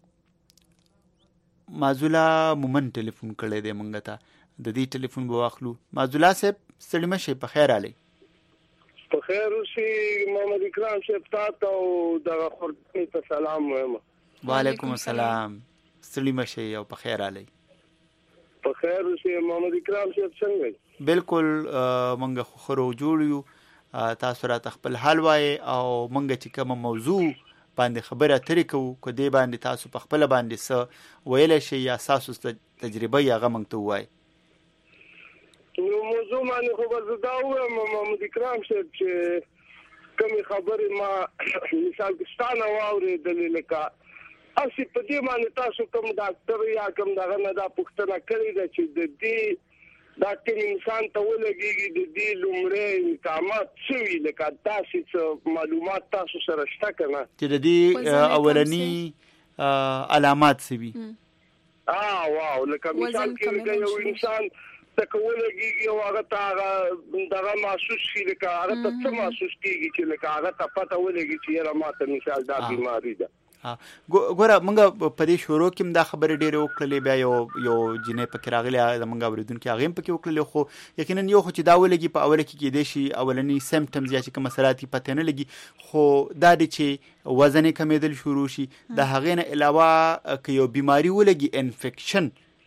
مازولا مومن ټلیفون کړی دی مونږ ته د دې ټلیفون به واخلو. مازولا صاحب ستړي مه شئ په خیر رالی. په خیر اوسئ محمد اکرام صاحب تاسو او دغه خورځنې ته سلام وایم. وعلیکم السلام. ستړي مشئ او په خیر علي. په خیر اوسئ محمد اکرام صاحب څنګه؟ بالکل مونږ خو خرو جوړ یو. تاسو راته خپل حال وایي او مونږ چې کوم موضوع باندې خبره اترې کوو کو دې باندې تاسو په خپل باندې څه ویلی شئ یا تاسو تجربه یې هغه موږ ته ووایي. نو موضوع باندې خو به زه دا ووایم محمد اکرام صاحب چې کومې خبرې ما مثال کې ستا نه واورېدلې لکه هسې په دې باندې تاسو کوم ډاکټر یا کوم دغه نه دا پوښتنه کړې ده چې د دې دا کوم انسان ته ولګېږي د دې لومړی امکانات څه وي لکه داسې څه معلومات تاسو سره شته که نه چې د دې اولني علامات څه وي؟ واو لکه مثال کې لکه یو انسان ته که ولګېږي او هغه ته هغه دغه محسوس شي لکه هغه ته څه محسوس کېږي چې لکه هغه ته پته ولګي چې یاره ما ته مثال دا بیماري ده. ګوره موږ په دې شروع کې هم دا خبرې ډېرې وکړلې بیا یو جنۍ پکې راغلی زموږ اورېدونکي هغې هم پکې وکړلې خو یقینا یو خو چې دا ولګي په اوله کې کېدای شي اولني سیمپټمز یا چې کوم اثرات یې پته نه لګي خو دا دی چې وزن یې کمېدل شروع شي د هغې نه علاوه که یو بیماري ولګي انفیکشن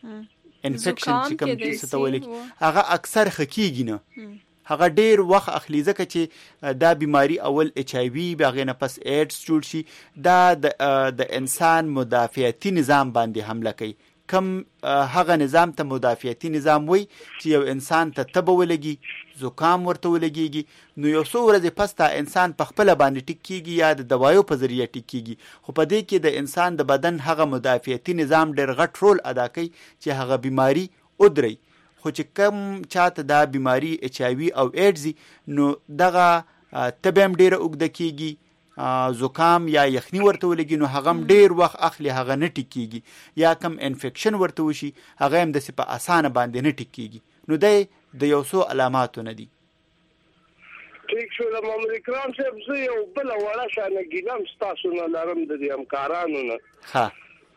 چې کوم څه ته ولګي هغه اکثر ښه کېږي نه هغه ډیر وخت اخلي ځکه چې دا بیماری اول ایچ آی وی باغې نه پس ایډز جوړ شي دا د انسان مدافعتي نظام باندې حمله کوي کم هغه نظام ته مدافعتي نظام وي چې یو انسان ته تبه ولګي زکام ورته ولګيږي نو یو څو ورځې پس دا انسان په خپل باندې ټیک کیږي یا د دوایو په ذریعہ ټیک کیږي خو په دې کې د انسان د بدن هغه مدافعتي نظام ډیر غټ رول ادا کوي چې هغه بیماری ودري خو چې کم چاته دا بیماری ایچ آی وی او ایډز نو دغه تبه هم ډیره اوږده کیږي زکام یا یخني ورته ولګي نو هغه هم ډیر وخت اخلي هغه نه ټیک کیږي یا کم انفیکشن ورته وشي هغه هم داسې په اسانه باندې نه ټیک کیږي نو د یو څو علاماتو نه دي. ټیک شو محمد اکرام صاحب زه یو بله وړه شانه ګیله هم ستاسو نه لرم د دې همکارانو نه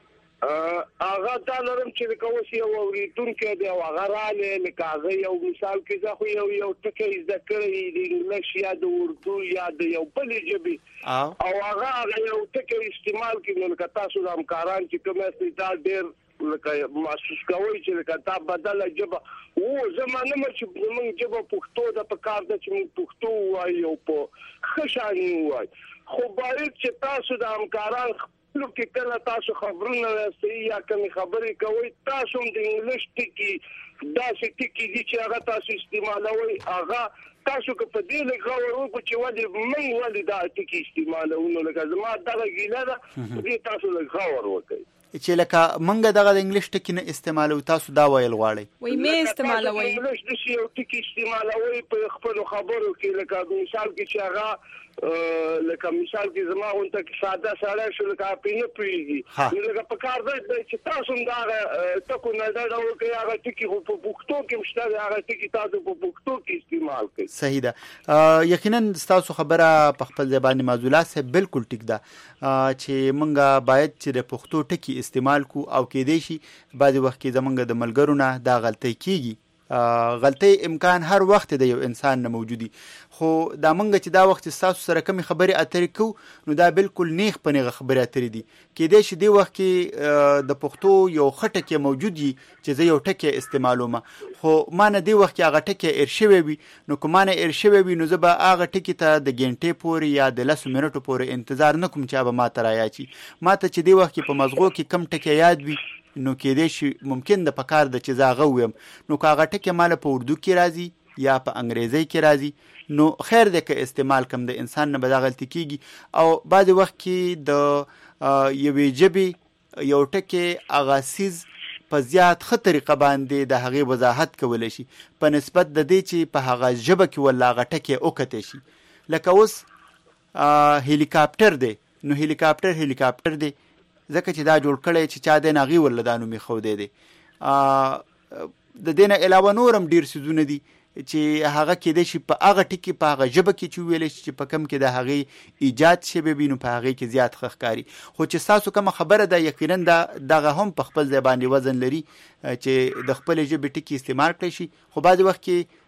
هغه دا لرم چې لکه اوس یو اورېدونکی دی او هغه رالی لکه هغه یو مثال کې زه خو یو ټکی زده کړی د انګلیش یا د اردو یا د یو بلې ژبې او هغه یو ټکی استعمال کړي نو لکه تاسو د همکاران چې کوم یاستئ دا ډېر لکه محسوس کوئ چې لکه دا بدله ژبه زه منم چې زموږ ژبه پښتو ده په کار ده چې موږ پښتو ووایو په ښه شانې ووایو خو باید چې تاسو د همکاران لو کې کله تاسو خبرونه راستئ یا کومې خبرې کوئ تاسو هم د انګلیش ټکي داسې ټکي دي چې هغه تاسو استعمالوئ هغه تاسو که په دې لږ غور وکړو چې ولې موږ ولې دا ټکي استعمالوو نو لکه زما دغه ګیله ده په دې تاسو لږ غور وکړئ چې لکه موږ دغه د انګلیش ټکي نه استعمالوو تاسو دا ویل غواړئ وایي مې استعمالوئ انګلیش داسې یو ټکي استعمالوئ په خپلو خبرو کې لکه مثال کې چې هغه لکه مثال کې زما غونته کې ساده سړی شو لکه پې نه پوهېږي نو لکه په کار دی چې تاسو هم د هغه ټکو نه ډډه وکړئ هغه ټکي خو په پښتو کې هم شته دی هغه ټکي تاسو په پښتو کې استعمال کړئ. صحیح ده یقینا ستاسو خبره په خپل ځای باندې معضوله صاحب بالکل ټیک ده چې موږ باید چې د پښتو ټکي استعمال کو او کېدای شي بعضې وخت کې زموږ د ملګرو نه دا غلطۍ کېږي غلطۍ امکان هر وخت د یو انسان نه موجودي خو دا موږ چې دا وخت ستاسو سره کومې خبرې اترې کوو نو دا بالکل نیغ په نیغه خبرې اترې دي کېدای شي دې وخت کې د پښتو یو ښه ټکی موجود وي چې زه یو ټکی استعمالوم خو ما نه دې وخت کې هغه ټکی ایر شوی وي نو که ما نه ایر شوی وي نو زه به هغه ټکي ته د ګنټې پورې یا د 10 منټو پورې انتظار نه کوم چې هغه ما ته رایاد شي ما ته چې دې وخت کې په مزغو کې کم ټکی یاد وي نو کېدای شي ممکن د پکار د چې زه هغه ویم نو که هغه ټکی ماله په اردو کې راځي یا په انګریزي کې راځي نو خیر دی که استعمال کم د انسان نه به دا غلطي کېږي او بعضې وخت کې د یوې ژبې یو ټکی هغه څیز په زیات ښه طریقه باندې د هغې وضاحت کولی شي په نسبت د دې چې په هغه ژبه کې ول هغه ټکی وکتی شي لکه اوس هلیکاپټر دی نو هلیکاپټر دی ځکه چې دا جوړ کړی چې چا دی نه هغې ورله دا نوم ایښودی دی د دې نه علاوه نور هم ډېر څیزونه دي چې هغه کېدای شي په هغه ټکي په هغه ژبه کې چې وویلی شي چې په کم کې د هغې ایجاد شوی وي نو په هغې کې زیات ښه ښکاري خو چې ستاسو کومه خبره ده یقینا دغه هم په خپل ځای باندې وزن لري چې د خپلې ژبې ټکي استعمال کړی شي خو بعضې وخت کې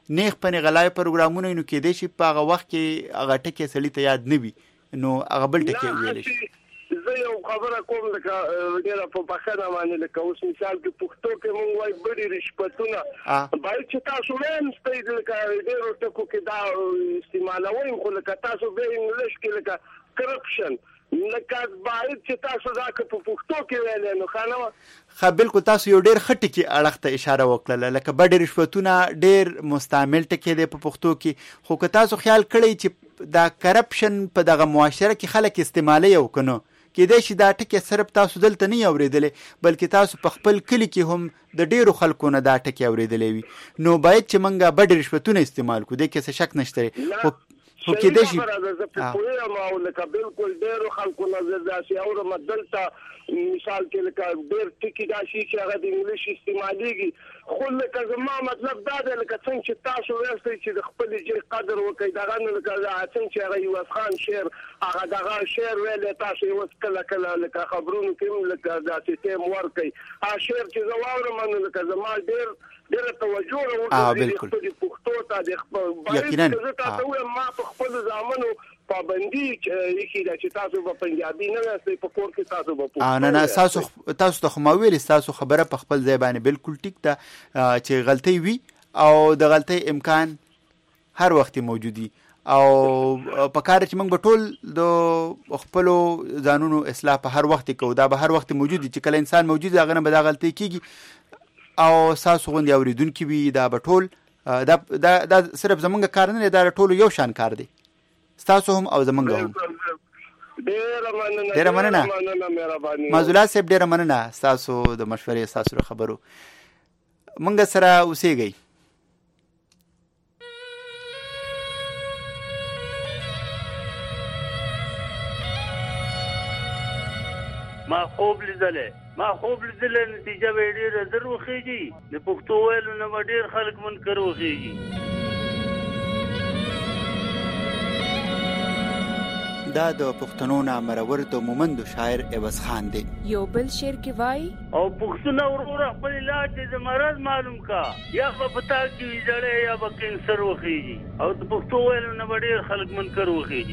نیغ پنې غلای پروګرامونه نو کې دې شي په هغه وخت کې هغه ټکی سړی ته یاد نه وي نو هغه بل ټکی ویل شي. زه یو خبره کوم لکه ډېره په بخښنه باندې لکه اوس مثال کې پښتو کې مونږ وایي بډې رشوتونه باید چې تاسو هم ستاسو لکه ډېرو ټکو کې دا استعمالوئ خو لکه تاسو به انګلیش کې لکه کرپشن لکه باید چې تاسو دا که په پښتو کې ویلی نو ښه نه وه. ښه بالکل تاسو یو ډېر ښه ټکي اړخ ته اشاره وکړله لکه بډې رشوتونه ډېر مستعمل ټکی دی په پښتو کې خو که تاسو خیال کړئ چې دا کرپشن په دغه معاشره کې خلک استعمالوي او که نه کېدای شي دا ټکی صرف تاسو دلته نه اورېدلی بلکې تاسو په خپل کلي کې هم د ډېرو خلکو نه دا ټکی اورېدلی وي نو باید چې موږ بډې رشوتونه استعمال کړو دې کې څه شک نشته دی خو کېدای شي پوهېږم او لکه بلکل ډېرو خلکو نه زه داسې اورم دلته مثال کې لکه ډېر ټکي داسې چې هغه د انګلیش استعمالېږي خو لکه زما مطلب دا دی لکه څنګه چې تاسو ویستئ چې د خپلې ژبې قدر وکړئ دغه نه لکه څنګه چې هغه یوز خان شعر هغه دغه شعر ویلی تاسو یوز کله کله لکه خبرونو کې هم لکه داسې ټیم ورکئ هغه شعر چې زه واورم نو لکه زما ډېره توجه راوکړي د خپلې پښتو ته د باید زه تاسو ووایم ما په خپلو زامنو پابندي ایښې ده چې تاسو به پنجابي نه یاستئ په کور کې تاسو به پښتو نه تاسو ته خو ما ویلې ستاسو خبره په خپل ځای باندې بالکل ټیک ده چې غلطۍ وي او د غلطۍ امکان هر وخت موجود وي او په کار چې موږ به ټول د خپلو ځانونو اصلاح په هر وخت کوو دا به هر وخت موجود وي چې کله انسان موجود وي هغه نه به دا غلطۍ کېږي او ستاسو غوندې اورېدونکي وي دا به ټول دا صرف زموږ کار نه دی دا ټولو یو شان کار دی ستاسو هم او زمونږ هم. ډېره مننه معزولا صاحب ډېره مننه ستاسو د مشورې ستاسو د خبرو موږ سره اوسېږئ. ما خوب لیدلی نتیجه به یې ډېره زر وخېږي د پښتو ویلو نه به ډېر خلک منکر وخېږي. دا د پښتنو نامرور د مومندو شاعر عوض خان دی. یو بل شعر کې وایي او پښتونه وروره خپل علاج د مرض معلوم کا یا په پتا کې ویجړې یا به کینسر وخېږي او د پښتو ویلو نه به ډېر خلک منکر وخېږي.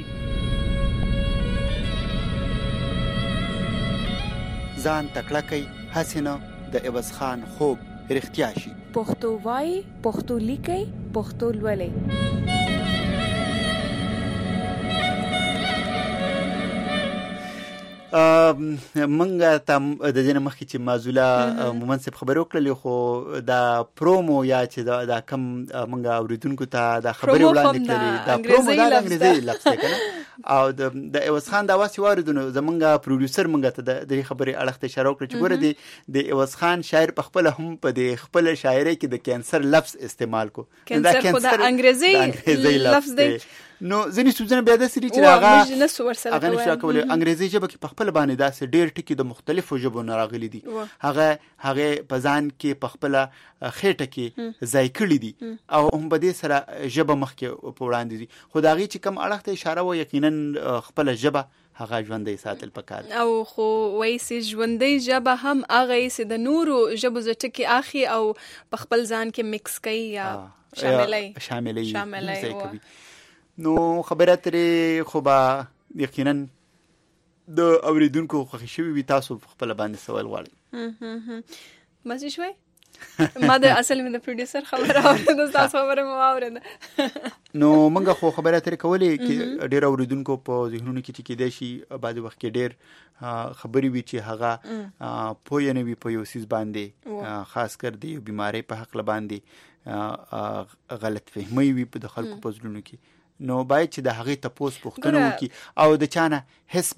ځان تکړه کوي هسې نه د عوض خان خوب رښتیا شي. پښتو وایي پښتو لیکئ پښتو لولئ. منګه ته د دې مخکې چې معزولا مومن صاحب خبرې وکړلې خو دا پرومو یا چې دا کم منګه اوریدونکو ته دا خبرې وړاندې کړلې دا پرومو دا انګریزي لفظ دی کنه او د عوض خان دا واسي واردونه زمونږ پروډوسر منګه ته د خبرې اړخ ته اشاره وکړه چې ګوره د عوض خان شاعر په خپل هم په د خپل شاعرۍ کې د کینسر لفظ استعمال کو دا کینسر انګریزي لفظ دی نو ځینې سوزنه بیا د سری چې هغه نشو کولای انګریزي ژبه کې په خپل باندې داسې ډېر ټکي د مختلفو ژبو نه راغلي دي هغه په ځان کې په خپل خېټه کې ځای کړي دي او هم په دې سره ژبه مخکې په وړاندې دي خو د هغې چې کوم اړخ ته اشاره و یقینا خپله ژبه هغه ژوندۍ ساتل پکار او خو وایي چې ژوندۍ ژبه هم هغه چې د نورو ژبو زه ټکي اخلي او په خپل ځان کې مکس کوي یا شاملوي کوي. نو خبره ترې خو به یقینا د اوریدونکو خوښي شوي وي تاسو خپل باندې سوال غواړئ مزې شوی ما د اصل مې د پروډوسر خبره اورېده تاسو خبره مې واورېده نو موږ خو خبره ترې کولې چې ډېر اوریدونکو په ذهنونو کې چې کېدای شي بعضې وخت کې ډېر خبرې وي چې هغه پوه نه وي په یو څیز باندې خاص کر د یو بیمارۍ په هکله باندې غلط فهمۍ وي په د خلکو په زړونو کې نو باید چې د هغې تپوس پوښتنه وکړي او د چا نه حس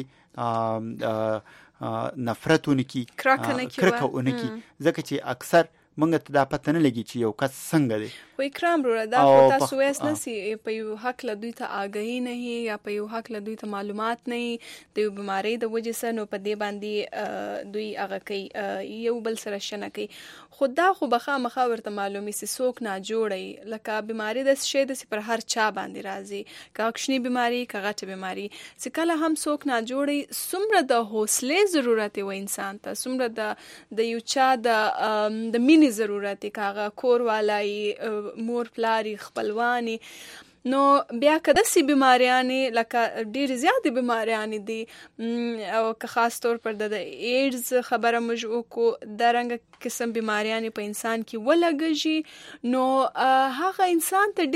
بیسې نفرت ونه کړي کرکه ونه کړي ځکه چې اکثر موږ ته دا پته نه لګي چې یو کس څنګه دی خو اکرام وروره دا خو تاسو ویست نسی په یو هکله دوی ته آګاهي نه وي یا په یو هکله دوی ته معلومات نه وي د یو بیمارۍ د وجې سره نو په دې باندې دوی هغه کوي یو بل سره شنه کوي خو دا خو به خامخا ورته معلومي چې څوک ناجوړی لکه بیماري داسې شی داسې پر هر چا باندې راځي که کوچنۍ بیماري که غټه بیماري چې کله هم څوک ناجوړی څومره د حوصلې ضرورت و انسان ته څومره د یو چا د مینې مینې ضرورت دی، کاغه کور والای مور پلاری خپلوانی. نو بیا که داسې بیماریانې لکه ډېرې زیاتې بیماریانې دي او که خاص طور پر د ایډز خبره موږ وکړو، دا رنګه قسم بیماریانې په انسان کې ولګېږي، نو هغه انسان ته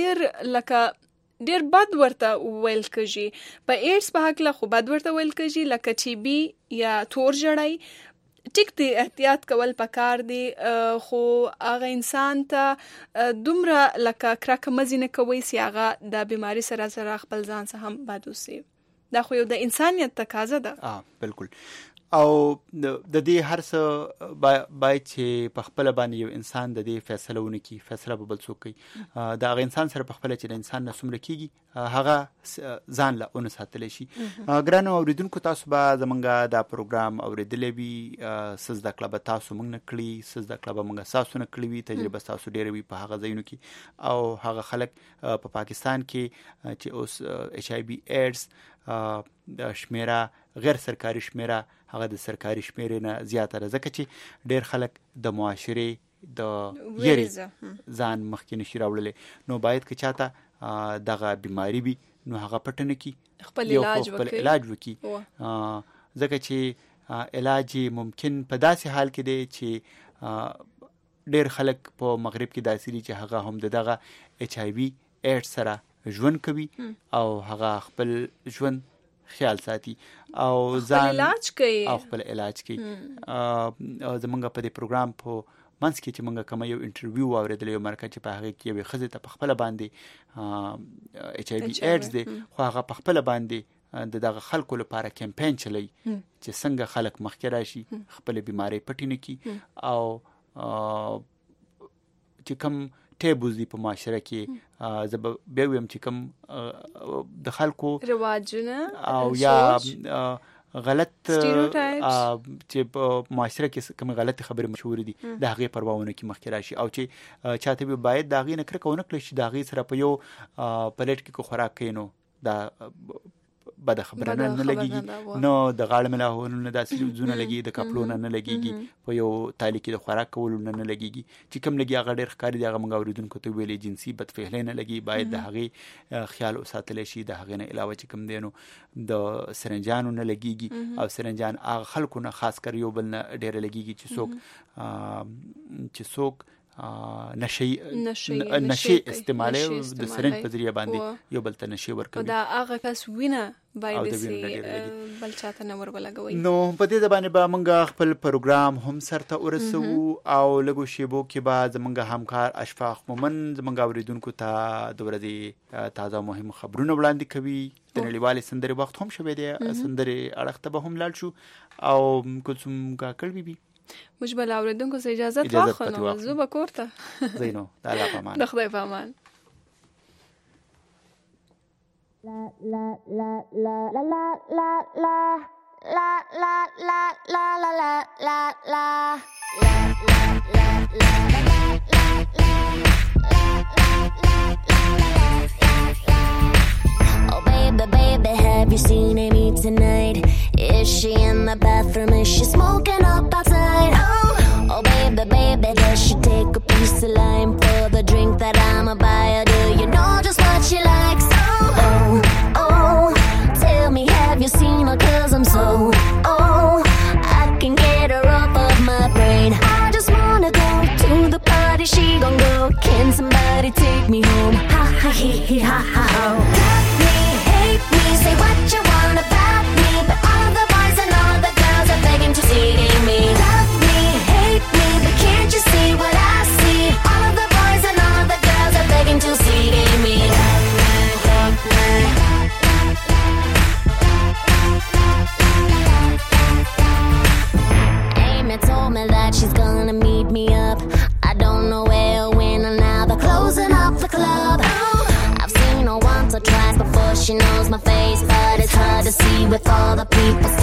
ډېر بد ورته ویل کېږي. په ایډز په هکله خو بد ورته ویل کېږي، لکه ټي بي یا تور ژړی. ټیک دی، احتیاط کول پکار دی، خو هغه انسان ته دومره لکه کرکه مزي نه کوي چې هغه د بیماری سره خپل ځان څخه هم بد وسي. دا خو یو د انسانیت تقاضا ده. بالکل. او د دې هر څه باید چې په خپل باندې یو انسان د دې فیصله ونکړي، فیصله به بل څوک کوي. دا هغه انسان سره په خپل چې د انسان نه څومره کېږي هغه ځان له اون ساتلی شي. ګرانو اوریدونکو، تاسو به زمونږ دا پروګرام اوریدلی وي، څه زده کړه به تاسو موږ نه کړي، څه زده کړه به موږ ستاسو نه کړې وي، تجربه ستاسو ډېره وي په هغه ځایونو کې. او هغه خلک په پاکستان کې چې اوس HIV ایډز شمیره غیر سرکاري شمیره هغه د سرکاري شمیرې نه زیاته ده، ځکه چې ډېر خلک د معاشرې د یری ځان مخکې نشي راوړلی. نو باید که چاته دغه بیماری وي نو هغه پټ نه کړي، خپل علاج وکړي، ځکه چې علاج ممکن په داسې حال کې دی چې ډېر خلک په مغرب کې داسې دي چې هغه هم دغه HIV ایډز سره ژوند کوي او هغه خپل ژوند خیال ساتي او ځان علاج کوي او خپل علاج کوي. زمونږ په دې پروګرام په منځ کې چې مونږ کوم یو انټرویو واورېدل، یو مرکه چې په هغه کې یوې ښځې ته په خپله باندې HIV ایډز دی، خو هغه په خپله باندې د دغه خلکو لپاره کمپین چلی چې څنګه خلک مخکې راشي، خپل بیماری پټې نه کړي، او چې کوم ټیبوز دی په معاشره کې زه به بیا ویم چې کوم د خلکو رواجونه او یا غلط چې په معاشره کې کوم غلط خبرې مشهور دي د هغې پرواونه کې مخکې راشي، او چې چاته به باید د هغې نه کرکه ونه کړی شي، د هغې سره په یو پلیټ کې خوراک کوي نو دا بده خبره نه لګیږي، نو د غاړه ملاهونو نه داسې ځونه لګي، د کپلو نه لګیږي، په یو تالي کې د خوراک کولو نه لګیږي، چې کوم لګي هغه ډېر ښکاري دی، هغه موږ اوریدونکو ته ویلې جنسي بدفعلۍ نه لګي، باید د هغې خیال وساتلی شي. د هغې نه علاوه چې کوم دی نو د سرنجانو نه لګیږي، او سرنجان هغه خلکو نه خاص کر یو بل نه ډېره لګیږي چې څوک نشي استعمالي د سرنج په ذریعه باندې یو بل ته نشي ورکوي، دا هغه کس وینه باید بل چاته نه ورولګوي. نو په دې باندې به موږ خپل پروګرام هم سرته ورسو، او لږو شیبو کې به زموږ همکار اشفاق مومن زموږ اوریدونکو ته د ورځې تازه مهم خبرونه وړاندې کوي. د نړیوالې سندرې وخت هم شوی دی، سندرې اړخ ته به هم لاړ شو، او کلثوم کاکړ بیبي موږ به له اورېدونکو څخه اجازت واخلو، زه به کور ته ځئ. نو د الله په امان، د خدای په امان. Oh baby, baby, have you seen Amy tonight? Is she in the bathroom? Is she smoking up outside? Oh baby, baby, does she take a piece of lime for the drink that I'ma buy her? Do you know just what she likes? Oh, tell me, have you seen her? 'Cause I'm so, I can get her off of my brain. I just wanna go to the party, she gon' go. Can somebody take me home? Ha ha he he ha ha ho. Love me, hate me, say what you want about me, but all the boys and all the girls are begging to see me. Love me, hate me, but can't you see what I see? All the boys and all the girls are begging to see me. Love me. Amy told me that she's gonna meet me up. I don't know where or when, and now they're closing up the club. I've seen her once or twice before she knows my face, but it's hard to see with all the people